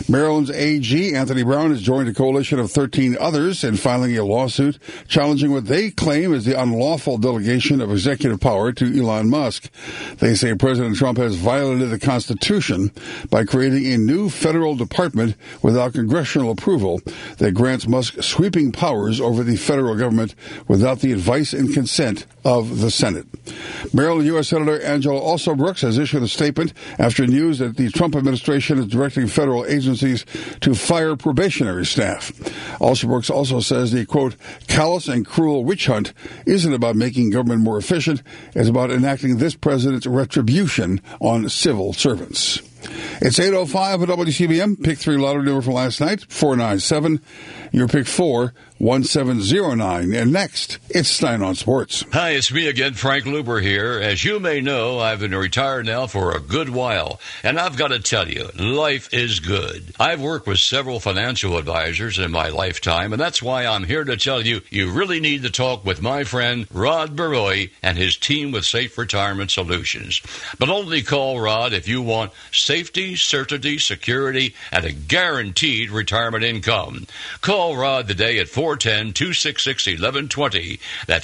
Maryland's AG, Anthony Brown, has joined a coalition of 13 others in filing a lawsuit challenging what they claim is the unlawful delegation of executive power to Elon Musk. They say President Trump has violated the Constitution by creating a new federal department without congressional approval that grants Musk sweeping powers over the federal government without the advice and consent of the Senate. Maryland U.S. Senator Angela Alsobrooks has issued a statement after news that the Trump administration is directing federal agencies to fire probationary staff. Alsobrooks also says the, quote, callous and cruel witch hunt isn't about making government more efficient. It's about enacting this president's retribution on civil servants. It's 8:05 at WCBM. Pick 3 lottery number for last night, 497. Your pick 4, 1709. And next, it's Stein on Sports. Hi, it's me again, Frank Luber here. As you may know, I've been retired now for a good while. And I've got to tell you, life is good. I've worked with several financial advisors in my lifetime, and that's why I'm here to tell you, you really need to talk with my friend Rod Baroy and his team with Safe Retirement Solutions. But only call Rod if you want safety, certainty, security, and a guaranteed retirement income. Call Rod today at 410-266-1120. That's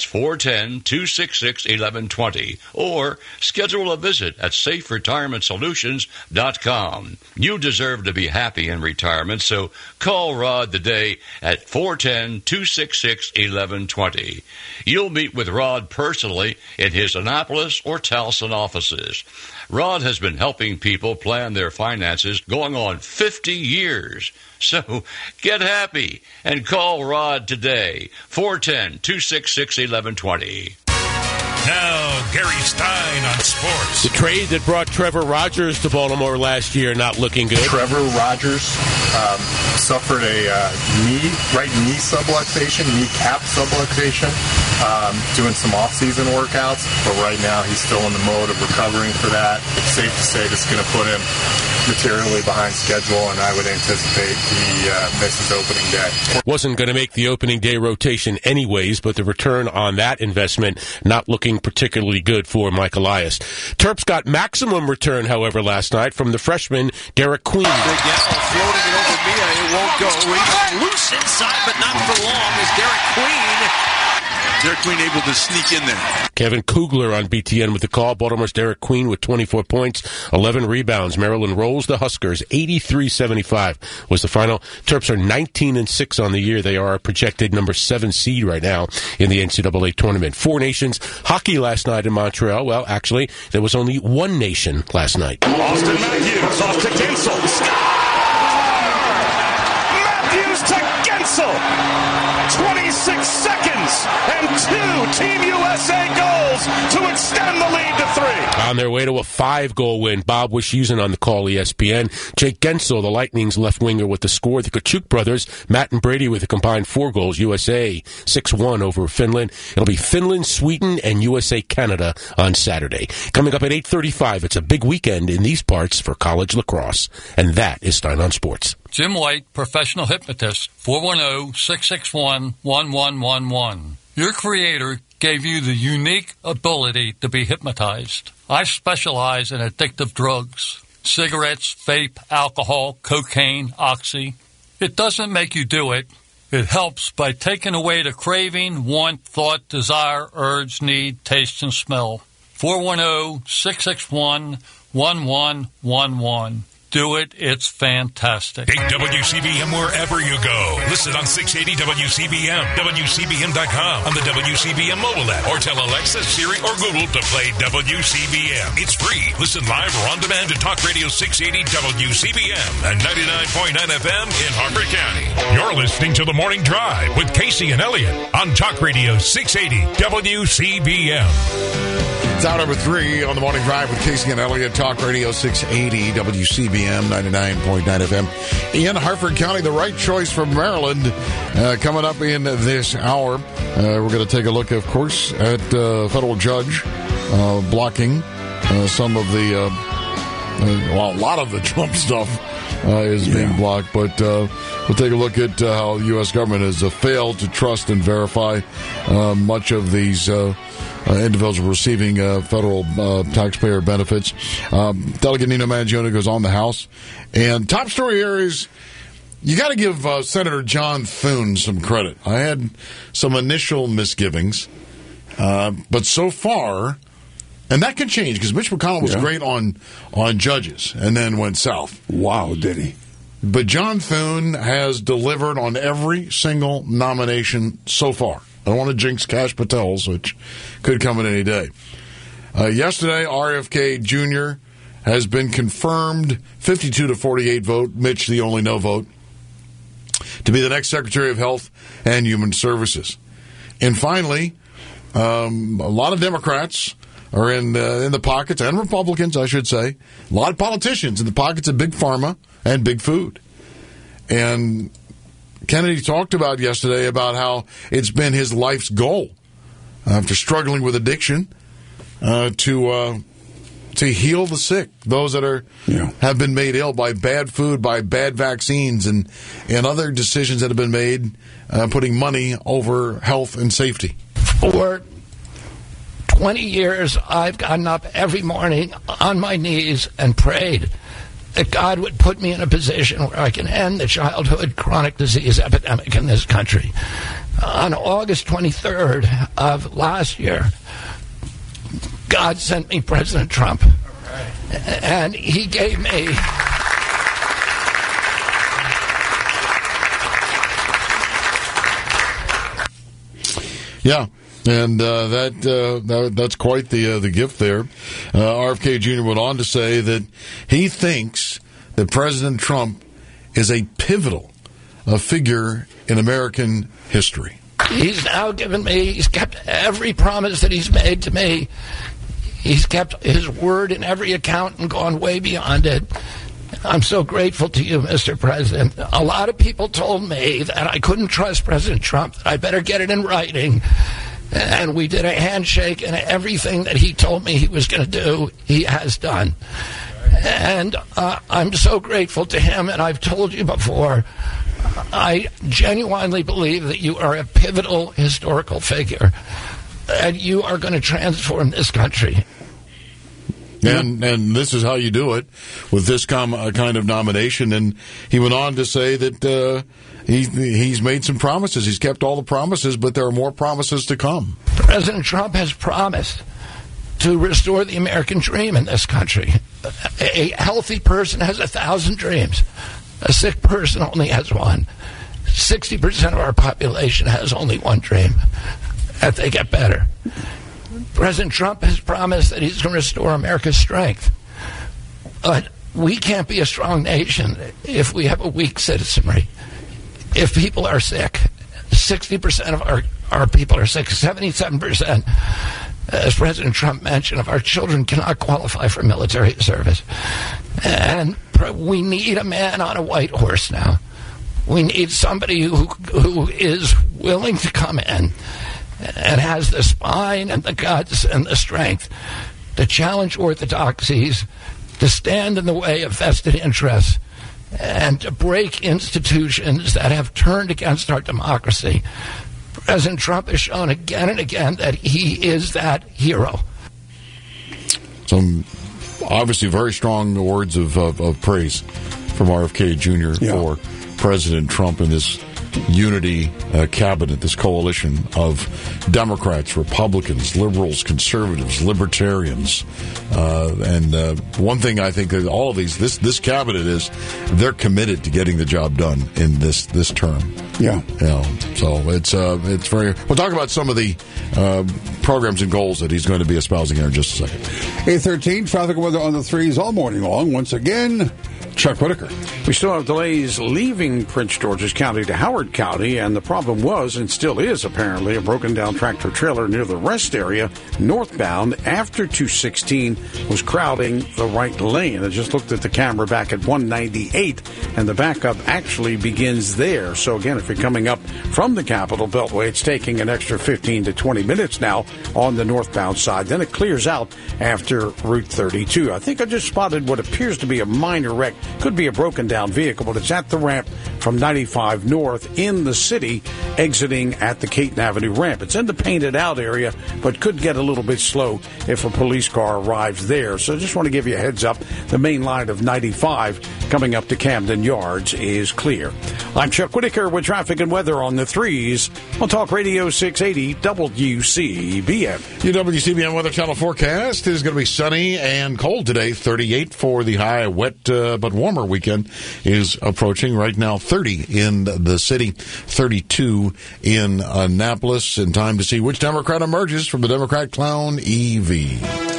410-266-1120. Or schedule a visit at SafeRetirementSolutions.com. You deserve to be happy in retirement, so call Rod today at 410-266-1120. You'll meet with Rod personally in his Annapolis or Towson offices. Rod has been helping people plan their finances going on 50 years. So get happy and call Rod today, 410-266-1120. Now, Gary Stein on sports. The trade that brought Trevor Rogers to Baltimore last year not looking good. Trevor Rogers suffered a right knee subluxation, kneecap subluxation, doing some off-season workouts, but right now he's still in the mode of recovering for that. It's safe to say this is going to put him materially behind schedule, and I would anticipate he misses opening day. Wasn't going to make the opening day rotation anyways, but the return on that investment not looking particularly good for Mike Elias. Terps got maximum return, however, last night from the freshman Derek Queen. Big Al floating it over Mia. It won't go. He's loose inside, but not for long as Derek Queen able to sneak in there. Kevin Kugler on BTN with the call. Baltimore's Derek Queen with 24 points, 11 rebounds. Maryland rolls the Huskers. 83-75 was the final. Terps are 19-6 on the year. They are a projected number 7 seed right now in the NCAA tournament. 4 nations hockey last night in Montreal. Well, actually, there was only 1 nation last night. Austin Matthews off to Gensel. Matthews to Gensel. 26 seconds and 2 Team USA goals to extend the lead to 3. On their way to a 5-goal win. Bob Wischusen on the call, ESPN. Jake Gensel, the Lightning's left winger, with the score. The Kachuk brothers, Matt and Brady, with a combined 4 goals. USA 6-1 over Finland. It'll be Finland, Sweden, and USA-Canada on Saturday. Coming up at 8:35, it's a big weekend in these parts for college lacrosse. And that is Stein on Sports. Jim White, professional hypnotist, 410-661-1111. Your creator gave you the unique ability to be hypnotized. I specialize in addictive drugs, cigarettes, vape, alcohol, cocaine, oxy. It doesn't make you do it. It helps by taking away the craving, want, thought, desire, urge, need, taste, and smell. 410-661-1111. Do it. It's fantastic. Take WCBM wherever you go. Listen on 680 WCBM, WCBM.com, on the WCBM mobile app, or tell Alexa, Siri, or Google to play WCBM. It's free. Listen live or on demand to Talk Radio 680 WCBM and 99.9 FM in Harford County. You're listening to The Morning Drive with Casey and Elliott on Talk Radio 680 WCBM. It's hour number 3 on The Morning Drive with Casey and Elliott, Talk Radio 680 WCBM 99.9 FM. In Harford County, the right choice from Maryland. Coming up in this hour, we're going to take a look, of course, at federal judge blocking some of the, a lot of the Trump stuff is being blocked. But we'll take a look at how the U.S. government has failed to trust and verify much of these individuals receiving federal taxpayer benefits. Delegate Nino Mangione goes on the House. And top story here is you got to give Senator John Thune some credit. I had some initial misgivings, but so far, and that can change because Mitch McConnell was great on judges and then went south. Wow, did he? But John Thune has delivered on every single nomination so far. I don't want to jinx Kash Patel's, which could come in any day. Yesterday, RFK Jr. has been confirmed, 52-48 vote, Mitch the only no vote, to be the next Secretary of Health and Human Services. And finally, a lot of Democrats are in the pockets, and Republicans, I should say, a lot of politicians in the pockets of Big Pharma and Big Food. And Kennedy talked about yesterday about how it's been his life's goal after struggling with addiction to heal the sick, those that have been made ill by bad food, by bad vaccines, and other decisions that have been made putting money over health and safety. For 20 years, I've gotten up every morning on my knees and prayed that God would put me in a position where I can end the childhood chronic disease epidemic in this country. On August 23rd of last year, God sent me President Trump. And he gave me and that's quite the gift there. RFK Jr. went on to say that he thinks that President Trump is a pivotal figure in American history. He's now he's kept every promise that he's made to me. He's kept his word in every account and gone way beyond it. I'm so grateful to you, Mr. President. A lot of people told me that I couldn't trust President Trump, that I better get it in writing. And we did a handshake, and everything that he told me he was going to do, he has done. And I'm so grateful to him, and I've told you before, I genuinely believe that you are a pivotal historical figure, and you are going to transform this country. And this is how you do it, with this kind of nomination. And he went on to say that he's made some promises. He's kept all the promises, but there are more promises to come. President Trump has promised to restore the American dream in this country. A healthy person has 1,000 dreams. A sick person only has one. 60% of our population has only one dream, that they get better. President Trump has promised that he's going to restore America's strength. But we can't be a strong nation if we have a weak citizenry. If people are sick, 60% of our people are sick, 77%, as President Trump mentioned, of our children cannot qualify for military service. And we need a man on a white horse now. We need somebody who is willing to come in and has the spine and the guts and the strength to challenge orthodoxies, to stand in the way of vested interests, and to break institutions that have turned against our democracy. President Trump has shown again and again that he is that hero. Some obviously very strong words of praise from RFK Jr. for President Trump and this unity cabinet, this coalition of Democrats, Republicans, liberals, conservatives, libertarians. And one thing I think that all of this cabinet is, they're committed to getting the job done in this term. Yeah. So it's very. We'll talk about some of the programs and goals that he's going to be espousing here in just a second. 8:13, traffic weather on the threes all morning long. Once again, Chuck Whitaker. We still have delays leaving Prince George's County to Howard County, and the problem was, and still is apparently, a broken down tractor trailer near the rest area northbound after 216 was crowding the right lane. I just looked at the camera back at 198, and the backup actually begins there. So again, if you're coming up from the Capitol Beltway, it's taking an extra 15 to 20 minutes now on the northbound side. Then it clears out after Route 32. I think I just spotted what appears to be a minor wreck Could be a broken down vehicle, but it's at the ramp from 95 north in the city, exiting at the Caton Avenue ramp. It's in the painted out area, but could get a little bit slow if a police car arrives there. So just want to give you a heads up. The main line of 95 coming up to Camden Yards is clear. I'm Chuck Whitaker with traffic and weather on the 3s on Talk Radio 680 WCBM. Your WCBM weather forecast is going to be sunny and cold today. 38 for the high. Wet but warmer weekend is approaching. Right now 30 in the city, 32 in Annapolis. And time to see which Democrat emerges from the Democrat clown EV.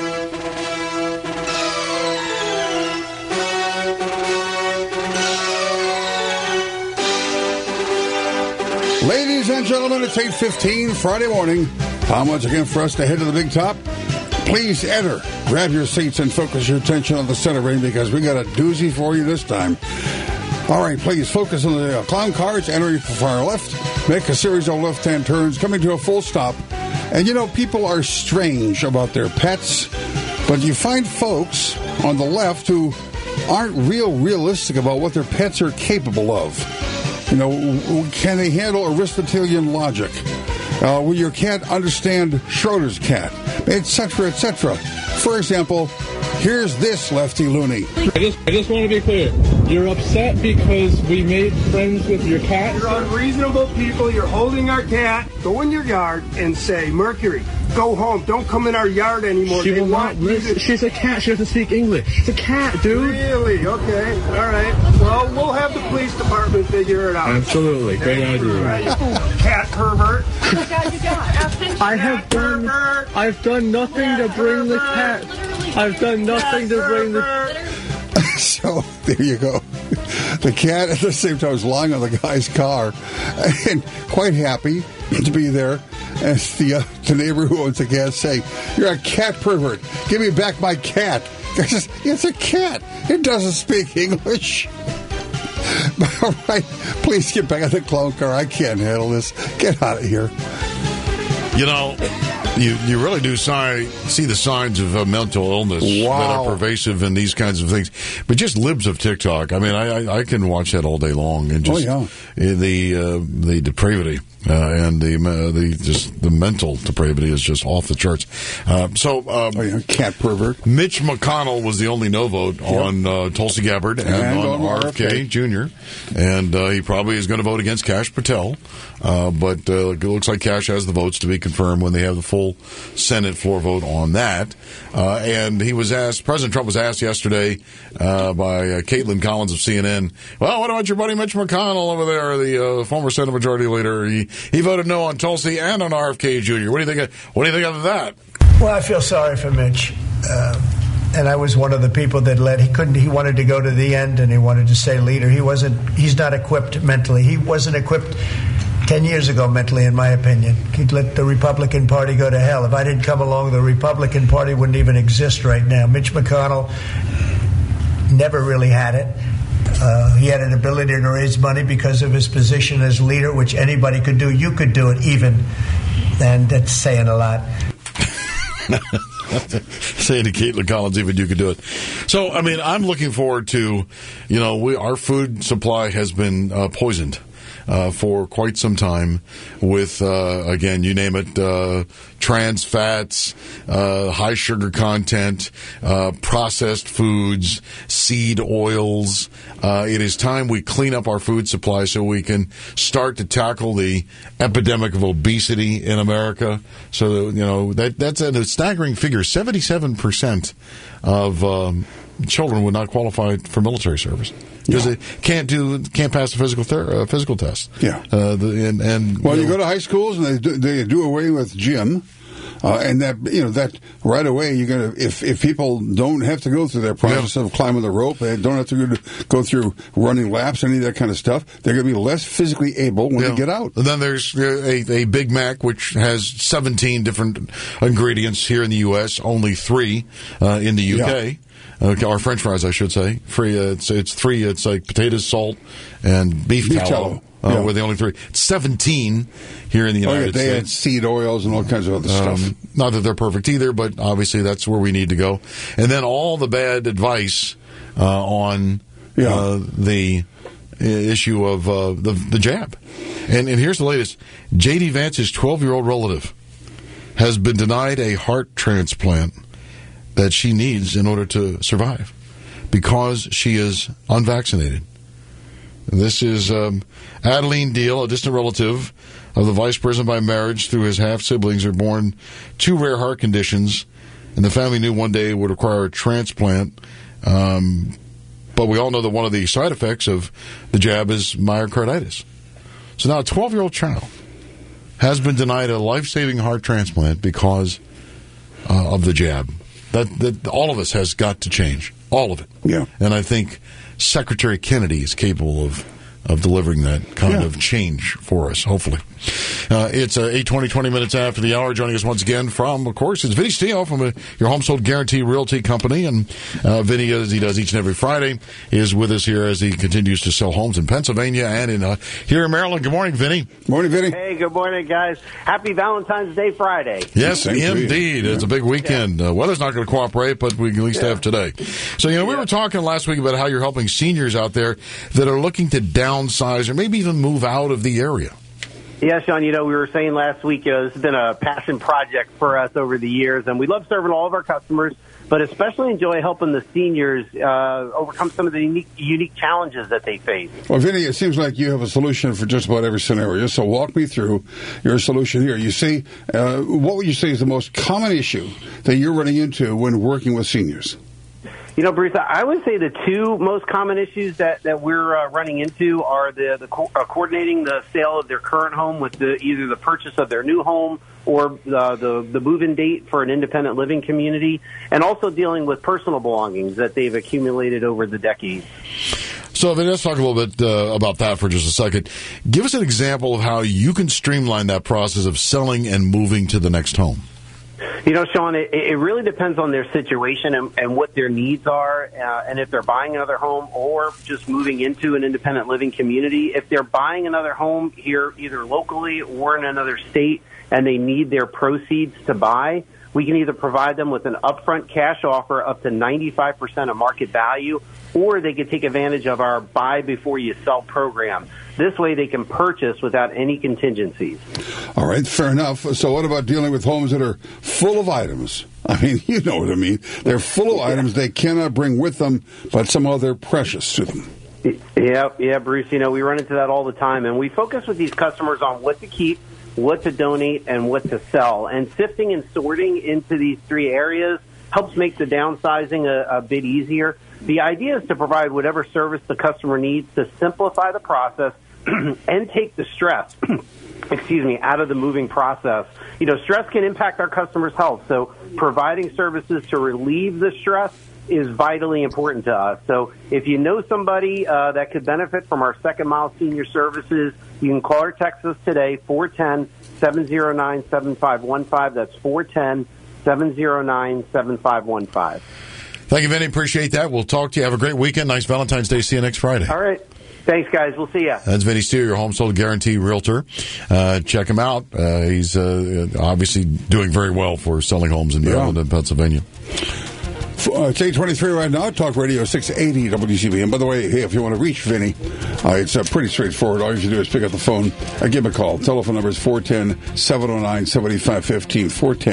Ladies and gentlemen, it's 8:15 Friday morning. Time once again for us to head to the big top. Please enter. Grab your seats and focus your attention on the center ring because we got a doozy for you this time. All right, please focus on the clown cars. Enter from far left. Make a series of left-hand turns, coming to a full stop. And, you know, people are strange about their pets, but you find folks on the left who aren't realistic about what their pets are capable of. You know, can they handle Aristotelian logic? Will your cat understand Schroeder's cat? Etc., etc. For example, here's this Lefty Looney. I just want to be clear. You're upset because we made friends with your cat? You're unreasonable people. You're holding our cat. Go in your yard and say, Mercury, go home. Don't come in our yard anymore. She will not listen. She's a cat. She doesn't speak English. It's a cat, dude. Really? Okay. All right. Well, we'll have the police department figure it out. Absolutely. Great idea. Cat pervert. I've done nothing to bring the cat. I've done nothing to bring the... So, there you go. The cat, at the same time, was lying on the guy's car and quite happy to be there. As the neighbor who owns the cat saying, "You're a cat pervert. Give me back my cat." The guy says, "It's a cat. It doesn't speak English." All right, please get back on the clown car. I can't handle this. Get out of here. You know, you really do see the signs of mental illness that are pervasive in these kinds of things. But just libs of TikTok. I mean, I can watch that all day long, and just the depravity and the mental depravity is just off the charts. Cat pervert. Mitch McConnell was the only no vote on Tulsi Gabbard and on RFK Jr. And he probably is going to vote against Kash Patel. But it looks like Kash has the votes to be confirmed when they have the full Senate floor vote on that. And President Trump was asked yesterday by Caitlin Collins of CNN, well, what about your buddy Mitch McConnell over there, the former Senate Majority Leader? He voted no on Tulsi and on RFK Jr. What do you think of that? Well, I feel sorry for Mitch. And I was one of the people that he wanted to go to the end and he wanted to stay leader. He's not equipped mentally. He wasn't equipped 10 years ago mentally, in my opinion. He'd let the Republican Party go to hell. If I didn't come along, the Republican Party wouldn't even exist right now. Mitch McConnell never really had it. He had an ability to raise money because of his position as leader, which anybody could do. You could do it even. And that's saying a lot. Saying to Caitlin Collins, even you could do it. So, I mean, I'm looking forward to, our food supply has been poisoned for quite some time with, again, you name it, trans fats, high sugar content, processed foods, seed oils. It is time we clean up our food supply so we can start to tackle the epidemic of obesity in America. So, that's a staggering figure. 77% of children would not qualify for military service because they can't pass the physical test. Yeah. You go to high schools and they do away with gym. And that right away you're gonna if people don't have to go through that process of climbing the rope, they don't have to go through running laps, any of that kind of stuff. They're going to be less physically able when they get out. And then there's a Big Mac which has 17 different ingredients here in the U.S., only 3 in the U.K. Our French fries, I should say. It's 3. It's like potatoes, salt, and beef tallow. We're the only 3. It's 17 here in the United States. They had seed oils and all kinds of other stuff. Not that they're perfect either, but obviously that's where we need to go. And then all the bad advice on the issue of the jab. And here's the latest. J.D. Vance's 12-year-old relative has been denied a heart transplant that she needs in order to survive because she is unvaccinated. This is Adeline Deal, a distant relative of the vice president by marriage through his half-siblings, are born 2 rare heart conditions, and the family knew one day would require a transplant. But we all know that one of the side effects of the jab is myocarditis. So now a 12-year-old child has been denied a life-saving heart transplant because of the jab. That all of us has got to change. All of it. Yeah. And I think Secretary Kennedy is capable of delivering that kind of change for us, hopefully. It's 8:20, 20 minutes after the hour. Joining us once again from, of course, it's Vinny Steele from your Home Sold Guarantee Realty Company. And Vinny, as he does each and every Friday, is with us here as he continues to sell homes in Pennsylvania and here in Maryland. Good morning, Vinny. Morning, Vinny. Hey, good morning, guys. Happy Valentine's Day Friday. Yes, indeed. It's a big weekend. Weather's not going to cooperate, but we can at least have today. So, we were talking last week about how you're helping seniors out there that are looking to downsize or maybe even move out of the area. Yeah, Sean, we were saying last week, this has been a passion project for us over the years, and we love serving all of our customers, but especially enjoy helping the seniors overcome some of the unique challenges that they face. Well, Vinny, it seems like you have a solution for just about every scenario, so walk me through your solution here. You see, what would you say is the most common issue that you're running into when working with seniors? Bruce, I would say the 2 most common issues that we're running into are the coordinating the sale of their current home with either the purchase of their new home or the move-in date for an independent living community, and also dealing with personal belongings that they've accumulated over the decades. So, let's talk a little bit about that for just a second. Give us an example of how you can streamline that process of selling and moving to the next home. Sean, it really depends on their situation and what their needs are, and if they're buying another home or just moving into an independent living community. If they're buying another home here, either locally or in another state, and they need their proceeds to buy, we can either provide them with an upfront cash offer up to 95% of market value, or they could take advantage of our buy before you sell program. This way they can purchase without any contingencies. All right, fair enough. So what about dealing with homes that are full of items? I mean, you know what I mean. They're full of items they cannot bring with them, but somehow they're precious to them. Yeah, Bruce, we run into that all the time. And we focus with these customers on what to keep, what to donate, and what to sell. And sifting and sorting into these 3 areas helps make the downsizing a bit easier. The idea is to provide whatever service the customer needs to simplify the process and take the stress, out of the moving process. Stress can impact our customers' health, so providing services to relieve the stress is vitally important to us. So if you know somebody that could benefit from our Second Mile Senior Services, you can call or text us today, 410-709-7515. That's 410-709-7515. Thank you, Vinny. Appreciate that. We'll talk to you. Have a great weekend. Nice Valentine's Day. See you next Friday. All right. Thanks, guys. We'll see you. That's Vinny Steele, your Home Sold Guarantee Realtor. Check him out. He's obviously doing very well for selling homes in Maryland and Pennsylvania. It's 8:23 right now. Talk Radio 680 WCB. And by the way, hey, if you want to reach Vinny, it's pretty straightforward. All you have to do is pick up the phone and give him a call. Telephone number is 410-709-7515.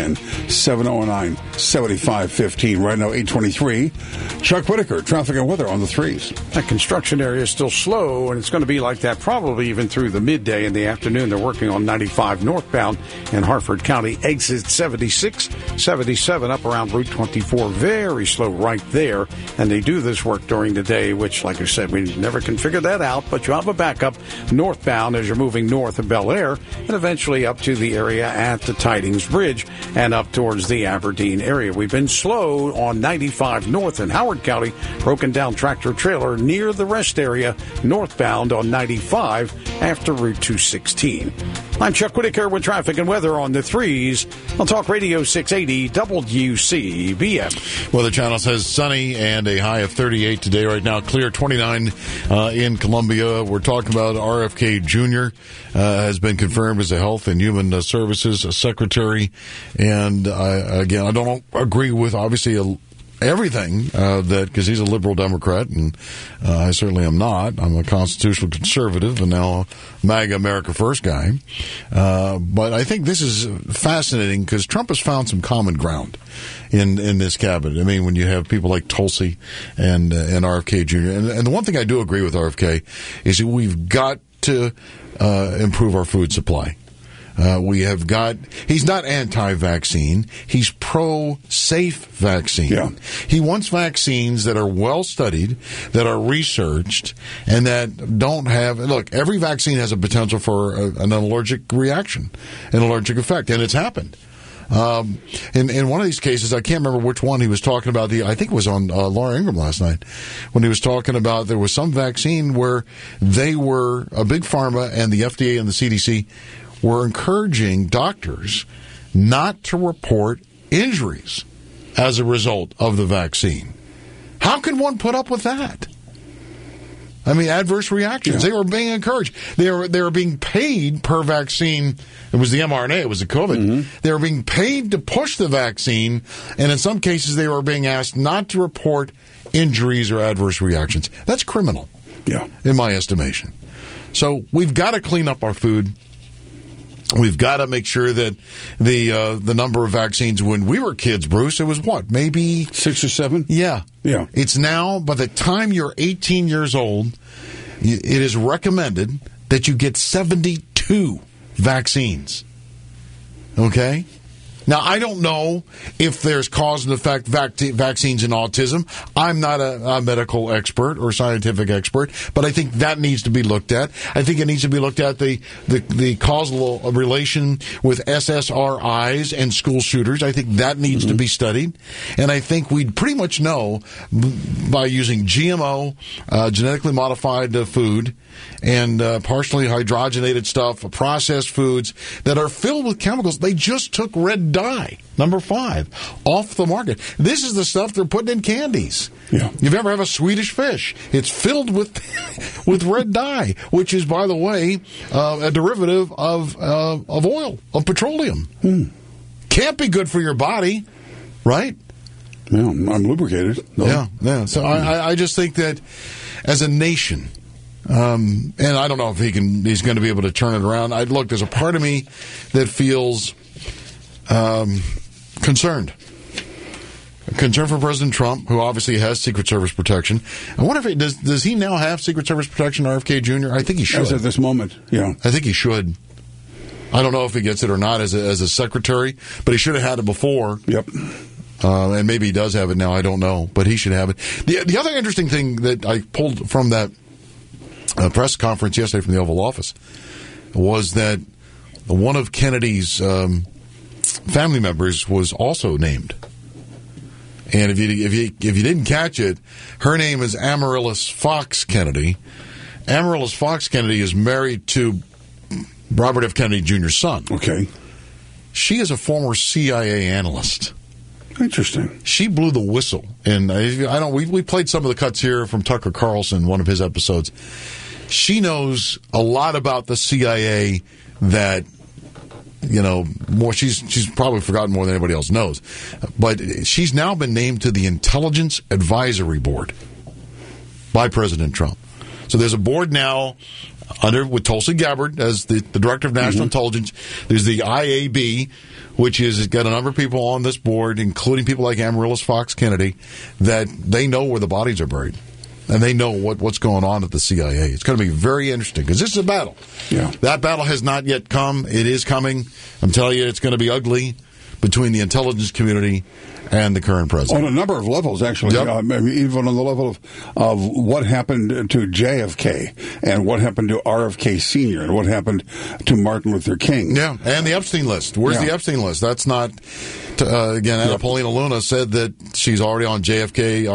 410-709-7515. Right now, 8:23. Chuck Whitaker, traffic and weather on the 3s. That construction area is still slow, and it's going to be like that probably even through the midday in the afternoon. They're working on 95 northbound in Harford County. Exit 76, 77 up around Route 24. Very slow right there, and they do this work during the day, which, like I said, we never can figure that out, but you have a backup northbound as you're moving north of Bel Air and eventually up to the area at the Tidings Bridge and up towards the Aberdeen area. We've been slow on 95 north in Howard County, broken down tractor trailer near the rest area northbound on 95 after Route 216. I'm Chuck Whitaker with traffic and weather on the 3s on Talk Radio 680 WCBM. Weather Channel says sunny and a high of 38 today. Right now, clear 29 in Columbia. We're talking about RFK Jr. Has been confirmed as a Health and Human Services Secretary. And again, I don't agree with obviously everything because he's a liberal Democrat, and I certainly am not. I'm a constitutional conservative and now a MAGA America First guy. But I think this is fascinating because Trump has found some common ground in this cabinet. I mean, when you have people like Tulsi and RFK Jr. And the one thing I do agree with RFK is that we've got to improve our food supply. He's not anti-vaccine. He's pro-safe vaccine. Yeah. He wants vaccines that are well-studied, that are researched, and that don't have, look, every vaccine has a potential for an allergic reaction, an allergic effect, and it's happened. In one of these cases, I can't remember which one he was talking about. I think it was on Laura Ingraham last night when he was talking about there was some vaccine where they were, a big pharma and the FDA and the CDC were encouraging doctors not to report injuries as a result of the vaccine. How can one put up with that? I mean, adverse reactions. Yeah. They were being encouraged. They were being paid per vaccine. It was the mRNA. It was the COVID. Mm-hmm. They were being paid to push the vaccine, and in some cases they were being asked not to report injuries or adverse reactions. That's criminal, in my estimation. So we've got to clean up our food. We've got to make sure that the number of vaccines when we were kids, Bruce, it was what, maybe 6 or 7? Yeah. It's now, by the time you're 18 years old, it is recommended that you get 72 vaccines. Okay? Now, I don't know if there's cause and effect vaccines in autism. I'm not a medical expert or scientific expert, but I think that needs to be looked at. I think it needs to be looked at the causal relation with SSRIs and school shooters. I think that needs to be studied. And I think we'd pretty much know by using GMO, genetically modified food, and partially hydrogenated stuff, processed foods that are filled with chemicals. They just took red dye, number 5, off the market. This is the stuff they're putting in candies. Yeah. You've ever have a Swedish fish? It's filled with red dye, which is, by the way, a derivative of oil, of petroleum. Can't be good for your body, right? Yeah, I'm lubricated. No. Yeah. So I just think that as a nation, and I don't know if he's going to be able to turn it around. Look, there's a part of me that feels concerned for President Trump, who obviously has Secret Service protection. I wonder if does he now have Secret Service protection, RFK Jr.? I think he should. As at this moment, yeah. I think he should. I don't know if he gets it or not as a secretary, but he should have had it before. Yep. And maybe he does have it now. I don't know, but he should have it. The other interesting thing that I pulled from that press conference yesterday from the Oval Office was that one of Kennedy's family members was also named. And if you didn't catch it, her name is Amaryllis Fox Kennedy. Amaryllis Fox Kennedy is married to Robert F. Kennedy Jr.'s son. Okay. She is a former CIA analyst. Interesting. She blew the whistle, and we played some of the cuts here from Tucker Carlson, one of his episodes. She knows a lot about the CIA that, more. She's probably forgotten more than anybody else knows. But she's now been named to the Intelligence Advisory Board by President Trump. So there's a board now with Tulsi Gabbard as the Director of National Intelligence. There's the IAB, which has got a number of people on this board, including people like Amaryllis Fox Kennedy, that they know where the bodies are buried. And they know what's going on at the CIA. It's going to be very interesting because this is a battle. Yeah. That battle has not yet come. It is coming. I'm telling you, it's going to be ugly between the intelligence community and the current president. On a number of levels, actually. Yep. Even on the level of what happened to JFK and what happened to RFK Sr. and what happened to Martin Luther King. Yeah, and the Epstein list. Where's the Epstein list? That's not... Again, Anna Paulina Luna said that she's already on JFK,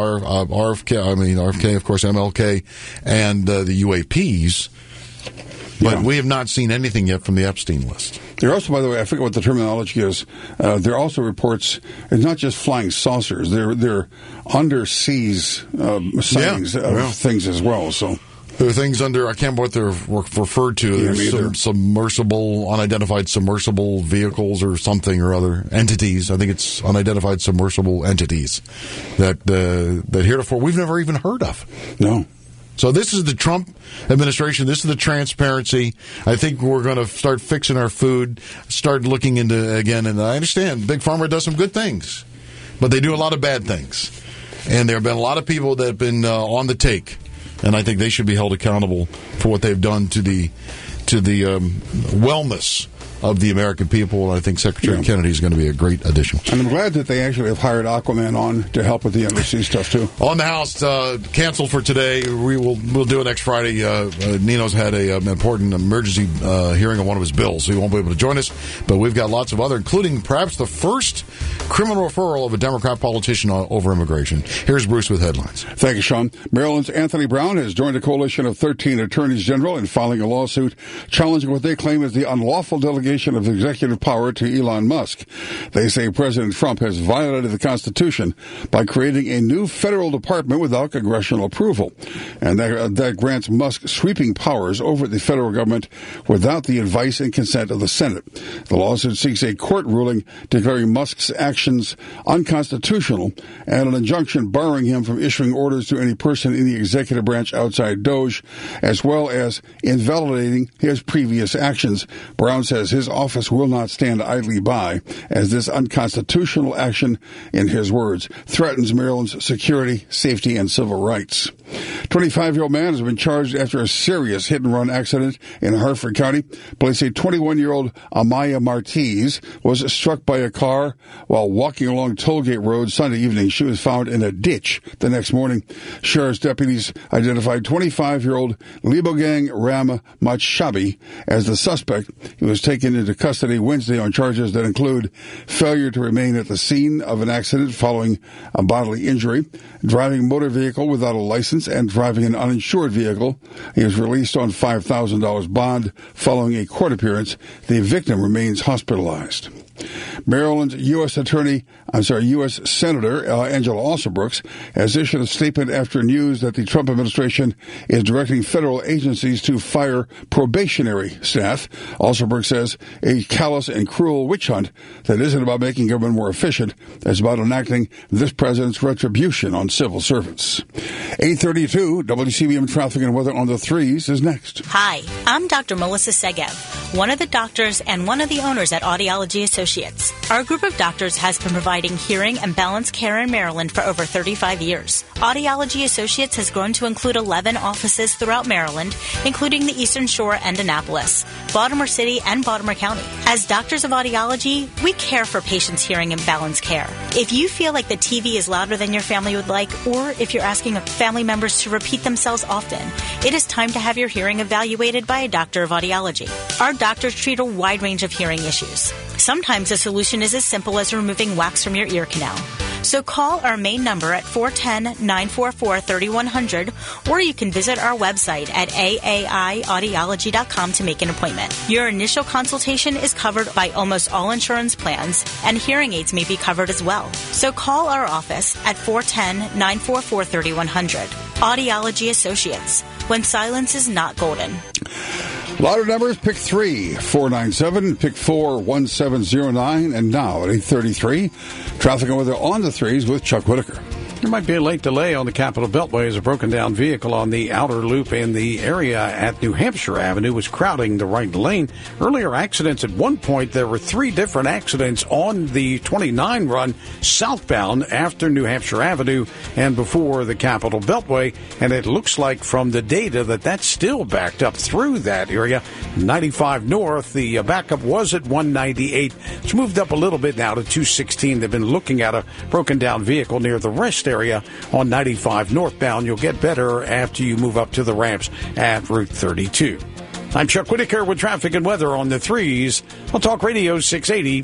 RFK, of course, MLK, and the UAPs. But we have not seen anything yet from the Epstein list. There are also, by the way, I forget what the terminology is. There are also reports. It's not just flying saucers. They're underseas sightings of things as well. So There are things under, I can't remember what they're referred to. There's some submersible, unidentified submersible vehicles or something or other entities. I think it's unidentified submersible entities that heretofore we've never even heard of. No. So this is the Trump administration. This is the transparency. I think we're going to start fixing our food, start looking into again. And I understand Big Pharma does some good things, but they do a lot of bad things. And there have been a lot of people that have been on the take, and I think they should be held accountable for what they've done to the wellness of the American people. I think Secretary Kennedy is going to be a great addition. And I'm glad that they actually have hired Aquaman on to help with the embassy stuff, too. On the House, canceled for today. We'll do it next Friday. Nino's had an important emergency hearing on one of his bills, so he won't be able to join us. But we've got lots of other, including perhaps the first criminal referral of a Democrat politician over immigration. Here's Bruce with headlines. Thank you, Sean. Maryland's Anthony Brown has joined a coalition of 13 attorneys general in filing a lawsuit challenging what they claim is the unlawful delegation of executive power to Elon Musk. They say President Trump has violated the Constitution by creating a new federal department without congressional approval, and that grants Musk sweeping powers over the federal government without the advice and consent of the Senate. The lawsuit seeks a court ruling declaring Musk's actions unconstitutional and an injunction barring him from issuing orders to any person in the executive branch outside DOJ, as well as invalidating his previous actions. Brown says his office will not stand idly by as this unconstitutional action, in his words, threatens Maryland's security, safety, and civil rights. 25-year-old man has been charged after a serious hit-and-run accident in Harford County. Police say 21-year-old Amaya Martiz was struck by a car while walking along Tollgate Road Sunday evening. She was found in a ditch the next morning. Sheriff's deputies identified 25-year-old Libogang Ram Matshabi as the suspect. He was taken into custody Wednesday on charges that include failure to remain at the scene of an accident following a bodily injury, driving a motor vehicle without a license, and driving an uninsured vehicle. He was released on $5,000 bond following a court appearance. The victim remains hospitalized. Maryland's U.S. Senator Angela Alsobrooks has issued a statement after news that the Trump administration is directing federal agencies to fire probationary staff. Alsobrooks says a callous and cruel witch hunt that isn't about making government more efficient. It's about enacting this president's retribution on civil servants. 8:32, WCBM traffic and weather on the threes is next. Hi, I'm Dr. Melissa Segev, one of the doctors and one of the owners at Audiology Associates. Our group of doctors has been providing hearing and balance care in Maryland for over 35 years. Audiology Associates has grown to include 11 offices throughout Maryland, including the Eastern Shore and Annapolis, Baltimore City, and Baltimore County. As doctors of audiology, we care for patients' hearing and balance care. If you feel like the TV is louder than your family would like, or if you're asking family members to repeat themselves often, it is time to have your hearing evaluated by a doctor of audiology. Our doctors treat a wide range of hearing issues. Sometimes the solution is as simple as removing wax from your ear canal. So call our main number at 410-944-3100, or you can visit our website at aaiaudiology.com to make an appointment. Your initial consultation is covered by almost all insurance plans, and hearing aids may be covered as well. So call our office at 410-944-3100. Audiology Associates, when silence is not golden. Louder numbers, pick 3, 497, pick 4, 1709, and now at 8:33, traffic and weather on the threes with Chuck Whitaker. There might be a late delay on the Capitol Beltway as a broken-down vehicle on the outer loop in the area at New Hampshire Avenue was crowding the right lane. Earlier accidents at one point, there were 3 different accidents on the 29 run southbound after New Hampshire Avenue and before the Capitol Beltway, and it looks like from the data that that's still backed up through that area. 95 north, the backup was at 198. It's moved up a little bit now to 216. They've been looking at a broken-down vehicle near the rest area on 95 northbound. You'll get better after you move up to the ramps at Route 32. I'm Chuck Whitaker with traffic and weather on the threes on Talk Radio 680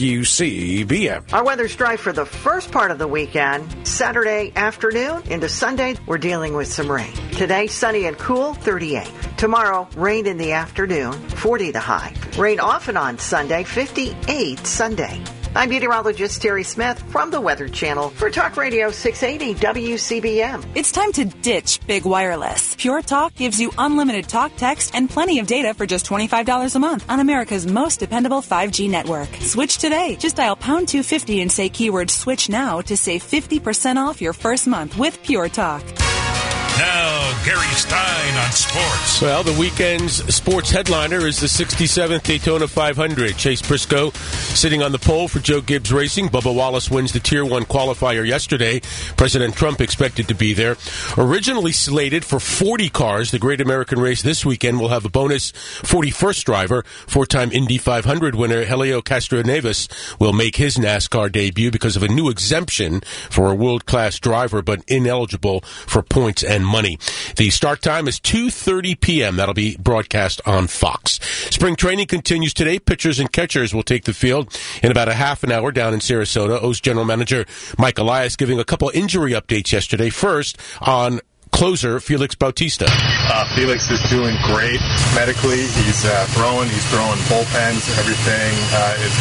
WCBM. Our weather's dry for the first part of the weekend. Saturday afternoon into Sunday, we're dealing with some rain. Today, sunny and cool, 38. Tomorrow, rain in the afternoon, 40 the high. Rain off and on Sunday, 58 Sunday. I'm meteorologist Terry Smith from the Weather Channel for Talk Radio 680 WCBM. It's time to ditch big wireless. Pure Talk gives you unlimited talk, text, and plenty of data for just $25 a month on America's most dependable 5G network. Switch today. Just dial pound 250 and say keyword switch now to save 50% off your first month with Pure Talk. Now, Gary Stein on sports. Well, the weekend's sports headliner is the 67th Daytona 500. Chase Briscoe sitting on the pole for Joe Gibbs Racing. Bubba Wallace wins the Tier 1 qualifier yesterday. President Trump expected to be there. Originally slated for 40 cars, the Great American Race this weekend will have a bonus 41st driver. Four-time Indy 500 winner Helio Castroneves will make his NASCAR debut because of a new exemption for a world-class driver, but ineligible for points and money. The start time is 2:30 p.m. That'll be broadcast on Fox. Spring training continues today. Pitchers and catchers will take the field in about a half an hour down in Sarasota. O's general manager Mike Elias giving a couple injury updates yesterday. First, on closer Felix Bautista. Felix is doing great medically. He's throwing bullpens. Everything is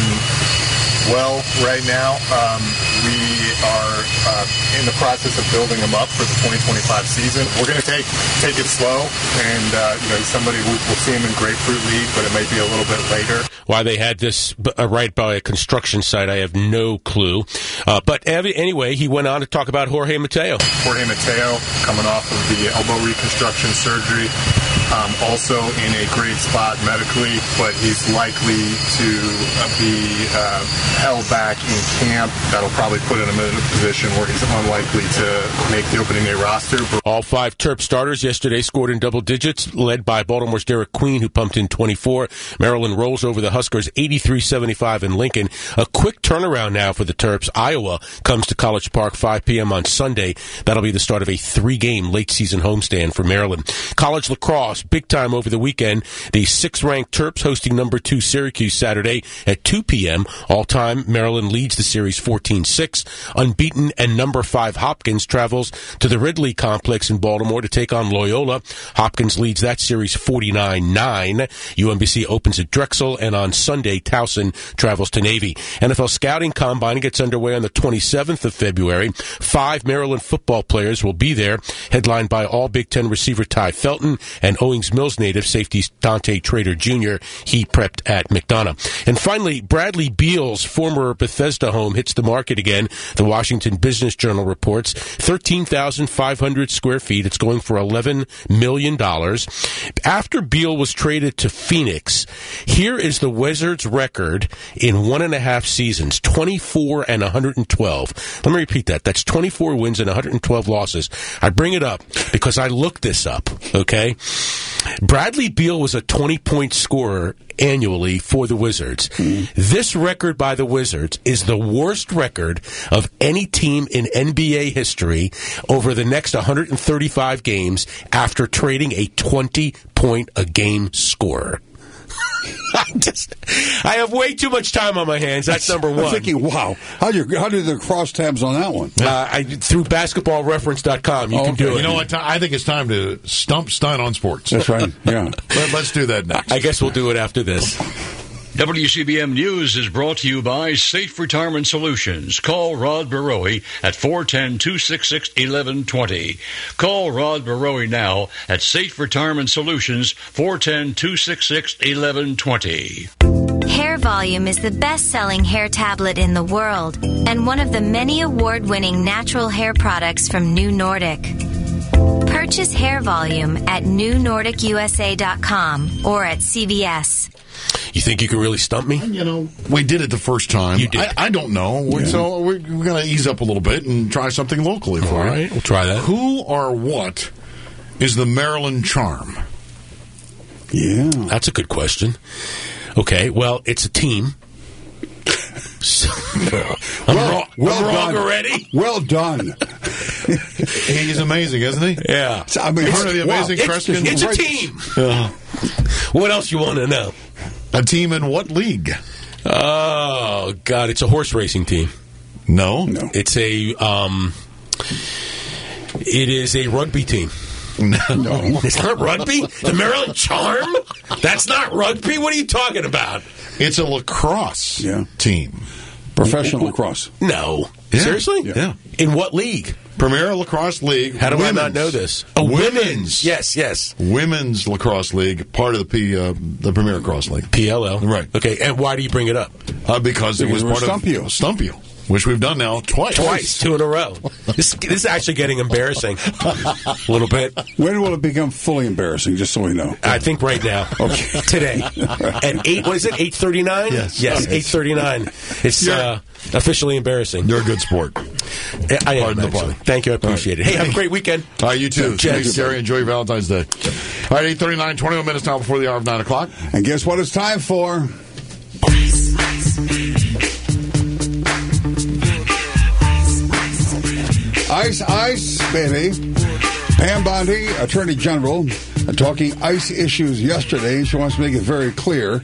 moving well right now. We are in the process of building him up for the 2025 season. We're going to take it slow, and he's somebody we'll see him in Grapefruit League, but it may be a little bit later. Why they had this right by a construction site, I have no clue. But anyway, he went on to talk about Jorge Mateo. Jorge Mateo coming off of the elbow reconstruction surgery. Also in a great spot medically, but he's likely to be held back in camp. That'll probably put him in a position where he's unlikely to make the opening day roster. All five Terp starters yesterday scored in double digits, led by Baltimore's Derek Queen, who pumped in 24. Maryland rolls over the Huskers 83-75 in Lincoln. A quick turnaround now for the Terps. Iowa comes to College Park 5 p.m. on Sunday. That'll be the start of a 3-game late-season homestand for Maryland. College lacrosse, big time over the weekend. The 6th-ranked Terps hosting number 2 Syracuse Saturday at 2 p.m. All-time, Maryland leads the series 14-6. Unbeaten and number 5 Hopkins travels to the Ridley Complex in Baltimore to take on Loyola. Hopkins leads that series 49-9. UMBC opens at Drexel, and on Sunday, Towson travels to Navy. NFL Scouting Combine gets underway on the 27th of February. 5 Maryland football players will be there, headlined by all Big Ten receiver Ty Felton and Owings Mills native safety Dante Trader Jr. He prepped at McDonough. And finally, Bradley Beal's former Bethesda home hits the market again. The Washington Business Journal reports 13,500 square feet. It's going for $11 million. After Beal was traded to Phoenix, here is the Wizards' record in 1.5 seasons, 24 and 112. Let me repeat that. That's 24 wins and 112 losses. I bring it up because I looked this up, okay? Bradley Beal was a 20-point scorer annually for the Wizards. This record by the Wizards is the worst record of any team in NBA history over the next 135 games after trading a 20-point-a-game scorer. I have way too much time on my hands. That's number one. I'm thinking, wow, how did the crosstabs on that one? Through basketballreference.com, you can do it. You know what? I think it's time to stump Stein on sports. That's right. Yeah. Let's do that next. I guess we'll do it after this. WCBM News is brought to you by Safe Retirement Solutions. Call Rod Barowie at 410-266-1120. Call Rod Barowie now at Safe Retirement Solutions, 410-266-1120. Hair Volume is the best-selling hair tablet in the world and one of the many award-winning natural hair products from New Nordic. Purchase Hair Volume at newnordicusa.com or at CVS. You think you can really stump me? We did it the first time. You did. I don't know. So we're going to ease up a little bit and try something locally for you. All right, we'll try that. Who or what is the Maryland Charm? Yeah. That's a good question. Okay, well, it's a team. I'm wrong already? Well done. He's amazing, isn't he? Yeah. I mean, heard of the amazing Kreskin? It's a team. What else you want to know? A team in what league? Oh, God, it's a horse racing team. No. It's it is a rugby team. No. It's not rugby? The Maryland Charm? That's not rugby? What are you talking about? It's a lacrosse team. Professional lacrosse. No. Yeah. Seriously? Yeah. In what league? Premier Lacrosse League. How do I not know this? Oh, women's. Yes. Women's Lacrosse League, part of the Premier Lacrosse League. PLL. Right. Okay, and why do you bring it up? Because it was part of Stump You, which we've done now twice. 2 in a row. This is actually getting embarrassing a little bit. When will it become fully embarrassing, just so we know? I think right now. Okay. Today. At 8, what is it, 8:39? Yes. 8:39. It's officially embarrassing. You're a good sport. I am, Pardon the actually. pun. Thank you, I appreciate it. Hey, have a great weekend. All right, you too. Thanks, Gary. Enjoy your Valentine's Day. All right, 8:39, 21 minutes now before the hour of 9 o'clock. And guess what it's time for? Ice, baby. Pam Bondi, Attorney General, talking ICE issues yesterday. She wants to make it very clear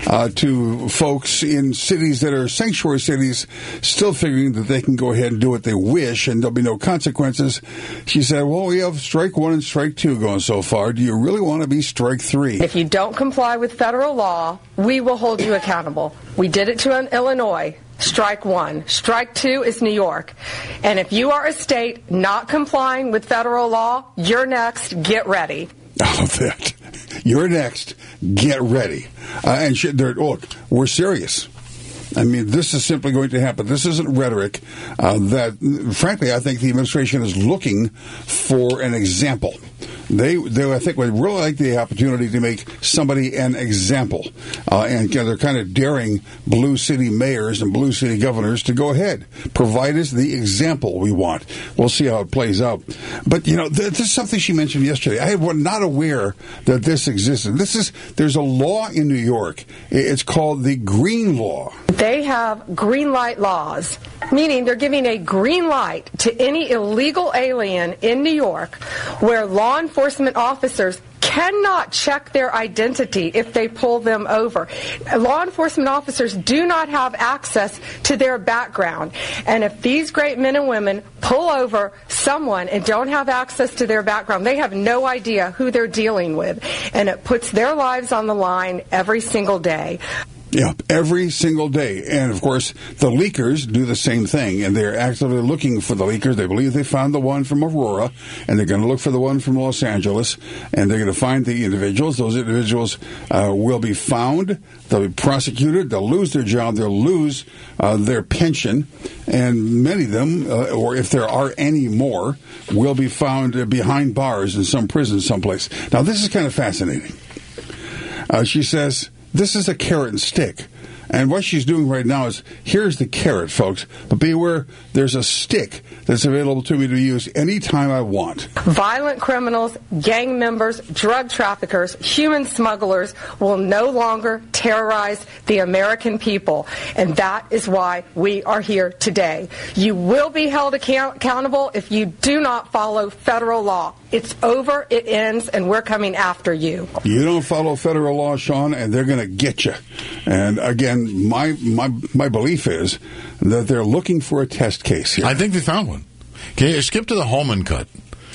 to folks in cities that are sanctuary cities still figuring that they can go ahead and do what they wish and there'll be no consequences. She said, well, we have strike 1 and strike 2 going so far. Do you really want to be strike 3? If you don't comply with federal law, we will hold you accountable. We did it to Illinois. Strike 1. Strike 2 is New York. And if you are a state not complying with federal law, you're next. Get ready. All of that. You're next. Get ready. Look, we're serious. I mean, this is simply going to happen. This isn't rhetoric. Frankly, I think the administration is looking for an example. They I think, would really like the opportunity to make somebody an example. And they're kind of daring blue city mayors and blue city governors to go ahead. Provide us the example we want. We'll see how it plays out. But, this is something she mentioned yesterday. I was not aware that this existed. There's a law in New York. It's called the Green Law. They have green light laws, meaning they're giving a green light to any illegal alien in New York where law enforcement officers cannot check their identity if they pull them over. Law enforcement officers do not have access to their background. And if these great men and women pull over someone and don't have access to their background, they have no idea who they're dealing with. And it puts their lives on the line every single day. Yeah, every single day. And, of course, the leakers do the same thing, and they're actively looking for the leakers. They believe they found the one from Aurora, and they're going to look for the one from Los Angeles, and they're going to find the individuals. Those individuals will be found. They'll be prosecuted. They'll lose their job. They'll lose their pension, and many of them, or if there are any more, will be found behind bars in some prison someplace. Now, this is kind of fascinating. She says, this is a carrot and stick. And what she's doing right now is, here's the carrot, folks, but beware, there's a stick that's available to me to use anytime I want. Violent criminals, gang members, drug traffickers, human smugglers will no longer terrorize the American people. And that is why we are here today. You will be held accountable if you do not follow federal law. It's over, it ends, and we're coming after you. You don't follow federal law, Sean, and they're going to get you. And again, my belief is that they're looking for a test case here. I think they found one. Okay, skip to the Holman cut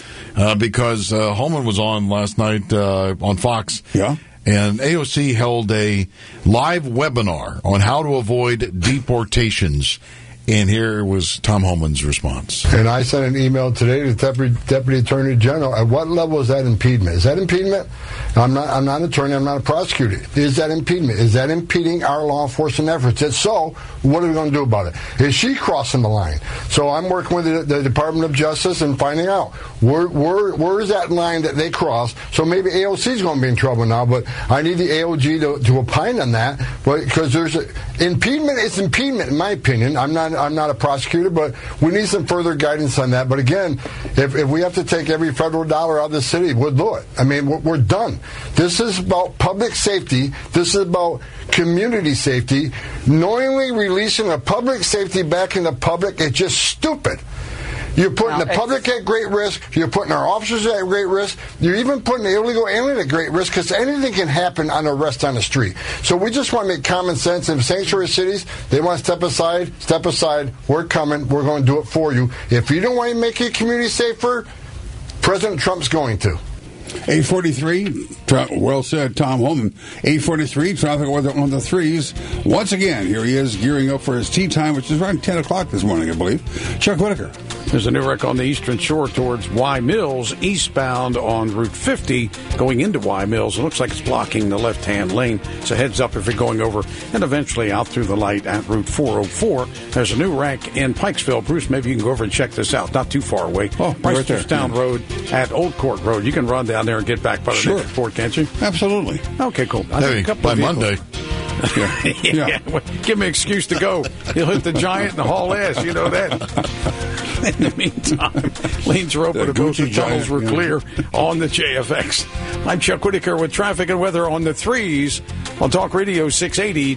because Holman was on last night on Fox. Yeah. And AOC held a live webinar on how to avoid deportations. And here was Tom Holman's response. And I sent an email today to the Deputy Attorney General. At what level is that impediment? Is that impediment? I'm not an attorney. I'm not a prosecutor. Is that impediment? Is that impeding our law enforcement efforts? If so, what are we going to do about it? Is she crossing the line? So I'm working with the Department of Justice and finding out where is that line that they cross. So maybe AOC is going to be in trouble now, but I need the AOG to opine on that. But because impediment is impediment, in my opinion. I'm not a prosecutor, but we need some further guidance on that. But again, if we have to take every federal dollar out of the city, we'll do it. I mean, we're done. This is about public safety. This is about community safety. Knowingly releasing the public safety back in the public is just stupid. You're putting the public at great risk. You're putting our officers at great risk. You're even putting the illegal alien at great risk because anything can happen on arrest on the street. So we just want to make common sense. In sanctuary cities, they want to step aside. We're coming. We're going to do it for you. If you don't want to make your community safer, President Trump's going to. 8:43. Well said, Tom Holman. 8:43. Traffic weather on the threes. Once again, here he is gearing up for his tea time, which is around 10 o'clock this morning, I believe. Chuck Whitaker. There's a new wreck on the Eastern Shore towards Y Mills, eastbound on Route 50, going into Y Mills. It looks like it's blocking the left-hand lane. So heads up if you're going over, and eventually out through the light at Route 404. There's a new wreck in Pikesville. Bruce, maybe you can go over and check this out. Not too far away. Oh, right there. Down Road at Old Court Road. You can run down there and get back by the next report, can't you? Absolutely. Okay, cool. By Monday. Yeah. Well, give me an excuse to go. He'll hit the Giant and haul ass. You know that. In the meantime, lanes are open. Both the tunnels were clear on the JFX. I'm Chuck Whitaker with traffic and weather on the threes on Talk Radio 680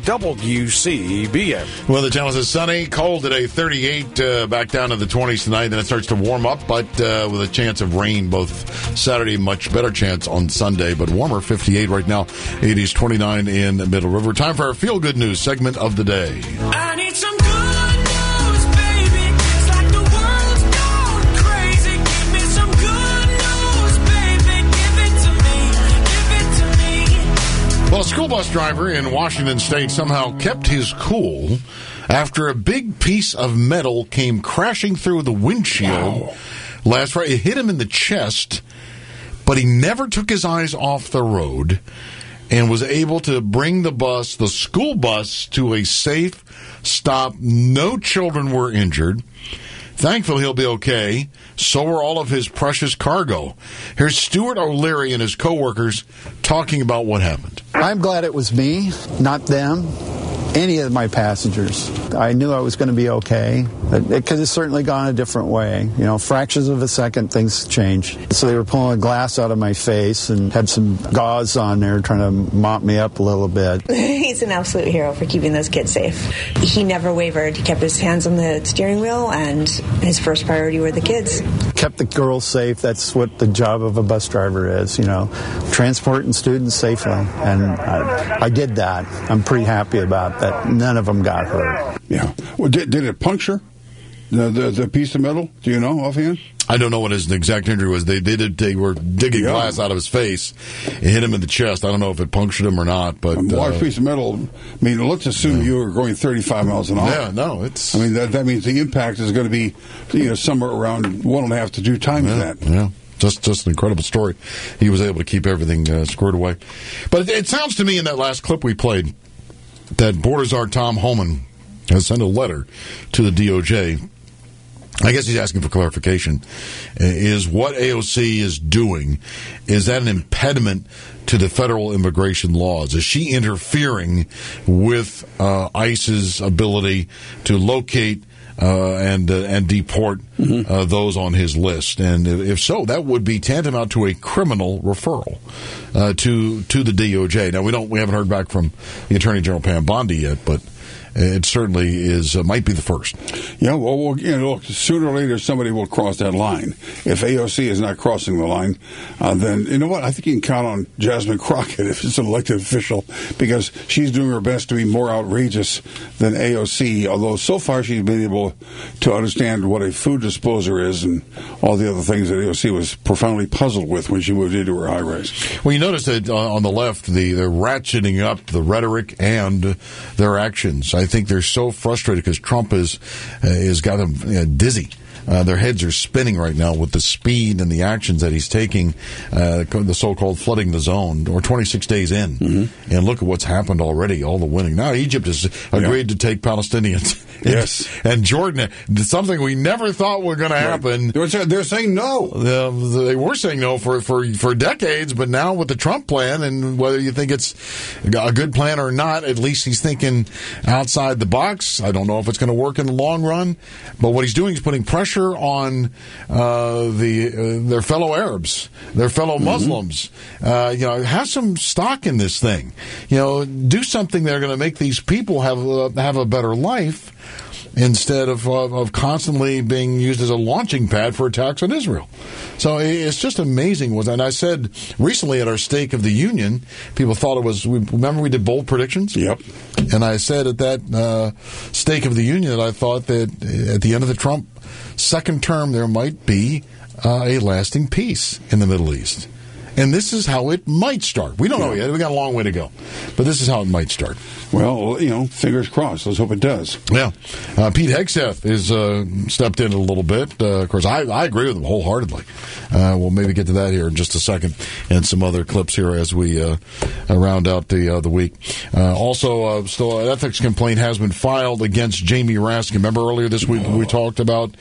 WCBM. Well, the challenge is sunny, cold today, 38, back down to the 20s tonight. Then it starts to warm up, but with a chance of rain both Saturday, much better chance on Sunday, but warmer, 58 right now, 80s, 29 in Middle River. Time for our feel-good news segment of the day. I need some good news, baby. It's like the world's gone crazy. Give me some good news, baby. Give it to me. Give it to me. Well, a school bus driver in Washington State somehow kept his cool after a big piece of metal came crashing through the windshield last Friday. It hit him in the chest, but he never took his eyes off the road and was able to bring the school bus, to a safe stop. No children were injured. Thankfully, he'll be okay. So are all of his precious cargo. Here's Stuart O'Leary and his coworkers talking about what happened. I'm glad it was me, not them, any of my passengers. I knew I was going to be okay, because it's certainly gone a different way. You know, fractions of a second, things change. So they were pulling glass out of my face and had some gauze on there trying to mop me up a little bit. He's an absolute hero for keeping those kids safe. He never wavered. He kept his hands on the steering wheel, and his first priority were the kids. Kept the girls safe. That's what the job of a bus driver is, you know, transporting students safely. And I did that. I'm pretty happy about that. None of them got hurt. Yeah. Well, did it puncture the piece of metal? Do you know offhand? I don't know what his exact injury was. They were digging glass out of his face. It hit him in the chest. I don't know if it punctured him or not. But a large piece of metal. I mean, let's assume you were going 35 miles an hour. Yeah, no, it's. I mean, that means the impact is going to be, somewhere around 1.5 to 2 times that. Yeah. Just an incredible story. He was able to keep everything squared away. But it sounds to me in that last clip we played that Border Czar Tom Holman has sent a letter to the DOJ. I guess he's asking for clarification. Is what AOC is doing, is that an impediment to the federal immigration laws? Is she interfering with ICE's ability to locate and deport those on his list? And if so, that would be tantamount to a criminal referral to the DOJ. Now, we haven't heard back from the Attorney General Pam Bondi yet, but it certainly is might be the first. Yeah, well, look, sooner or later somebody will cross that line. If AOC is not crossing the line, then you know what? I think you can count on Jasmine Crockett if it's an elected official, because she's doing her best to be more outrageous than AOC, although so far she's been able to understand what a food disposer is and all the other things that AOC was profoundly puzzled with when she moved into her high-rise. Well, you notice that on the left, they're ratcheting up the rhetoric and their actions. I think they're so frustrated because Trump has got them dizzy. Their heads are spinning right now with the speed and the actions that he's taking, the so-called flooding the zone, or 26 days in. Mm-hmm. And look at what's happened already, all the winning. Now Egypt has agreed to take Palestinians. Yes. And Jordan, something we never thought was going to happen. They're saying no. They were saying no for decades, but now with the Trump plan, and whether you think it's a good plan or not, at least he's thinking outside the box. I don't know if it's going to work in the long run, but what he's doing is putting pressure on their fellow Arabs, their fellow Muslims. Have some stock in this thing. Do something that's going to make these people have a better life, instead of constantly being used as a launching pad for attacks on Israel. So it's just amazing. And I said recently at our State of the Union, people thought it was, remember we did bold predictions? Yep. And I said at that State of the Union that I thought that at the end of the Trump second term, there might be a lasting peace in the Middle East. And this is how it might start. We don't know yet. We got a long way to go. But this is how it might start. Well, fingers crossed. Let's hope it does. Yeah. Pete Hegseth is stepped in a little bit. Of course, I agree with him wholeheartedly. We'll maybe get to that here in just a second, and some other clips here as we round out the week. Also, still an ethics complaint has been filed against Jamie Raskin. Remember earlier this week we talked about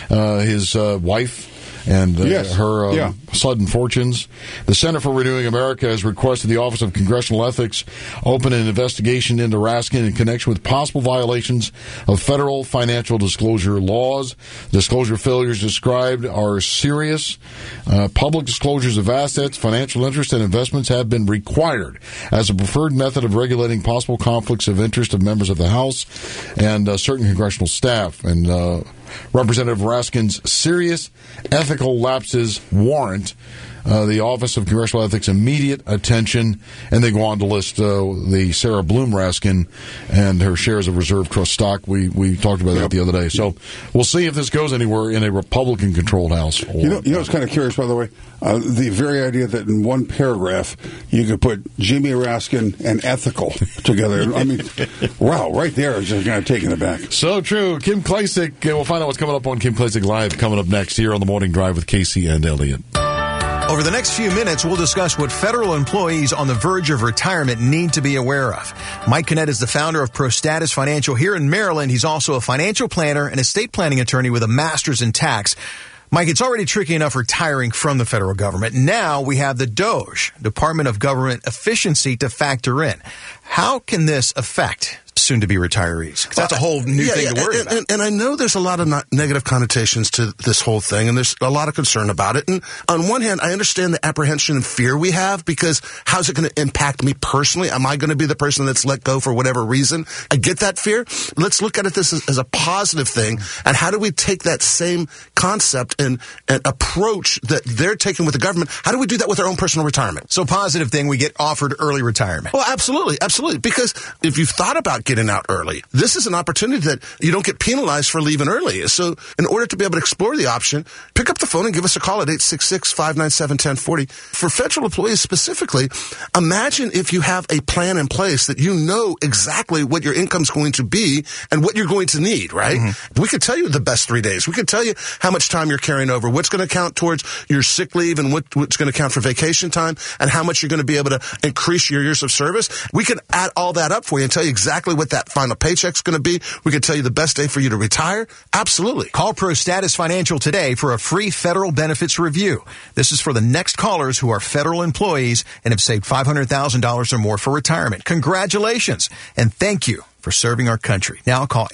his wife and her sudden fortunes. The Center for Renewing America has requested the Office of Congressional Ethics open an investigation into Raskin in connection with possible violations of federal financial disclosure laws. Disclosure failures described are serious. Public disclosures of assets, financial interests, and investments have been required as a preferred method of regulating possible conflicts of interest of members of the House and certain congressional staff. And Representative Raskin's serious ethical lapses warrant the Office of Congressional Ethics immediate attention, and they go on to list the Sarah Bloom Raskin and her shares of reserve trust stock. We talked about that the other day. So we'll see if this goes anywhere in a Republican-controlled House. It's kind of curious, by the way, the very idea that in one paragraph you could put Jimmy Raskin and ethical together. I mean, wow, right there is just kind of taking it back. So true. Kim Klacik, we'll find out what's coming up on Kim Klacik Live coming up next here on the Morning Drive with Casey and Elliot. Over the next few minutes, we'll discuss what federal employees on the verge of retirement need to be aware of. Mike Kinnett is the founder of ProStatus Financial here in Maryland. He's also a financial planner and estate planning attorney with a master's in tax. Mike, it's already tricky enough retiring from the federal government. Now we have the DOGE, Department of Government Efficiency, to factor in. How can this affect soon-to-be retirees? Because that's a whole new thing to worry about. And I know there's a lot of negative connotations to this whole thing, and there's a lot of concern about it. And on one hand, I understand the apprehension and fear we have, because how's it going to impact me personally? Am I going to be the person that's let go for whatever reason? I get that fear. Let's look at it as a positive thing, and how do we take that same concept and approach that they're taking with the government? How do we do that with our own personal retirement? So positive thing, we get offered early retirement. Well, absolutely. Because if you've thought about getting out early, this is an opportunity that you don't get penalized for leaving early. So in order to be able to explore the option, pick up the phone and give us a call at 866-597-1040. For federal employees specifically, imagine if you have a plan in place that you know exactly what your income's going to be and what you're going to need, right? Mm-hmm. We could tell you the best 3 days. We could tell you how much time you're carrying over, what's going to count towards your sick leave, and what's going to count for vacation time, and how much you're going to be able to increase your years of service. We can add all that up for you and tell you exactly what that final paycheck's going to be. We can tell you the best day for you to retire. Absolutely. Call ProStatus Financial today for a free federal benefits review. This is for the next callers who are federal employees and have saved $500,000 or more for retirement. Congratulations, and thank you for serving our country. Now call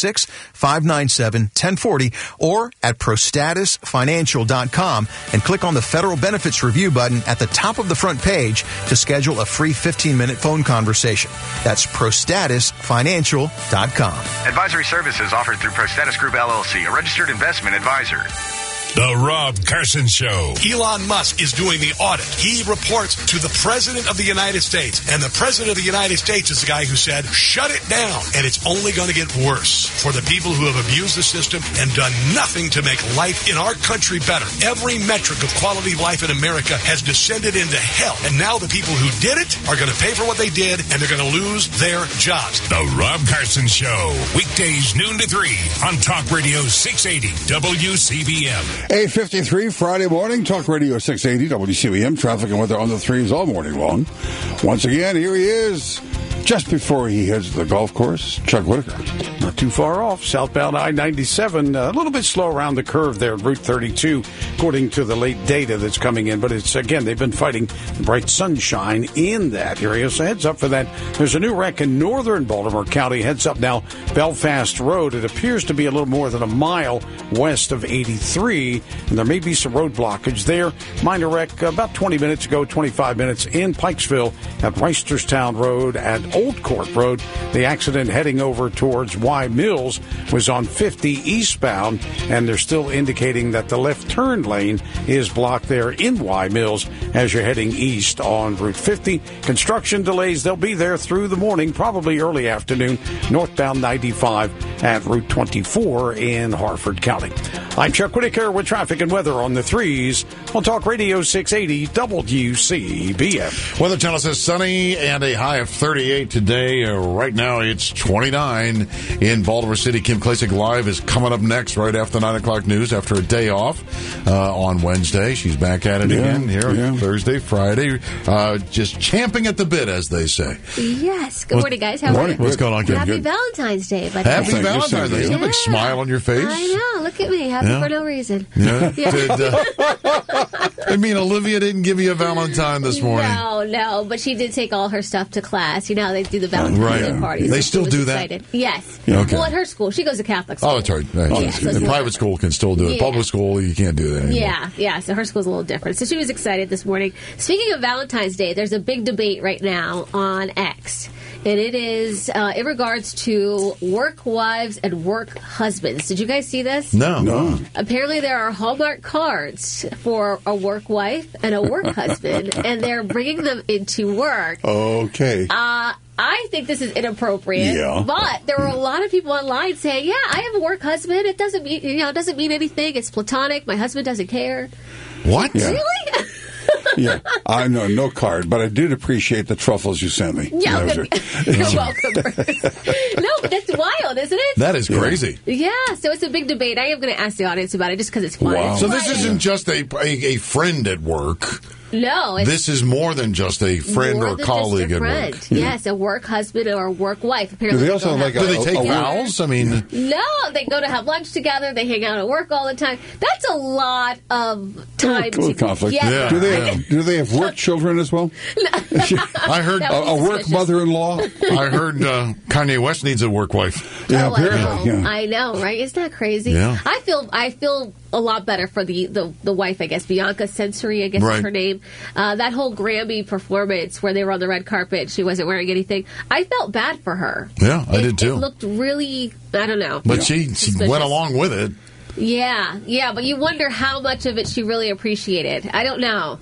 866-597-1040 or at prostatusfinancial.com and click on the Federal Benefits Review button at the top of the front page to schedule a free 15-minute phone conversation. That's prostatusfinancial.com. Advisory services offered through ProStatus Group LLC, a registered investment advisor. The Rob Carson Show. Elon Musk is doing the audit. He reports to the President of the United States. And the President of the United States is the guy who said, shut it down. And it's only going to get worse for the people who have abused the system and done nothing to make life in our country better. Every metric of quality of life in America has descended into hell. And now the people who did it are going to pay for what they did, and they're going to lose their jobs. The Rob Carson Show. Weekdays noon to 3 on Talk Radio 680 WCBM. 8:53 Friday morning, Talk Radio 680 WCBM. Traffic and weather on the threes all morning long. Once again, here he is. Just before he heads to the golf course, Chuck Whitaker. Not too far off. Southbound I-97, a little bit slow around the curve there at Route 32, according to the late data that's coming in. But it's, again, they've been fighting bright sunshine in that area. So heads up for that. There's a new wreck in northern Baltimore County. Heads up now, Belfast Road. It appears to be a little more than a mile west of 83. And there may be some road blockage there. Minor wreck about 20 minutes ago, 25 minutes in Pikesville at Reisterstown Road at Old Court Road. The accident heading over towards Y Mills was on 50 eastbound, and they're still indicating that the left turn lane is blocked there in Y Mills as you're heading east on Route 50. Construction delays, they'll be there through the morning, probably early afternoon, northbound 95 at Route 24 in Harford County. I'm Chuck Whitaker with traffic and weather on the 3s on Talk Radio 680 WCBM. Weather Channel says sunny and a high of 38 today. Right now it's 29 in Baltimore City. Kim Klacik Live is coming up next right after 9 o'clock news after a day off on Wednesday. She's back at it again here Thursday, Friday. Just champing at the bit, as they say. Yes. Good morning, guys. How are you? What's going on, Kim? Happy Good. Valentine's Day. By Happy Valentine's Day. You have a big smile on your face. I know. Look at me. Happy for no reason. Yeah. I mean, Olivia didn't give you a Valentine this morning. No, but she did take all her stuff to class. You know how they do the Valentine's Day parties. They So still she was do that? excited. Yes. Okay. Well, at her school. She goes to Catholic school. Oh, that's right. The private school can still do it. Yeah. Public school, you can't do that anymore. Yeah. So her school's a little different. So she was excited this morning. Speaking of Valentine's Day, there's a big debate right now on X. And it is in regards to work wives and work husbands. Did you guys see this? No. Apparently there are Hallmark cards for a work wife and a work husband, and they're bringing them into work. Okay. I think this is inappropriate. Yeah. But there were a lot of people online saying, "Yeah, I have a work husband. It doesn't mean it doesn't mean anything. It's platonic. My husband doesn't care." What? Yeah. Really? Yeah, I know, no card, but I did appreciate the truffles you sent me. Yeah, you're welcome. No, but that's wild, isn't it? That is crazy. Yeah, so it's a big debate. I am going to ask the audience about it just because it's fun. Wow. It's So this fun. isn't just a friend at work. No, it's This is more than just a friend more or than colleague just a at friend. work. Yes, a work husband or a work wife. Apparently, Do they also go have Do they take vows? I mean, No, they go to have lunch together. They hang out at work all the time. That's a lot of time. A little conflict. together. Do they have work children as well? I heard That would be a work suspicious. mother-in-law. I heard Kanye West needs a work wife. Yeah, Oh, apparently. Yeah. I know, right? Isn't that crazy? Yeah. I feel a lot better for the wife, I guess. Bianca Sensory, I guess Right. is her name. That whole Grammy performance where they were on the red carpet, she wasn't wearing anything. I felt bad for her. Yeah, I did too. It looked really, I don't know. But she suspicious. went along with it. Yeah, but you wonder how much of it she really appreciated. I don't know.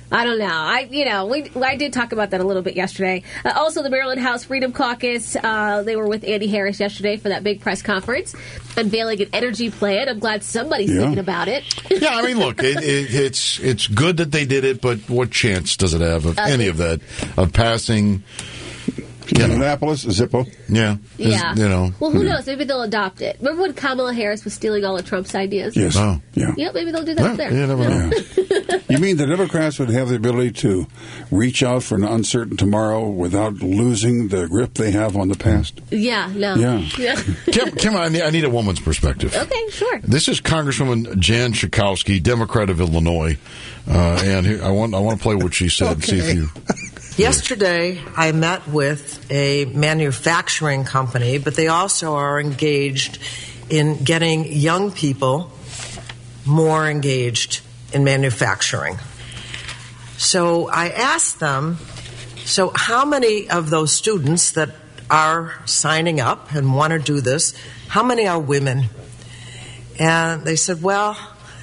I did talk about that a little bit yesterday. Also, the Maryland House Freedom Caucus, they were with Andy Harris yesterday for that big press conference, unveiling an energy plan. I'm glad somebody's thinking about it. Yeah, I mean, look, it's good that they did it, but what chance does it have of any of that, of passing? Indianapolis, Zippo. Yeah. Yeah. Well, Hmm. who knows? Maybe they'll adopt it. Remember when Kamala Harris was stealing all of Trump's ideas? Yes. Oh. Yeah. Yeah, maybe they'll do that up there. You never know. You mean the Democrats would have the ability to reach out for an uncertain tomorrow without losing the grip they have on the past? Yeah, no. Yeah. Kim, I need a woman's perspective. Okay, sure. This is Congresswoman Jan Schakowsky, Democrat of Illinois, and here, I want to play what she said. See if you. Yesterday, I met with a manufacturing company, but they also are engaged in getting young people more engaged in manufacturing. So I asked them, so how many of those students that are signing up and want to do this, how many are women? And they said, well,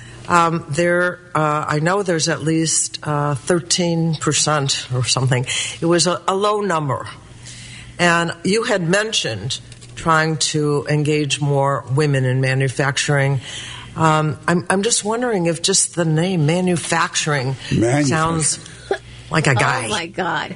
I know there's at least 13% or something. It was a low number. And you had mentioned trying to engage more women in manufacturing. I'm just wondering if just the name manufacturing sounds like a guy. Oh, my God.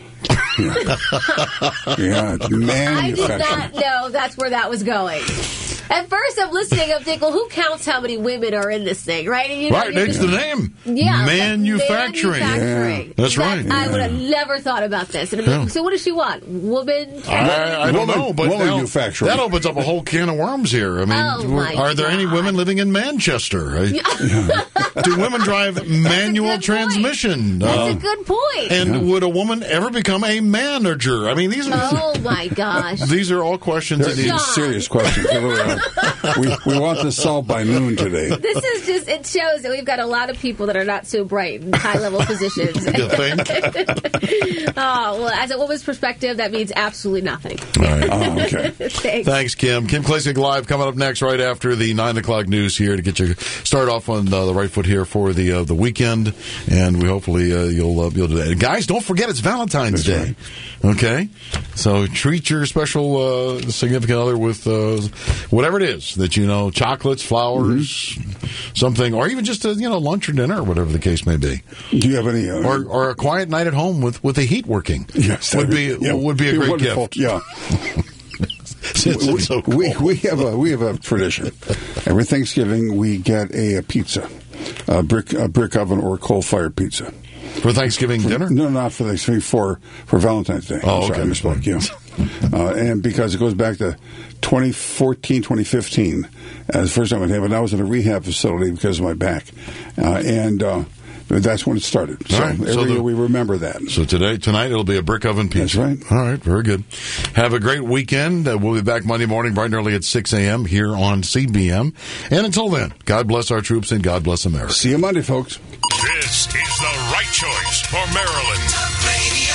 Yeah, it's I did manufacturing. not know that's where that was going. At first, I'm listening. I'm thinking, well, who counts how many women are in this thing, right? And Right, that's the name. Yeah, Manufacturing. manufacturing. That's right. I would have never thought about this. And I'm like, so what does she want? Woman? I don't know, but now, manufacturing. that opens up a whole can of worms here. I mean, Oh, my are there any women living in Manchester? Do women drive manual transmission? That's a good point. And would a woman ever become a manager? I mean, these are Oh, my gosh. these are all questions that need Sean. Serious questions. They really are. We want the salt by noon today. This is just, it shows that we've got a lot of people that are not so bright in high-level positions. You think? Oh, well, as a woman's perspective, that means absolutely nothing. All right. Oh, okay. Thanks. Kim. Kim Klacik Live coming up next right after the 9 o'clock news here to get you start off on the right foot here for the weekend. And we hopefully you'll do that. And guys, don't forget it's Valentine's Day. Right. Okay? So treat your special significant other with whatever it is that you know, chocolates, flowers, something, or even just lunch or dinner or whatever the case may be. Do you have any or a quiet night at home with the heat working? Yes, would be a great wonderful. gift. Yeah. It's so cool. we have a tradition. Every Thanksgiving we get a pizza, a brick oven or coal-fired pizza. For Thanksgiving dinner? No, not for Thanksgiving. For Valentine's Day. Oh, I'm sorry, okay. I misspoke. Yeah. And because it goes back to 2014, 2015, the first time it happened, I was in a rehab facility because of my back, and that's when it started. So right. every year we remember that. So tonight it'll be a brick oven pizza. That's right. All right, very good. Have a great weekend. We'll be back Monday morning bright and early at 6 a.m. here on CBM. And until then, God bless our troops and God bless America. See you Monday, folks. This is the right choice for Maryland.